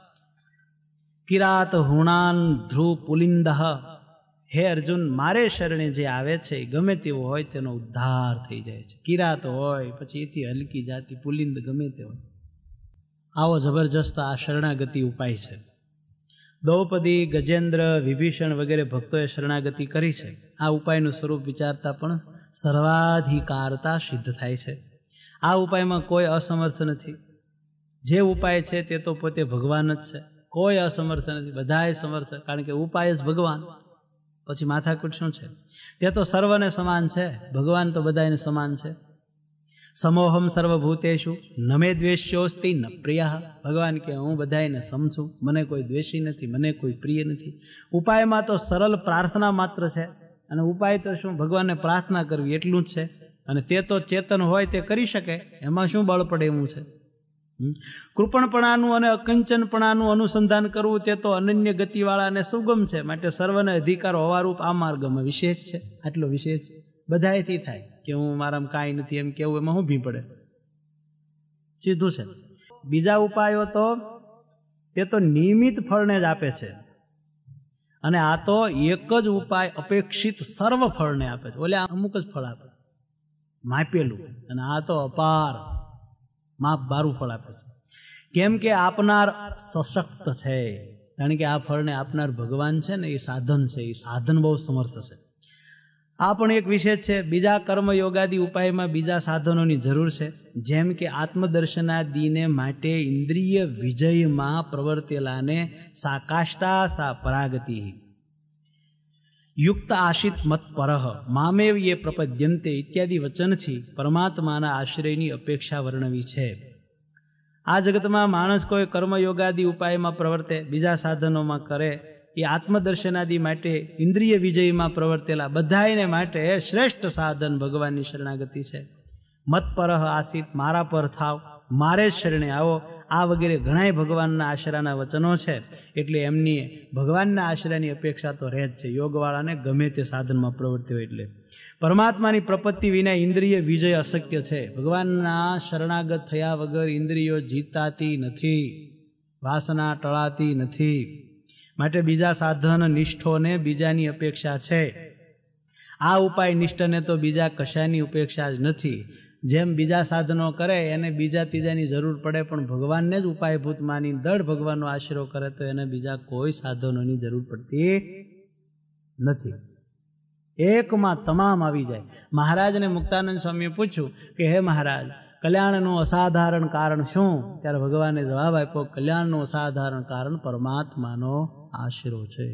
કિરાત હુણાન ધ્રુવ પુલિંદ. હે અર્જુન, મારે શરણે જે આવે છે ગમે તેવો હોય તેનો ઉદ્ધાર થઈ જાય છે. કિરાત હોય, પછી એથી હલકી જાતિ, પુલિંદ ગમે તે હોય. આવો જબરજસ્ત આ શરણાગતિ ઉપાય છે. દ્રૌપદી, ગજેન્દ્ર, વિભીષણ વગેરે ભક્તોએ શરણાગતિ કરી છે. આ ઉપાયનું સ્વરૂપ વિચારતા પણ સર્વાધિકારતા સિદ્ધ થાય છે. આ ઉપાયમાં કોઈ અસમર્થ નથી. જે ઉપાય છે તે તો પોતે ભગવાન જ છે. કોઈ અસમર્થ નથી, બધાએ સમર્થ. કારણ કે ઉપાય જ ભગવાન. પછી માથાકૂટ શું છે? તે તો સર્વને સમાન છે. ભગવાન તો બધાને સમાન છે. સમોહમ સર્વભૂતેષુ નમે દ્વેષ્યોસ્તિ ન પ્રિય. ભગવાન કે હું બધાને સમજું, મને કોઈ દ્વેષી નથી, મને કોઈ પ્રિય નથી. ઉપાયમાં તો સરળ પ્રાર્થના માત્ર છે. અને ઉપાય તો શું? ભગવાનને પ્રાર્થના કરવી એટલું જ છે. અને તે તો ચેતન હોય તે કરી શકે, એમાં શું બળ પડે એવું છે? કૃપણપણાનું અને અકંચનપણાનું અનુસંધાન કરવું તે તો અનન્ય ગતિવાળા અને સુગમ છે. માટે સર્વને અધિકાર હોવારૂપ આ માર્ગમાં વિશેષ છે. આટલો વિશેષ બધાએથી થાય કે હું મારામાં કાંઈ નથી એમ કેવું, એમાં શું ભી પડે? સીધું છે. બીજા ઉપાયો તો તે તો નિયમિત ફળને જ આપે છે. અને આ તો એક જ ઉપાય અપેક્ષિત સર્વ ફળને આપે છે. ઓલે અમુક જ ફળ આપે, માપેલું, અને આ તો અપાર માપ બારું ફળ આપે છે. કેમ કે આપનાર સશક્ત છે, કારણ કે આ ફળને આપનાર ભગવાન છે ને, એ સાધન છે, એ સાધન બહુ સમર્થ છે. આ પણ એક વિશેષ છે. બીજા કર્મ યોગાદી ઉપાયમાં બીજા સાધનોની જરૂર છે, જેમ કે આત્મદર્શનાદિને માટે ઇન્દ્રિય વિજયમાં પ્રવર્તેલાને સાકાષ્ટા સા પરાગતિ યુક્ત આશિત મત પરહ મામેવ યે પ્રપદ્યંતે ઇત્યાદિ વચનથી પરમાત્માના આશ્રયની અપેક્ષા વર્ણવી છે. આ જગતમાં માણસ કોઈ કર્મયોગાદી ઉપાયમાં પ્રવર્તે, બીજા સાધનોમાં કરે, એ આત્મદર્શનાદિ માટે ઇન્દ્રિય વિજયમાં પ્રવર્તેલા બધાને માટે શ્રેષ્ઠ સાધન ભગવાનની શરણાગતિ છે. મત પરહ આસિત, મારા પર થાવ, મારે જ શરણે આવો, આ વગેરે ઘણાય ભગવાનના આશરાના વચનો છે. એટલે એમની ભગવાનના આશરાની અપેક્ષા તો રહે જ છે, યોગવાળાને ગમે તે સાધનમાં પ્રવર્ત્યો. એટલે પરમાત્માની પ્રપત્તિ વિના ઇન્દ્રિય વિજય અશક્ય છે. ભગવાનના શરણાગત થયા વગર ઇન્દ્રિયો જીતાતી નથી, વાસના ટળાતી નથી. માટે બીજા સાધન નિષ્ઠોને બીજાની અપેક્ષા છે. આ ઉપાય નિષ્ઠને તો બીજા કશાની અપેક્ષા જ નથી. જેમ બીજા સાધનો કરે એને બીજા ત્રીજાની જરૂર પડે, પણ ભગવાનને જ ઉપાયભૂત માની દળ ભગવાનનો આશરો કરે તો એને બીજા કોઈ સાધનોની જરૂર પડતી નથી. એકમાં તમામ આવી જાય. મહારાજને મુક્તાનંદ સ્વામીએ પૂછ્યું કે હે મહારાજ, કલ્યાણનું અસાધારણ કારણ શું? ત્યારે ભગવાને જવાબ આપ્યો, કલ્યાણનું અસાધારણ કારણ પરમાત્માનો આશરો છે.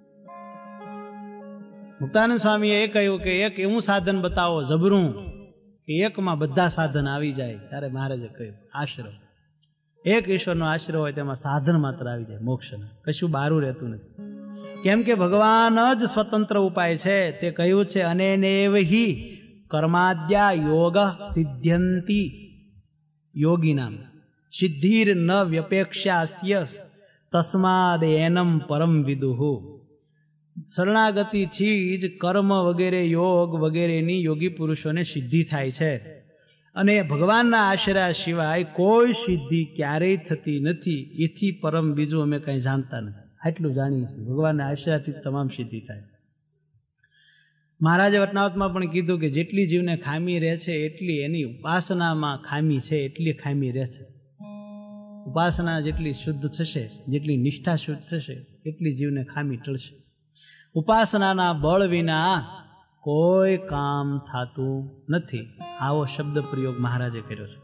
મુક્તાનંદ સ્વામીએ એ કહ્યું કે એક એવું સાધન બતાવો જબરું કે એકમાં બધા સાધન આવી જાય. ત્યારે મહારાજે કહ્યું આશરો. એક ઈશ્વરનો આશરો હોય તેમાં સાધન માત્ર આવી જાય, મોક્ષના કશું બારું રહેતું નથી. કેમ કે ભગવાન જ સ્વતંત્ર ઉપાય છે. તે કહ્યું છે અનેનેવ હિ કર્માદ્યા યોગ સિદ્ધ્યંતિ યોગિનામ સિદ્ધિર ન વ્યપેક્ષાસ્ય તસ્માદ એનમ પરમ વિદુહુ. શરણાગતિથી જ કર્મ વગેરે યોગ વગેરેની યોગી પુરુષોને સિદ્ધિ થાય છે. અને ભગવાનના આશરા સિવાય કોઈ સિદ્ધિ ક્યારેય થતી નથી. એથી પરમ બીજું અમે કંઈ જાણતા નથી. આટલું જાણીએ છીએ, ભગવાનના આશરાથી તમામ સિદ્ધિ થાય. મહારાજે વટનાવતમાં પણ કીધું કે જેટલી જીવને ખામી રહે છે એટલી એની ઉપાસનામાં ખામી છે, એટલી ખામી રહે છે. ઉપાસના જેટલી શુદ્ધ થશે, જેટલી નિષ્ઠા શુદ્ધ થશે, એટલી જીવને ખામી ટળશે. ઉપાસનાના બળ વિના કોઈ કામ થતું નથી. આવો શબ્દ પ્રયોગ મહારાજે કર્યો છે.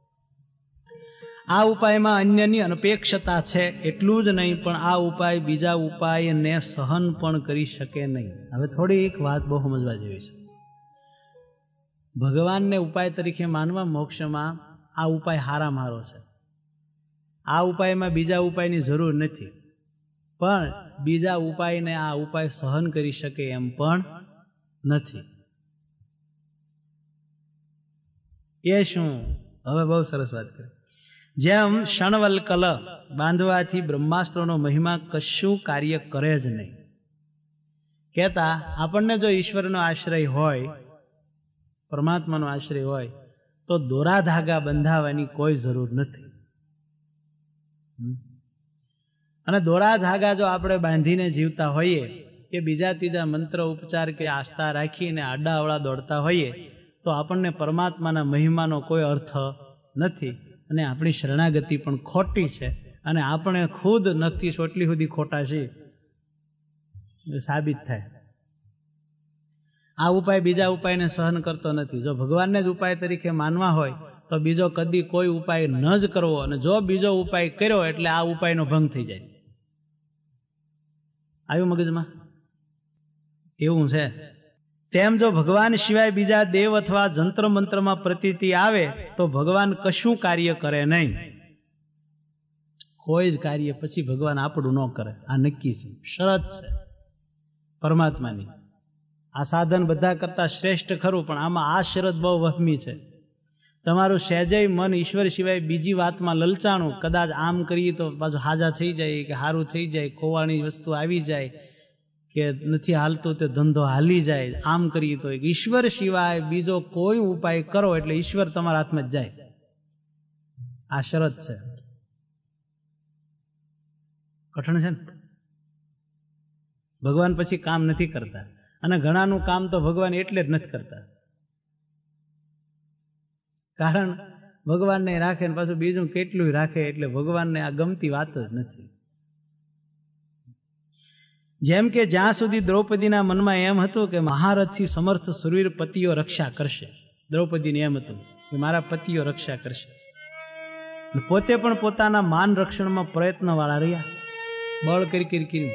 આ ઉપાયમાં અન્યની અનપેક્ષતા છે. એટલું જ નહીં, પણ આ ઉપાય બીજા ઉપાયને સહન પણ કરી શકે નહીં. હવે થોડી એક વાત બહુ સમજવા જેવી છે. ભગવાનને ઉપાય તરીકે માનવા મોક્ષમાં આ ઉપાય હારામાં હારો છે. આ ઉપાયમાં બીજા ઉપાયની જરૂર નથી, પણ બીજા ઉપાયને આ ઉપાય સહન કરી શકે એમ પણ નથી. એ શું? હવે બહુ સરસ વાત કરી. જેમ ક્ષણવલ્કલ બાંધવાથી બ્રહ્માસ્ત્રોનો મહિમા કશું કાર્ય કરે જ નહીં. કહેતા આપણને જો ઈશ્વરનો આશ્રય હોય, પરમાત્માનો આશ્રય હોય, તો દોરા ધાગા બંધાવવાની કોઈ જરૂર નથી. અને દોરા ધાગા જો આપણે બાંધીને જીવતા હોઈએ કે બીજા ત્રીજા મંત્ર ઉપચાર કે આસ્થા રાખીને આડાઅવળા દોડતા હોઈએ તો આપણને પરમાત્માના મહિમાનો કોઈ અર્થ નથી. અને આપણી શરણાગતિ પણ ખોટી છે. અને આપણે ખુદ નથી ચોટલી સુધી ખોટા છીએ સાબિત થાય. આ ઉપાય બીજા ઉપાયને સહન કરતો નથી. જો ભગવાનને જ ઉપાય તરીકે માનવા હોય તો બીજો કદી કોઈ ઉપાય ન જ કરવો, અને જો બીજો ઉપાય કર્યો એટલે આ ઉપાયનો ભંગ થઈ જાય. આવ્યું મગજમાં? એવું છે. તેમ જો ભગવાન સિવાય બીજા દેવ અથવા જંત્ર મંત્રમાં પ્રતીતિ આવે તો ભગવાન કશું કાર્ય કરે નહીં. કોઈ જ કાર્ય પછી ભગવાન આપણું ન કરે. આ નક્કી છે, શરત છે પરમાત્માની. આ સાધન બધા કરતા શ્રેષ્ઠ ખરું, પણ આમાં આ શરત બહુ વહમી છે. તમારું સહેજય મન ઈશ્વર સિવાય બીજી વાતમાં લલચાણું, કદાચ આમ કરીએ તો પાછું હાજા થઈ જાય, કે સારું થઈ જાય, ખોવાની વસ્તુ આવી જાય, કે નથી હાલતું તે ધંધો હાલી જાય, આમ કરીએ તો ઈશ્વર સિવાય બીજો કોઈ ઉપાય કરો એટલે ઈશ્વર તમારા હાથમાં જ જાય. આ શરત છે. કઠણ છે ને? ભગવાન પછી કામ નથી કરતા, અને ઘણાનું કામ તો ભગવાન એટલે જ નથી કરતા, કારણ ભગવાનને રાખે ને પાછું બીજું કેટલું રાખે, એટલે ભગવાનને આ ગમતી વાત જ નથી. જેમ કે જ્યાં સુધી દ્રૌપદીના મનમાં એમ હતું કે મહારથથી સમર્થ સુરવીર પતિઓ રક્ષા કરશે, દ્રૌપદીને એમ હતું કે મારા પતિઓ રક્ષા કરશે, પોતે પણ પોતાના માન રક્ષણમાં પ્રયત્ન વાળા રહ્યા, બળ કરી કરી કરી.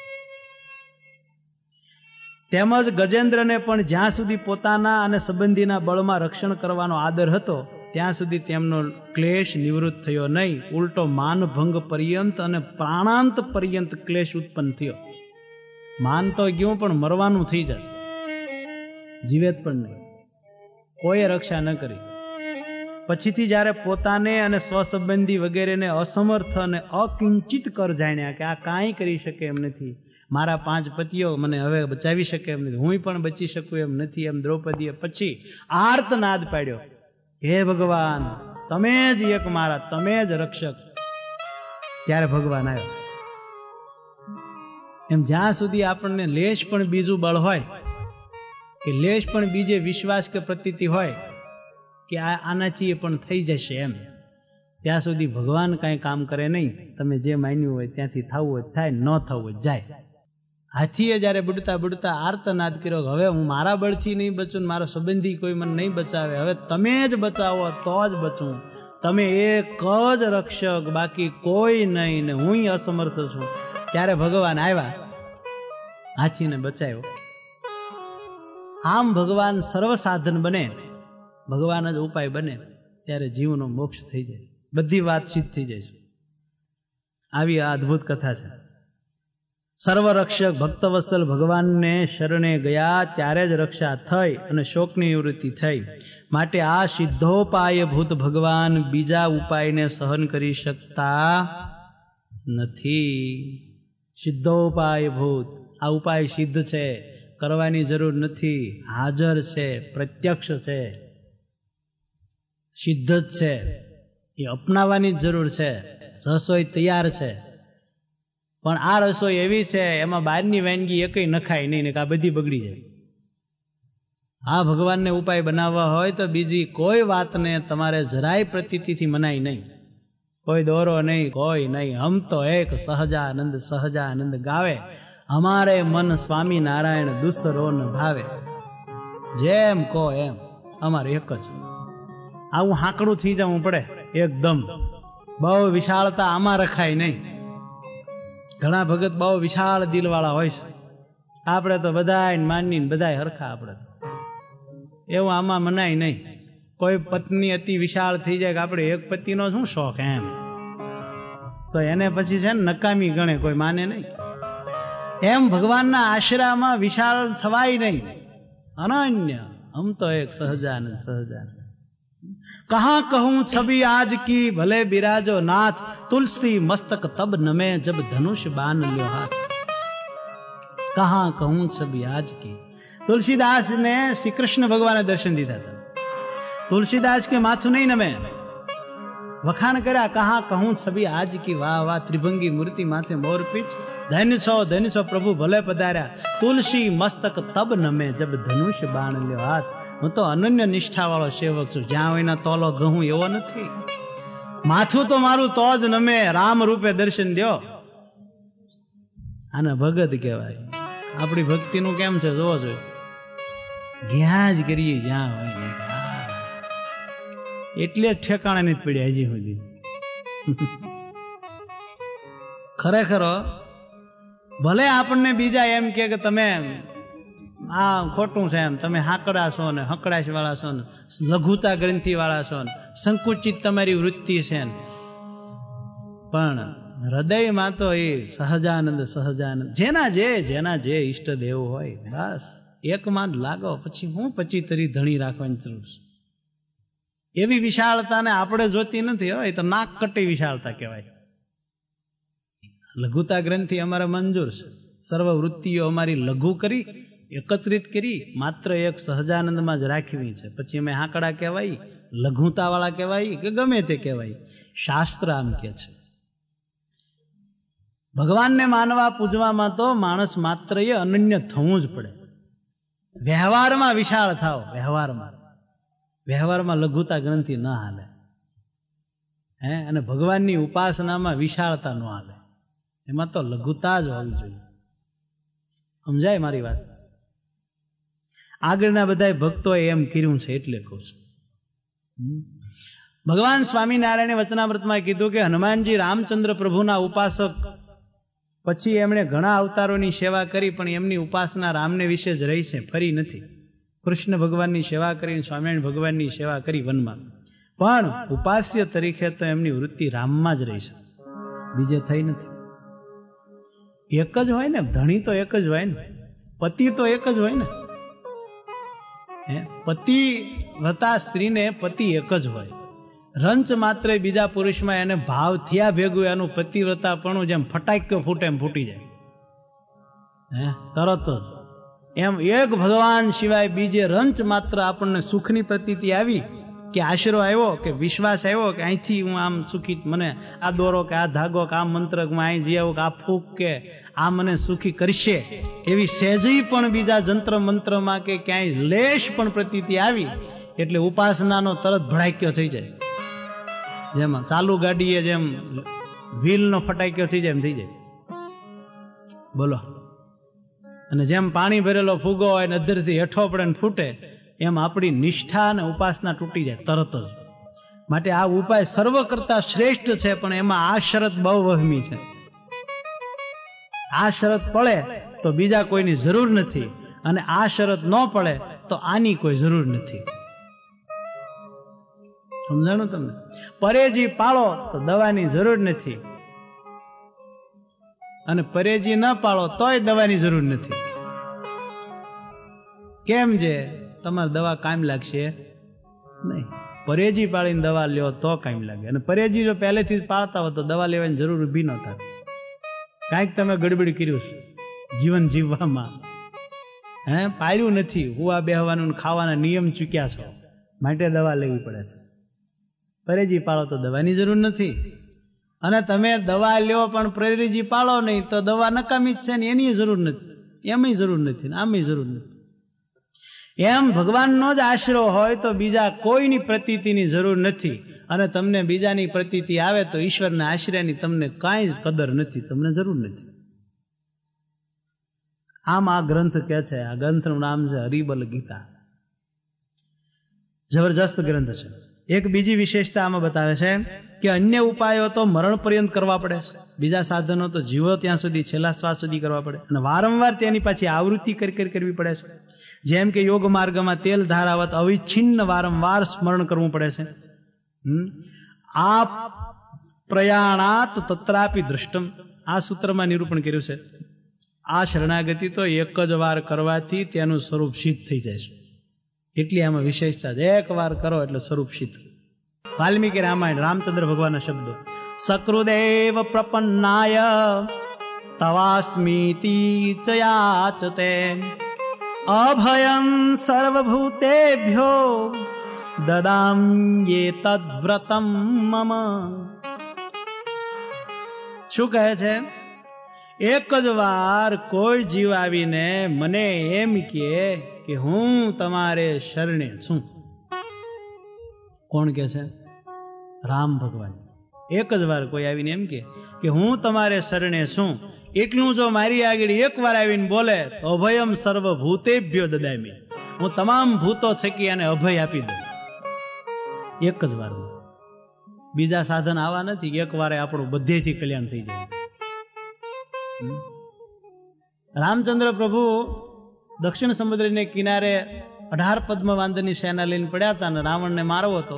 તેમજ ગજેન્દ્રને પણ જ્યાં સુધી પોતાના અને સંબંધીના બળમાં રક્ષણ કરવાનો આદર હતો ત્યાં સુધી તેમનો ક્લેશ નિવૃત્ત થયો નહીં, ઉલટો માનભંગ પર્યંત અને પ્રાણાંત પર્યંત ક્લેશ ઉત્પન્ન થયો. માન તો ગયું પણ મરવાનું થઈ જાય, જીવેત પણ નહીં, કોઈએ રક્ષા ન કરી. પછીથી જ્યારે પોતાને અને સ્વસંબંધી વગેરેને અસમર્થ અને અકિંચિત કર જાણ્યા કે આ કાંઈ કરી શકે એમ નથી, મારા પાંચ પતિઓ મને હવે બચાવી શકે એમ નથી, હું પણ બચી શકું એમ નથી, એમ દ્રૌપદીએ પછી આર્તનાદ પાડ્યો, હે ભગવાન તમે જ એક મારા, તમે જ રક્ષક. ત્યારે ભગવાન આવ્યો. એમ જ્યાં સુધી આપણને લેશ પણ બીજું બળ હોય કે લેશ પણ બીજે વિશ્વાસ કે પ્રતીતિ હોય કે આ આનાથી પણ થઈ જશે એમ, ત્યાં સુધી ભગવાન કાંઈ કામ કરે નહીં. તમે જે માન્યું હોય ત્યાંથી થવું હોય થાય, ન થવું હોય જાય. હાથીએ જ્યારે બુડતા બુડતા આર્તનાદ કર્યો, હવે હું મારા બળથી નહીં બચું, મારા સંબંધી કોઈ મને નહીં બચાવે, હવે તમે જ બચાવો તો જ બચું, તમે એક જ રક્ષક, બાકી કોઈ નહીં, ને હું અસમર્થ છું. ત્યારે ભગવાન આવ્યા, હાથીને બચાવ્યો. આમ ભગવાન સર્વસાધન બને, ભગવાન જ ઉપાય બને, ત્યારે જીવનો મોક્ષ થઈ જાય, બધી વાત સિદ્ધ થઈ જાય છે. આવી આ અદ્ભુત કથા છે. સર્વરક્ષક ભક્તવત્સલ ભગવાનને શરણે ગયા ત્યારે જ રક્ષા થઈ અને શોકની નિવૃત્તિ થઈ. માટે આ સિદ્ધોપાય ભૂત ભગવાન બીજા ઉપાયને સહન કરી શકતા નથી. સિદ્ધોપાય ભૂત, આ ઉપાય સિદ્ધ છે, કરવાની જરૂર નથી, હાજર છે, પ્રત્યક્ષ છે, સિદ્ધ જ છે, એ અપનાવવાની જ જરૂર છે. રસોઈ તૈયાર છે, પણ આ રસોઈ એવી છે એમાં બહારની વાનગી એકય નખાય નહીં ને આ બધી બગડી જાય. આ ભગવાનને ઉપાય બનાવવા હોય તો બીજી કોઈ વાતને તમારે જરાય પ્રતીતિથી મનાય નહીં, કોઈ દોરો નહીં, કોઈ નહીં. હમ તો એક સહજાનંદ સહજાનંદ ગાવે, અમારે મન સ્વામી નારાયણ દુસરો ન ભાવે. જેમ કહો એમ, અમારે એક જ. આવું હાંકડું થઈ જવું પડે એકદમ, બહુ વિશાળતા આમાં રખાય નહીં. ઘણા ભગત બહુ વિશાળ દિલવાળા હોય છે, આપણે તો બધા માની બધા હરખા, આપણે એવું આમાં મનાય નહીં. કોઈ પત્ની અતિ વિશાળ થઈ જાય કે આપણે એક પતિનો શું શોખ એમ, તો એને પછી છે ને નકામી ગણે, કોઈ માને નહીં. એમ ભગવાનના આશરામાં વિશાળ થવાય નહીં, અનન્ય. હમ તો એક સહજાનંદ સહજાનંદ. कहाँ कहूं छवि आज की भले बिराजो नाथ, तुलसी मस्तक तब नमे जब धनुष बान ल्यो हाथ. कहाँ कहूं छवि आज की. तुलसीदास ने श्री कृष्ण भगवान दर्शन दीधा था, तुलसीदास के माथुं नहीं नमे, वखाण કર્યા. कहाँ कहूं छवि आज की, वाह वाह त्रिभंगी मूर्ति माथे मोर पीछ, धन्य छो धन्य छो प्रभु भले पधार्या. तुलसी मस्तक तब नमे जब धनुष बाण ल्यो हाथ. હું તો અનન્ય નિષ્ઠા વાળો સેવક છું, જ્યાં હોય ના તોલો ઘઉં એવો નથી. માથું તો મારું તો જ નમે, રામ રૂપે દર્શન દ્યો. આને ભગત કહેવાય. આપણી ભક્તિનું કેમ છે જોવો જોઈએ, જ્યાં જ કરીએ જ્યાં હોય, એટલે જ ઠેકાણે નથી પડ્યા હજી સુધી. ખરેખર ભલે આપણને બીજા એમ કે તમે આ ખોટું છે, એમ તમે હાકડા છો ને હકડાશ વાળા છો ને લઘુતા ગ્રંથિ વાળા છો ને સંકુચિત તમારી વૃત્તિ છે ને, પણ હૃદયમાં તો એ સહજાનંદ સહજાનંદ. જેના જે જેના જે ઈષ્ટદેવ હોય બસ એકમાં જ લાગો, પછી હું પછી તરી ધણી રાખવાની જરૂર છે. એવી વિશાળતાને આપણે જોતી નથી હોય તો નાક કટી વિશાળતા કહેવાય. લઘુતા ગ્રંથિ અમારે મંજૂર છે, સર્વ વૃત્તિઓ અમારી લઘુ કરી એકત્રિત કરી માત્ર એક સહજાનંદમાં જ રાખવી છે. પછી અમે હાકડા કહેવાય, લઘુતા વાળા કહેવાય કે ગમે તે કહેવાય, શાસ્ત્ર આમ કે છે. ભગવાનને માનવા પૂજવામાં તો માણસ માત્ર એ અનન્ય થવું જ પડે. વ્યવહારમાં વિશાળ થાવ, વ્યવહારમાં વ્યવહારમાં લઘુતા ગ્રંથિ ન હાલે, હે અને ભગવાનની ઉપાસનામાં વિશાળતા ન હાલે, એમાં તો લઘુતા જ હોવી જોઈએ. સમજાય મારી વાત? આગળના બધા ભક્તોએ એમ કર્યું છે એટલે કહું છું. ભગવાન સ્વામિનારાયણે વચનામૃતમાં કીધું કે હનુમાનજી રામચંદ્ર પ્રભુના ઉપાસક, પછી એમણે ઘણા અવતારોની સેવા કરી, પણ એમની ઉપાસના રામને વિશે જ રહી છે, ફરી નથી. કૃષ્ણ ભગવાનની સેવા કરીને સ્વામિનારાયણ ભગવાનની સેવા કરી વનમાં, પણ ઉપાસ્ય તરીકે તો એમની વૃત્તિ રામમાં જ રહી છે, બીજે થઈ નથી. એક જ હોય ને, ધણી તો એક જ હોય ને, પતિ તો એક જ હોય ને, હે પતિ વતા સ્ત્રીને પતિ એક જ હોય. રંચ માત્ર બીજા પુરુષમાં એને ભાવ થયા ભેગું એનું પતિવ્રતાપણું જેમ ફટાક્યો ફૂટે એમ ફૂટી જાય, હે તરત જ. એમ એક ભગવાન સિવાય બીજે રંચ માત્ર આપણને સુખની પ્રતીતિ આવી, કે આશરો આવ્યો, કે વિશ્વાસ આવ્યો કે અહીંથી હું આમ સુખી, મને આ દોરો કે આ ધાગો કે આ મંત્ર હું અહીં જઈ આવું કે આ ફૂક કે આ મને સુખી કરશે, એવી સહેજી પણ બીજા જંત્ર મંત્રમાં કે ક્યાંય લેશ પણ પ્રતીતિ આવી એટલે ઉપાસનાનો તરત ભડાક્યો થઈ જાય. જેમ ચાલુ ગાડીએ જેમ વ્હીલનો ફટાક્યો થઈ જાય એમ થઈ જાય, બોલો. અને જેમ પાણી ભરેલો ફૂગો હોય ને અધરથી હેઠો પડે ને ફૂટે, એમ આપણી નિષ્ઠા અને ઉપાસના તૂટી જાય તરત જ. માટે આ ઉપાય સર્વ કરતા શ્રેષ્ઠ છે, પણ એમાં આ શરત બહુ વહમી છે. આ શરત પડે તો બીજા કોઈની જરૂર નથી, અને આ શરત ન પડે તો આની કોઈ જરૂર નથી. સમજાણું તમને? પરેજી પાળો તો દવાની જરૂર નથી, અને પરેજી ન પાળો તોય દવાની જરૂર નથી. કેમ છે? તમારે દવા કામ લાગશે નહીં. પરેજી પાળીને દવા લ્યો તો કામ લાગે, અને પરેજી જો પહેલેથી પાળતા હોય તો દવા લેવાની જરૂર ઊભી ન થાય. કાંઈક તમે ગડબડી કર્યું છે જીવન જીવવામાં, હે પાળ્યું નથી, હુવા બેહવાનું ખાવાના નિયમ ચૂક્યા છો, માટે દવા લેવી પડે છે. પરેજી પાળો તો દવાની જરૂર નથી. અને તમે દવા લ્યો પણ પરેજી પાળો નહીં તો દવા નકામી જ છે ને, એની જરૂર નથી, એમય જરૂર નથી, આમય જરૂર નથી. એમ ભગવાનનો જ આશરો હોય તો બીજા કોઈની પ્રતીતિની જરૂર નથી, અને તમને બીજાની પ્રતીતિ આવે તો ઈશ્વરના આશ્રયની તમને કાંઈ જ કદર નથી, તમને જરૂર નથી. આમ આ ગ્રંથ કે છે, આ ગ્રંથનું નામ છે હરિબલ ગીતા. જબરજસ્ત ગ્રંથ છે. એક બીજી વિશેષતા આમાં બતાવે છે કે અન્ય ઉપાયો તો મરણ પર્યંત કરવા પડે છે, બીજા સાધનો તો જીવો ત્યાં સુધી, છેલ્લા શ્વાસ સુધી કરવા પડે, અને વારંવાર તેની પાછી આવૃત્તિ કરી કરી કરવી પડે છે. જેમ કે યોગ માર્ગમાં તેલ ધારાવત અવિચ્છિન્ન વારંવાર સ્મરણ કરવું પડે છે. આ પ્રયાણાત તત્રાપી દૃષ્ટમ, આ સૂત્રમાં નિરૂપણ કર્યું છે. આ શરણાગતિ તો એક જ વાર કરવાથી તેનું સ્વરૂપ સિદ્ધ થઈ જાય છે, એટલી આમાં વિશેષતા છે. એક વાર કરો એટલે સ્વરૂપ સિદ્ધ. વાલ્મીકી રામાયણ, રામચંદ્ર ભગવાનના શબ્દો: સકૃદેવ પ્રપન્નાય તવાસ્મીતિ ચયાચતે અભયં સર્વભૂતેભ્યો દદામ્યે તદ્વ્રતમ મમ. શું કહે છે? એક જ વાર કોઈ જીવ આવીને મને એમ કહે કે હું તમારે શરણે છું. કોણ કે છે? રામ ભગવાન. એક જ વાર કોઈ આવીને એમ કે કે હું તમારે શરણે છું, એટલું જો મારી આગળ એક વાર આવીને બોલે તો અભયમ સર્વભૂતેભ્યો દદામી, હું તમામ ભૂતો થકી અને અભય આપી દઉં. એક જ વાર. બીજા સાધન આવા નથી, એક વારે આપણું બધેથી કલ્યાણ થઈ જાય. રામચંદ્ર પ્રભુ દક્ષિણ સમુદ્રને કિનારે અઢાર પદ્મ વાંદરની સેના લઈને પડ્યા હતા અને રાવણને મારવો હતો.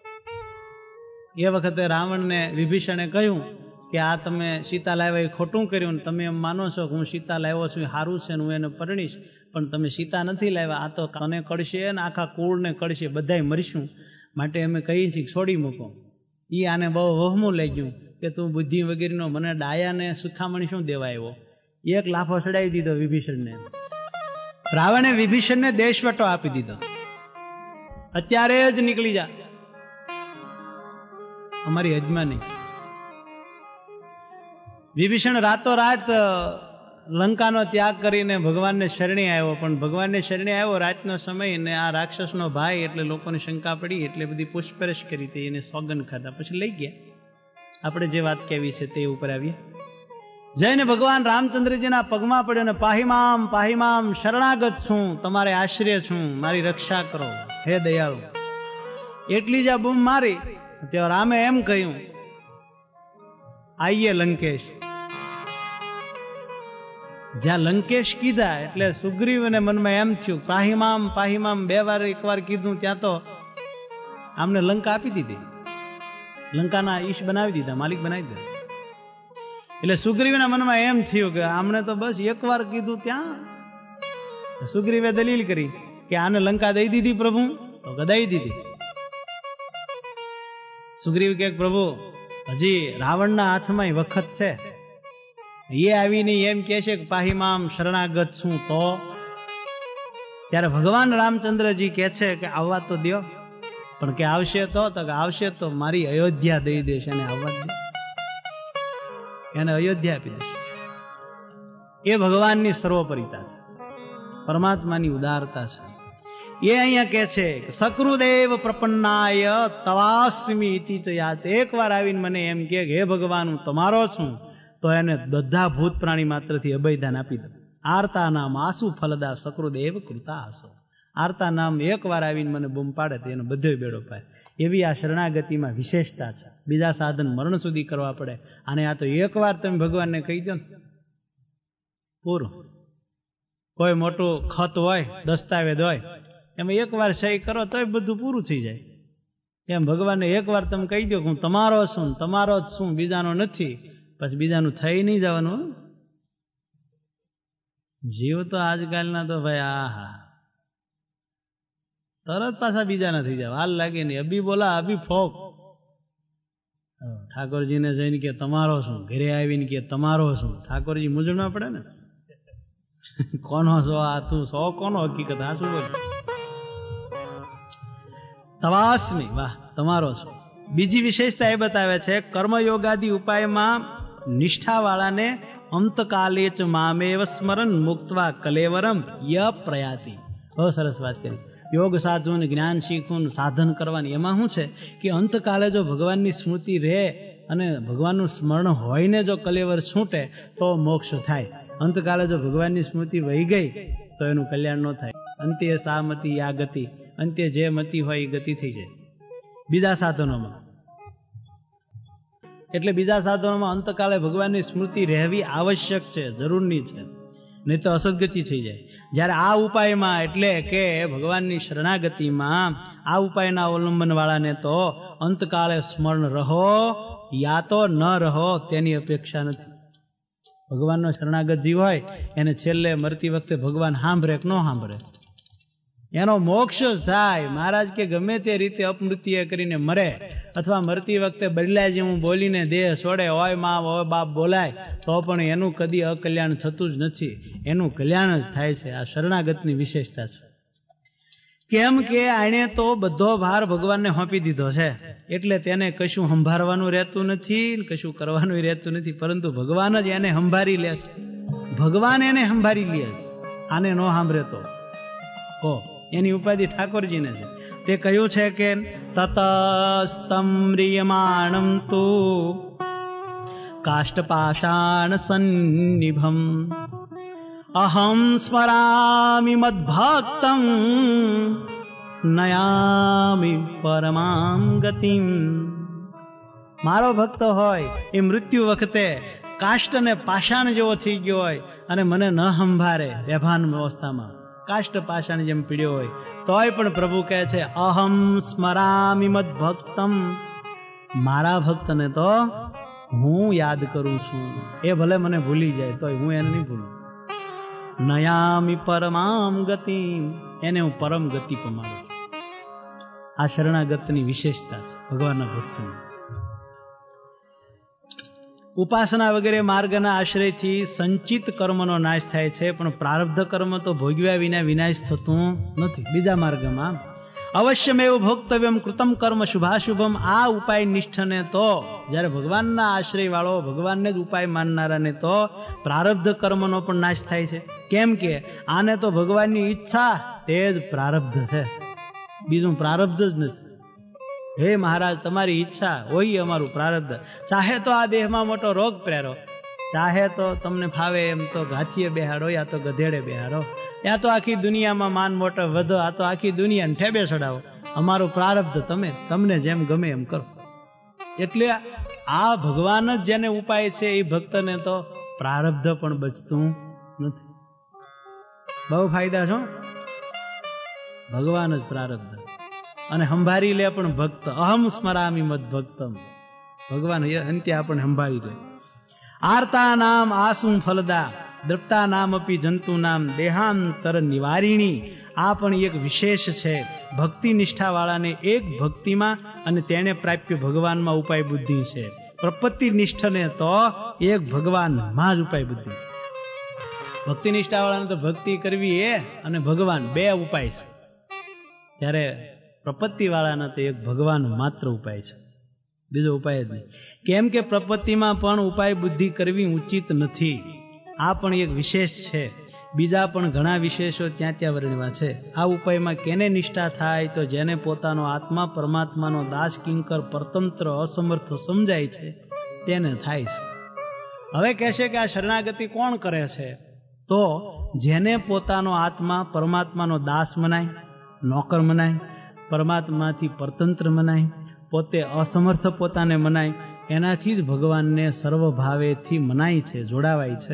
એ વખતે રાવણને વિભીષણે કહ્યું કે આ તમે સીતા લાવ્યા એ ખોટું કર્યું, ને તમે એમ માનો છો કે હું સીતા લાવ્યો છું એ સારું છે ને હું એને પરણીશ, પણ તમે સીતા નથી લાવ્યા, આ તો કને કળશે ને આખા કુળને કળશે, બધાય મરીશું, માટે અમે કહીએ છીએ છોડી મૂકો. એ આને બહુ વહમું લઈ ગયું કે તું બુદ્ધિ વગેરેનો મને ડાયાને સુખામણી શું દેવા આવ્યો. એક લાફો ચડાવી દીધો વિભીષણને. રાવણે વિભીષણને દેશવટો આપી દીધો. અત્યારે જ નીકળી જા, અમારી હજમાં નહીં. વિભીષણ રાતોરાત લંકાનો ત્યાગ કરીને ભગવાનને શરણે આવ્યો, પણ ભગવાનને શરણે આવ્યો રાતનો સમય, ને આ રાક્ષસનો ભાઈ એટલે લોકોને શંકા પડી એટલે બધી પૂછપરછ કરી હતી, એને સોગન ખાધા, પછી લઈ ગયા. આપણે જે વાત કહેવી છે તે ઉપર આવીએ. જઈને ભગવાન રામચંદ્રજીના પગમાં પડ્યો ને પાહીમામ પાહીમામ શરણાગત છું, તમારે આશ્રય છું, મારી રક્ષા કરો હે દયાળુ. એટલી જ આ બૂમ મારી ત્યાં રામે એમ કહ્યું, આઈએ લંકેશ. જ્યાં લંકેશ કીધા એટલે સુગ્રીવને મનમાં એમ થયું, પાહીમામ પાહીમામ બે વાર એક વાર કીધું ત્યાં તો આમને લંકા આપી દીધી, લંકાના ઈશ બનાવી દીધા, માલિક બનાવી દીધા. એટલે સુગ્રીવના મનમાં એમ થયું કે આમને તો બસ એક વાર કીધું ત્યાં. સુગ્રીવે દલીલ કરી કે આને લંકા દઈ દીધી પ્રભુ, તો ગદાઈ દીધી. સુગ્રીવ કે પ્રભુ હજી રાવણના હાથમાં વખત છે, એ આવીને એમ કે છે કે પાહીમામ શરણાગત છું. તો ત્યારે ભગવાન રામચંદ્રજી કે છે કે આવવા તો દો, પણ કે આવશે તો આવશે તો મારી અયોધ્યા દઈ દેશે, એને આવવા દે, એને અયોધ્યા આપી દેશે. એ ભગવાનની સર્વોપરિતા છે, પરમાત્માની ઉદારતા છે. એ અહીંયા કે છે સકૃદેવ પ્રપન્નાય તવાસ્મી ઇતિ ચ યાત. એક વાર આવીને મને એમ કે હે ભગવાન હું તમારો છું, તો એને બધા ભૂત પ્રાણી માત્રથી અભયદાન આપી દો. આરતા નામ આસુ ફલદા સકૃદેવ કૃતા આસો. આરતા નામ એક વાર આવીને મને બૂમ પાડે તો એનો બધો બેડો પાય. એવી આ શરણાગતિમાં વિશેષતા છે. બીજા સાધન મરણ સુધી કરવા પડે, અને આ તો એક વાર તમે ભગવાનને કહી દો ને પૂરું. કોઈ મોટું ખત હોય, દસ્તાવેજ હોય, એમાં એક વાર સહી કરો તો બધું પૂરું થઈ જાય. એમ ભગવાનને એક વાર તમે કહી દો કે હું તમારો છું, તમારો જ છું, બીજાનો નથી, પછી બીજાનું થઈ નહીં જવાનું. જીવ તો આજકાલના તો ભાઈ આહા તરત પાછા બીજા નથી જાવ, હાલ લાગે નહીં. અભી બોલા અભી ફોક. ઠાકોરજીને જઈને કે તમારો છું, ઘરે આવીને કે તમારો છું. ઠાકોરજી મૂંઝવણ પડે ને, કોનો છો આ તું, સો કોનો હકીકત, આ શું બોલ તવાસમી, વાહ તમારો છો. બીજી વિશેષતા એ બતાવે છે કર્મયોગાદી ઉપાયમાં નિષ્ઠાવાળાને અંતકાલે ચ મામેવ સ્મરણ મુક્તવા કલેવરમ ય પ્રયાતિ. બહુ સરસ વાત કરી. યોગ સાધવું, જ્ઞાન શીખવું, સાધન કરવાની, એમાં શું છે કે અંતકાલે જો ભગવાનની સ્મૃતિ રહે અને ભગવાનનું સ્મરણ હોઈને જો કલેવર છૂટે તો મોક્ષ થાય. અંતકાલે જો ભગવાનની સ્મૃતિ વહી ગઈ તો એનું કલ્યાણ ન થાય. અંત્ય સા મતિ યા ગતિ, અંત્ય જે મતિ હોય એ ગતિ થઈ જાય બીજા સાધનોમાં. એટલે બીજા સાધનોમાં અંતકાલે ભગવાનની સ્મૃતિ રહેવી આવશ્યક છે, જરૂરની છે, નહીં તો અસદગતિ થઈ જાય. જ્યારે આ ઉપાયમાં એટલે કે ભગવાનની શરણાગતિમાં આ ઉપાયના અવલંબન વાળાને તો અંતકાળે સ્મરણ રહો યા તો ન રહો તેની અપેક્ષા નથી. ભગવાનનો શરણાગત જીવ હોય એને છેલ્લે મરતી વખતે ભગવાન સાંભળે કે ન સાંભળે, એનો મોક્ષ થાય. મહારાજ કે ગમે તે રીતે અપમૃત્યુ કરીને મરે અથવા મરતી વખતે બદલાય જેવું બોલીને દેહ છોડે, હોય મા હોય બાપ બોલાય, તો પણ એનું કદી અકલ્યાણ થતું જ નથી, એનું કલ્યાણ જ થાય છે. આ શરણાગતની વિશેષતા છે. કેમ કે આણે તો બધો ભાર ભગવાનને સોંપી દીધો છે, એટલે તેને કશું સંભાળવાનું રહેતું નથી, કશું કરવાનું રહેતું નથી, પરંતુ ભગવાન જ એને સંભાળી લે છે. ભગવાન એને સંભાળી લે છે, આને ન સાંભળે તો ઓ એની ઉપાધિ ઠાકોરજીને છે. તે કહ્યું છે કે તતસ્તમ્રિયમાણમ તુ કાષ્ટપાષાણ સન્નિભમ અહમ સ્મરામિ મદ્ભક્તં નયામિ પરમામ ગતિમ. મારો ભક્ત હોય એ મૃત્યુ વખતે કાષ્ટ અને પાષાણ જેવો થઈ ગયો હોય અને મને ન સંભાળે બેભાન અવસ્થામાં, કાષ્ટ પાષાણ જેમ પીડ્યો હોય, તોય પણ પ્રભુ કહે છે અહમ સ્મરામિ મદ ભક્તમ, મારા ભક્તને તો હું યાદ કરું છું. એ ભલે મને ભૂલી જાય તોય હું એને નહીં ભૂલું. નયામિ પરમામ ગતિ, એને હું પરમ ગતિ પમાડું. આ શરણાગતની વિશેષતા છે ભગવાનના ભક્તની. ઉપાસના વગેરે માર્ગના આશ્રયથી સંચિત કર્મનો નાશ થાય છે, પણ પ્રારબ્ધ કર્મ તો ભોગવ્યા વિના વિનાશ થતું નથી બીજા માર્ગમાં. અવશ્યમેવ ભોક્તવ્યમ કૃતમ કર્મ શુભાશુભમ. આ ઉપાય નિષ્ઠને તો, જ્યારે ભગવાનના આશ્રય વાળો, ભગવાનને જ ઉપાય માનનારાને તો પ્રારબ્ધ કર્મનો પણ નાશ થાય છે. કેમ કે આને તો ભગવાનની ઈચ્છા તે જ પ્રારબ્ધ છે, બીજું પ્રારબ્ધ જ નથી. હે મહારાજ, તમારી ઈચ્છા હોય અમારું પ્રારબ્ધ. ચાહે તો આ દેહમાં મોટો રોગ પ્રેરો, ચાહે તો તમને ફાવે એમ તો ગાથીએ બેહાડો, યા તો ગધેડે બેહાડો, યા તો આખી દુનિયામાં માન મોટો વધો, આ તો આખી દુનિયાને ઠેબે ચડાવો. અમારું પ્રારબ્ધ તમે તમને જેમ ગમે એમ કરો. એટલે આ ભગવાન જ જેને ઉપાય છે એ ભક્તને તો પ્રારબ્ધ પણ બચતું નથી. બહુ ફાયદા છો, ભગવાન જ પ્રારબ્ધ. અને સંભાળી લે પણ ભક્ત. અહમ સ્મરામી મદ ભક્તમ. ભગવાન અંત્ય આપણને સંભાળી લે. આર્તા નામ આસું ફલદા, દ્રપ્તા નામ અપી જંતુ નામ, દેહાંતર નિવારિણી. આ પણ એક વિશેષ છે ભક્તિ નિષ્ઠા વાળાને. એક ભક્તિમાં અને તેને પ્રાપ્ય ભગવાનમાં ઉપાય બુદ્ધિ છે. પ્રપત્તિ નિષ્ઠને તો એક ભગવાનમાં જ ઉપાય બુદ્ધિ. ભક્તિ નિષ્ઠા વાળાને તો ભક્તિ કરવી એ અને ભગવાન બે ઉપાય છે, ત્યારે પ્રપત્તિ વાળાને તો એક ભગવાન માત્ર ઉપાય છે, બીજો ઉપાય જ નહીં. કેમ કે પ્રપત્તિમાં પણ ઉપાય બુદ્ધિ કરવી ઉચિત નથી. આ પણ એક વિશેષ છે. બીજા પણ ઘણા વિશેષો ત્યાં ત્યાં વર્ણવ્યા છે. આ ઉપાયમાં કેને નિષ્ઠા થાય? તો જેને પોતાનો આત્મા પરમાત્માનો દાસ કિંકર પરતંત્ર અસમર્થ સમજાય છે તેને થાય છે. હવે કહેશે કે આ શરણાગતિ કોણ કરે છે? તો જેને પોતાનો આત્મા પરમાત્માનો દાસ મનાય, નોકર મનાય, પરમાત્માથી પરતંત્ર મનાય, પોતે અસમર્થ પોતાને મનાય, એનાથી જ ભગવાનને સર્વભાવેથી મનાય છે, જોડાવાય છે.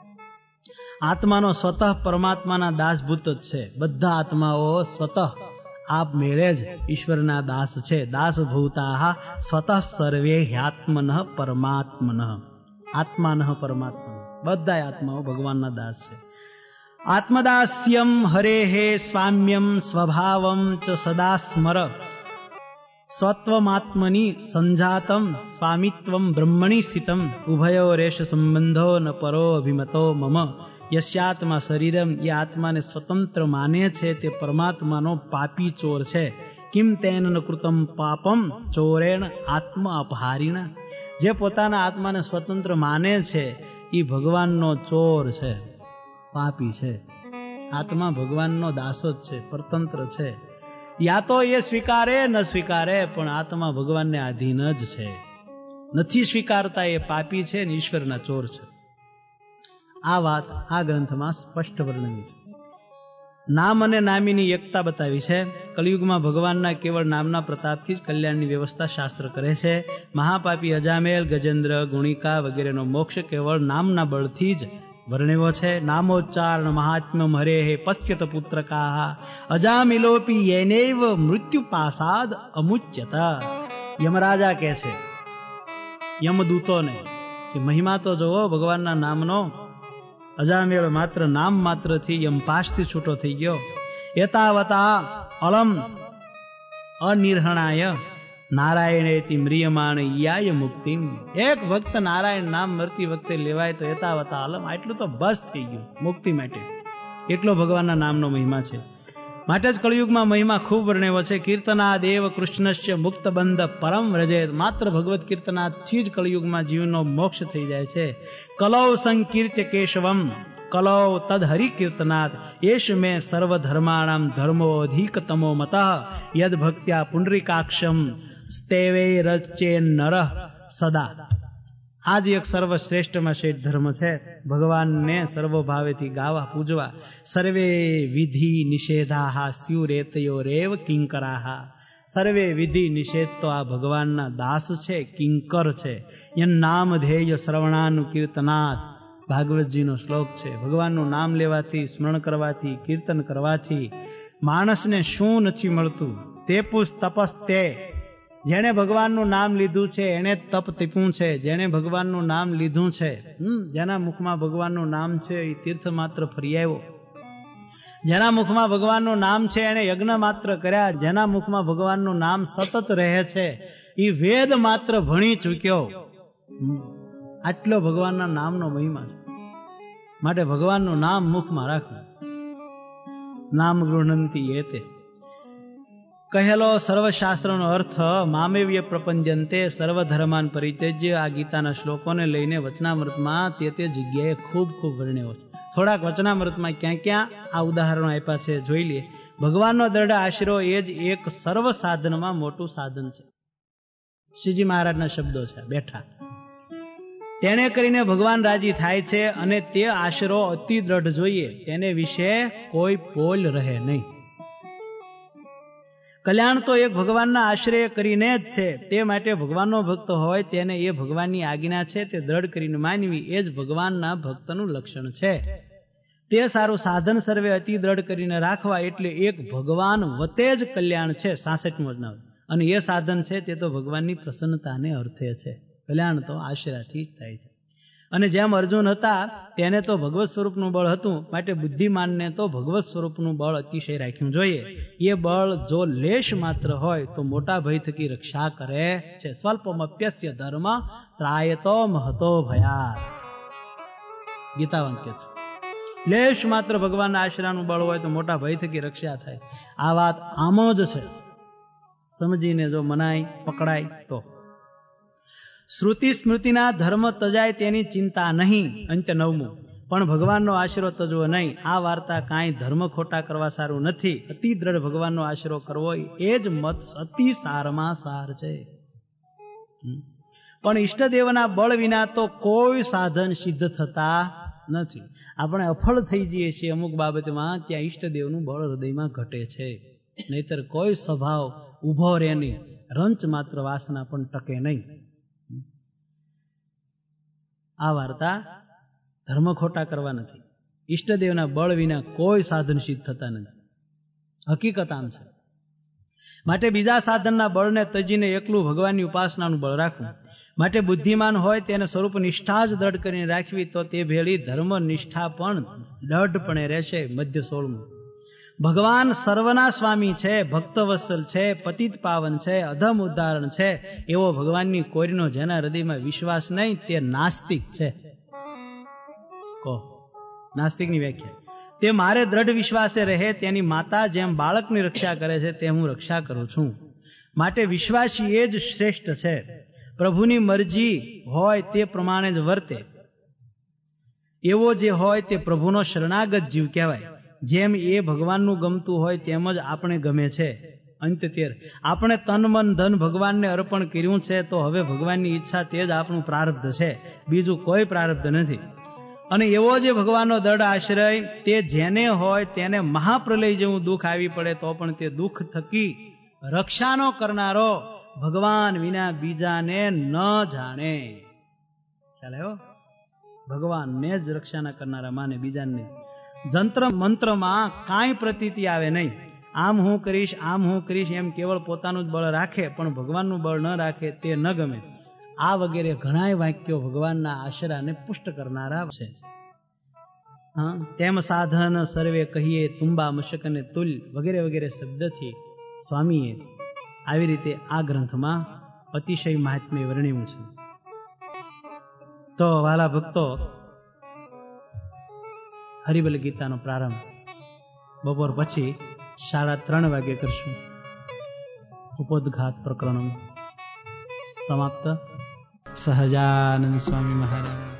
આત્માનો સ્વતઃ પરમાત્માના દાસભૂત જ છે. બધા આત્માઓ સ્વતઃ આપ મેળે જ ઈશ્વરના દાસ છે. દાસભૂતા સ્વતઃ સર્વે હ્યાત્મન પરમાત્મન. આત્માન પરમાત્મન, બધા આત્માઓ ભગવાનના દાસ છે. આત્મદાસ્યમ હરે હે સ્વામ્યમ સ્વભાવમ ચ સદા સ્મર. સ્વત્વમાત્મની સંજાતમ સ્વામિત્વમ બ્રહ્મણી સ્થિતમ. ઉભયો રેશ સંબંધો ન પરો અભિમતો મમ. યસ્યાત્મા શરીરમ, એ આત્માને સ્વતંત્ર માને છે તે પરમાત્માનો પાપી ચોર છે. કિમ તેન કૃતમ પાપમ ચોરેણ આત્મ અપહારીણ. જે પોતાના આત્માને સ્વતંત્ર માને છે એ ભગવાનનો ચોર છે, પાપી છે. આત્મા ભગવાનનો દાસ જ છે, પરતંત્ર છે. યા તો એ સ્વીકારે ન સ્વીકારે, પણ આત્મા ભગવાનને આધીન જ છે. નથી સ્વીકારતા એ પાપી છે ને ઈશ્વરના ચોર છે. આ વાત આ ગ્રંથમાં સ્પષ્ટ વર્ણવી છે. નામ અને નામીની એકતા બતાવી છે. કલિયુગમાં ભગવાનના કેવળ નામના પ્રતાપથી જ કલ્યાણની વ્યવસ્થા શાસ્ત્ર કરે છે. મહાપાપી અજામેલ, ગજેન્દ્ર, ગુણિકા વગેરેનો મોક્ષ કેવળ નામના બળથી જ વર્ણવ્યો છે. નામોચ્ચારણ મહાત્મ્યમ હરે હે પશ્યત પુત્રકા અજામિલોપી યેનૈવ મૃત્યુ પાસાદ અમુચ્યત. યમરાજા કહે છે યમદૂતોને કે મહિમા તો જોવો ભગવાનના નામનો. અજામેળ માત્ર નામ માત્રથી યમપાશથી છૂટો થઈ ગયો. એતાવતા અલમ અનિર્હણાય નારાયણેતિ મ્રિયમાણ યાય મુક્તિમ. એક ભક્ત નારાયણ નામ મરતી વખતે લેવાય તો એતાવતા અલમ, આટલું તો બસ થઈ ગયું મુક્તિ માટે. એટલો ભગવાનના નામનો મહિમા છે. માટે જ કળિયુગમાં મહિમા ખૂબ વર્ણવ્યો છે. કીર્તના દેવ કૃષ્ણસ્ય મુક્ત બંધ પરમ વ્રજેત. માત્ર ભગવત કીર્તનાથી જ કળિયુગમાં જીવનો મોક્ષ થઈ જાય છે. કલૌ સંકીર્ત્ય કેશવમ કલૌ તદ હરિ કીર્તનાથ. એશ મે સર્વધર્માણામ ધર્મો અધિકતમો મતઃ. યદ ભક્ત્યા પુંડરીકાક્ષમ સ્તેવે રચે નર સદા. આ જ એક સર્વશ્રેષ્ઠમાં શ્રેષ્ઠ ધર્મ છે. ભગવાનને સર્વભાવેથી ગાવા પૂજવા. સર્વે વિધિ નિષેધાહ સ્યુરેતયોરેવ કિંકરાહ. સર્વે વિધિ નિષેધ તો આ ભગવાનના દાસ છે, કિંકર છે. યન નામ ધ્યેય શ્રવણાનું કીર્તનાથ. ભાગવતજીનો શ્લોક છે. ભગવાનનું નામ લેવાથી, સ્મરણ કરવાથી, કીર્તન કરવાથી માણસને શું નથી મળતું? તે પુષ તપસ તે. જેણે ભગવાનનું નામ લીધું છે એને તપ તીપ્યું છે. જેણે ભગવાનનું નામ લીધું છે, જેના મુખમાં ભગવાનનું નામ છે એ તીર્થ માત્ર ફરી આવ્યો. જેના મુખમાં ભગવાનનું નામ છે એને યજ્ઞ માત્ર કર્યા. જેના મુખમાં ભગવાનનું નામ સતત રહે છે એ વેદ માત્ર ભણી ચૂક્યો. આટલો ભગવાનના નામનો મહિમા છે. માટે ભગવાનનું નામ મુખમાં રાખવું. નામ ગૃહણંતી એતે. કહેલો સર્વશાસ્ત્રનો અર્થ મામેવ્ય પ્રપંચંતે સર્વધર્માન પરિત્યજ્ય આ ગીતાના શ્લોકોને લઈને વચનામૃતમાં તે તે જગ્યાએ ખૂબ ખૂબ વર્ણ્યો છે. થોડાક વચનામૃતમાં ક્યાં ક્યાં આ ઉદાહરણો આપ્યા છે જોઈ લઈએ. ભગવાનનો દ્રઢ આશરો એ જ એક સર્વ સાધનમાં મોટું સાધન છે. શ્રીજી મહારાજના શબ્દો છે બેઠા. તેને કરીને ભગવાન રાજી થાય છે અને તે આશરો અતિ દ્રઢ જોઈએ, તેને વિશે કોઈ પોલ રહે નહીં. કલ્યાણ તો એક ભગવાનના આશ્રય કરીને જ છે, તે માટે ભગવાનનો ભક્ત હોય તેને એ ભગવાનની આજ્ઞા છે તે દ્રઢ કરીને માનવી એ જ ભગવાનના ભક્તનું લક્ષણ છે. તે સારું સાધન સર્વે અતિ દ્રઢ કરીને રાખવા એટલે એક ભગવાન વતે જ કલ્યાણ છે. સાસઠમો વચનામૃત. અને એ સાધન છે તે તો ભગવાનની પ્રસન્નતાને અર્થે છે. કલ્યાણ તો આશરાથી જ થાય છે. અને જેમ અર્જુન હતા તેને તો ભગવત સ્વરૂપનું બળ હતું, માટે બુદ્ધિમાનને તો ભગવત સ્વરૂપનું બળ અતિશય રાખ્યું જોઈએ. એ બળ જો લેશ માત્ર હોય તો મોટા ભય થકી રક્ષા કરે છે. સ્વલ્પમપ્યસ્ય ધર્મ ત્રાયતો મહતો ભયાત. ગીતા વાક્ય છે. લેશ માત્ર ભગવાનના આશરાનું બળ હોય તો મોટા ભય થકી રક્ષા થાય. આ વાત આમ જ છે. સમજીને જો મનાય પકડાય તો. શ્રુતિ સ્મૃતિના ધર્મ તજાય તેની ચિંતા નહીં. અંત્ય નવમું. પણ ભગવાનનો આશરો તજવો નહીં. આ વાર્તા કાંઈ ધર્મ ખોટા કરવા સારું નથી. અતિ દ્રઢ ભગવાનનો આશરો કરવો એ જ મત અતિ સારમાં સાર છે. પણ ઈષ્ટદેવના બળ વિના તો કોઈ સાધન સિદ્ધ થતા નથી. આપણે અફળ થઈ જઈએ છીએ અમુક બાબતમાં, ત્યાં ઈષ્ટદેવનું બળ હૃદયમાં ઘટે છે. નહીતર કોઈ સ્વભાવ ઉભો રહે નહીં, રંચ માત્ર વાસના પણ ટકે નહીં. આ વાર્તા ધર્મ ખોટા કરવા નથી. ઈષ્ટદેવના બળ વિના કોઈ સાધન સિદ્ધ થતા નથી. હકીકત આમ છે. માટે બીજા સાધનના બળને તજીને એકલું ભગવાનની ઉપાસનાનું બળ રાખવું. માટે બુદ્ધિમાન હોય તેને સ્વરૂપ નિષ્ઠા જ દ્રઢ કરીને રાખવી, તો તે ભેળી ધર્મ નિષ્ઠા પણ દ્રઢપણે રહેશે. મધ્ય સોળમું. ભગવાન સર્વના સ્વામી છે, ભક્તવત્સલ છે, પતિત પાવન છે, અધમ ઉદ્ધારણ છે. એવો ભગવાનની કોરીનો જેના હૃદયમાં વિશ્વાસ નહીં તે નાસ્તિક છે. કહો નાસ્તિકની વ્યાખ્યા. તે મારે દ્રઢ વિશ્વાસે રહે, તેની માતા જેમ બાળકની રક્ષા કરે છે તે હું રક્ષા કરું છું. માટે વિશ્વાસી એ જ શ્રેષ્ઠ છે. પ્રભુની મરજી હોય તે પ્રમાણે જ વર્તે. એવો જે હોય તે પ્રભુનો શરણાગત જીવ કહેવાય. જેમ એ ભગવાનનું ગમતું હોય તેમ જ આપણે ગમે છે. અંત તેર. આપણે તન મન ધન ભગવાનને અર્પણ કર્યું છે, તો હવે ભગવાનની ઈચ્છા તે જ આપણું પ્રારબ્ધ છે, બીજું કોઈ પ્રારબ્ધ નથી. અને એવો જે ભગવાનનો દ્રઢ આશ્રય તે જેને હોય તેને મહાપ્રલય જેવું દુઃખ આવી પડે તો પણ તે દુઃખ થકી રક્ષાનો કરનારો ભગવાન વિના બીજાને ન જાણે. ખ્યાલ આવ્યો? ભગવાનને જ રક્ષાના કરનારા માને, બીજાને નહીં. જંત્ર મંત્રમાં કાંઈ પ્રતીતિ આવે નહીં. આમ હું કરીશ આમ હું કરીશ એમ કેવળ પોતાનું જ બળ રાખે પણ ભગવાનનું બળ ન રાખે તે ન ગમે. આ વગેરે ઘણાય વાક્યો ભગવાનના આશરાને પુષ્ટ કરનારા છે. હા, તેમ સાધન સર્વે કહીએ તુંબા મશકને તુલ વગેરે વગેરે શબ્દથી સ્વામીએ આવી રીતે આ ગ્રંથમાં અતિશય મહાત્મ્ય વર્ણ્યું છે. તો વાલા ભક્તો, હરિબલ ગીતાનો પ્રારંભ બપોર પછી સાડા ત્રણ વાગે કરશું. ઉપોદઘાત પ્રકરણ સમાપ્ત. સહજાનંદ સ્વામી મહારાજ.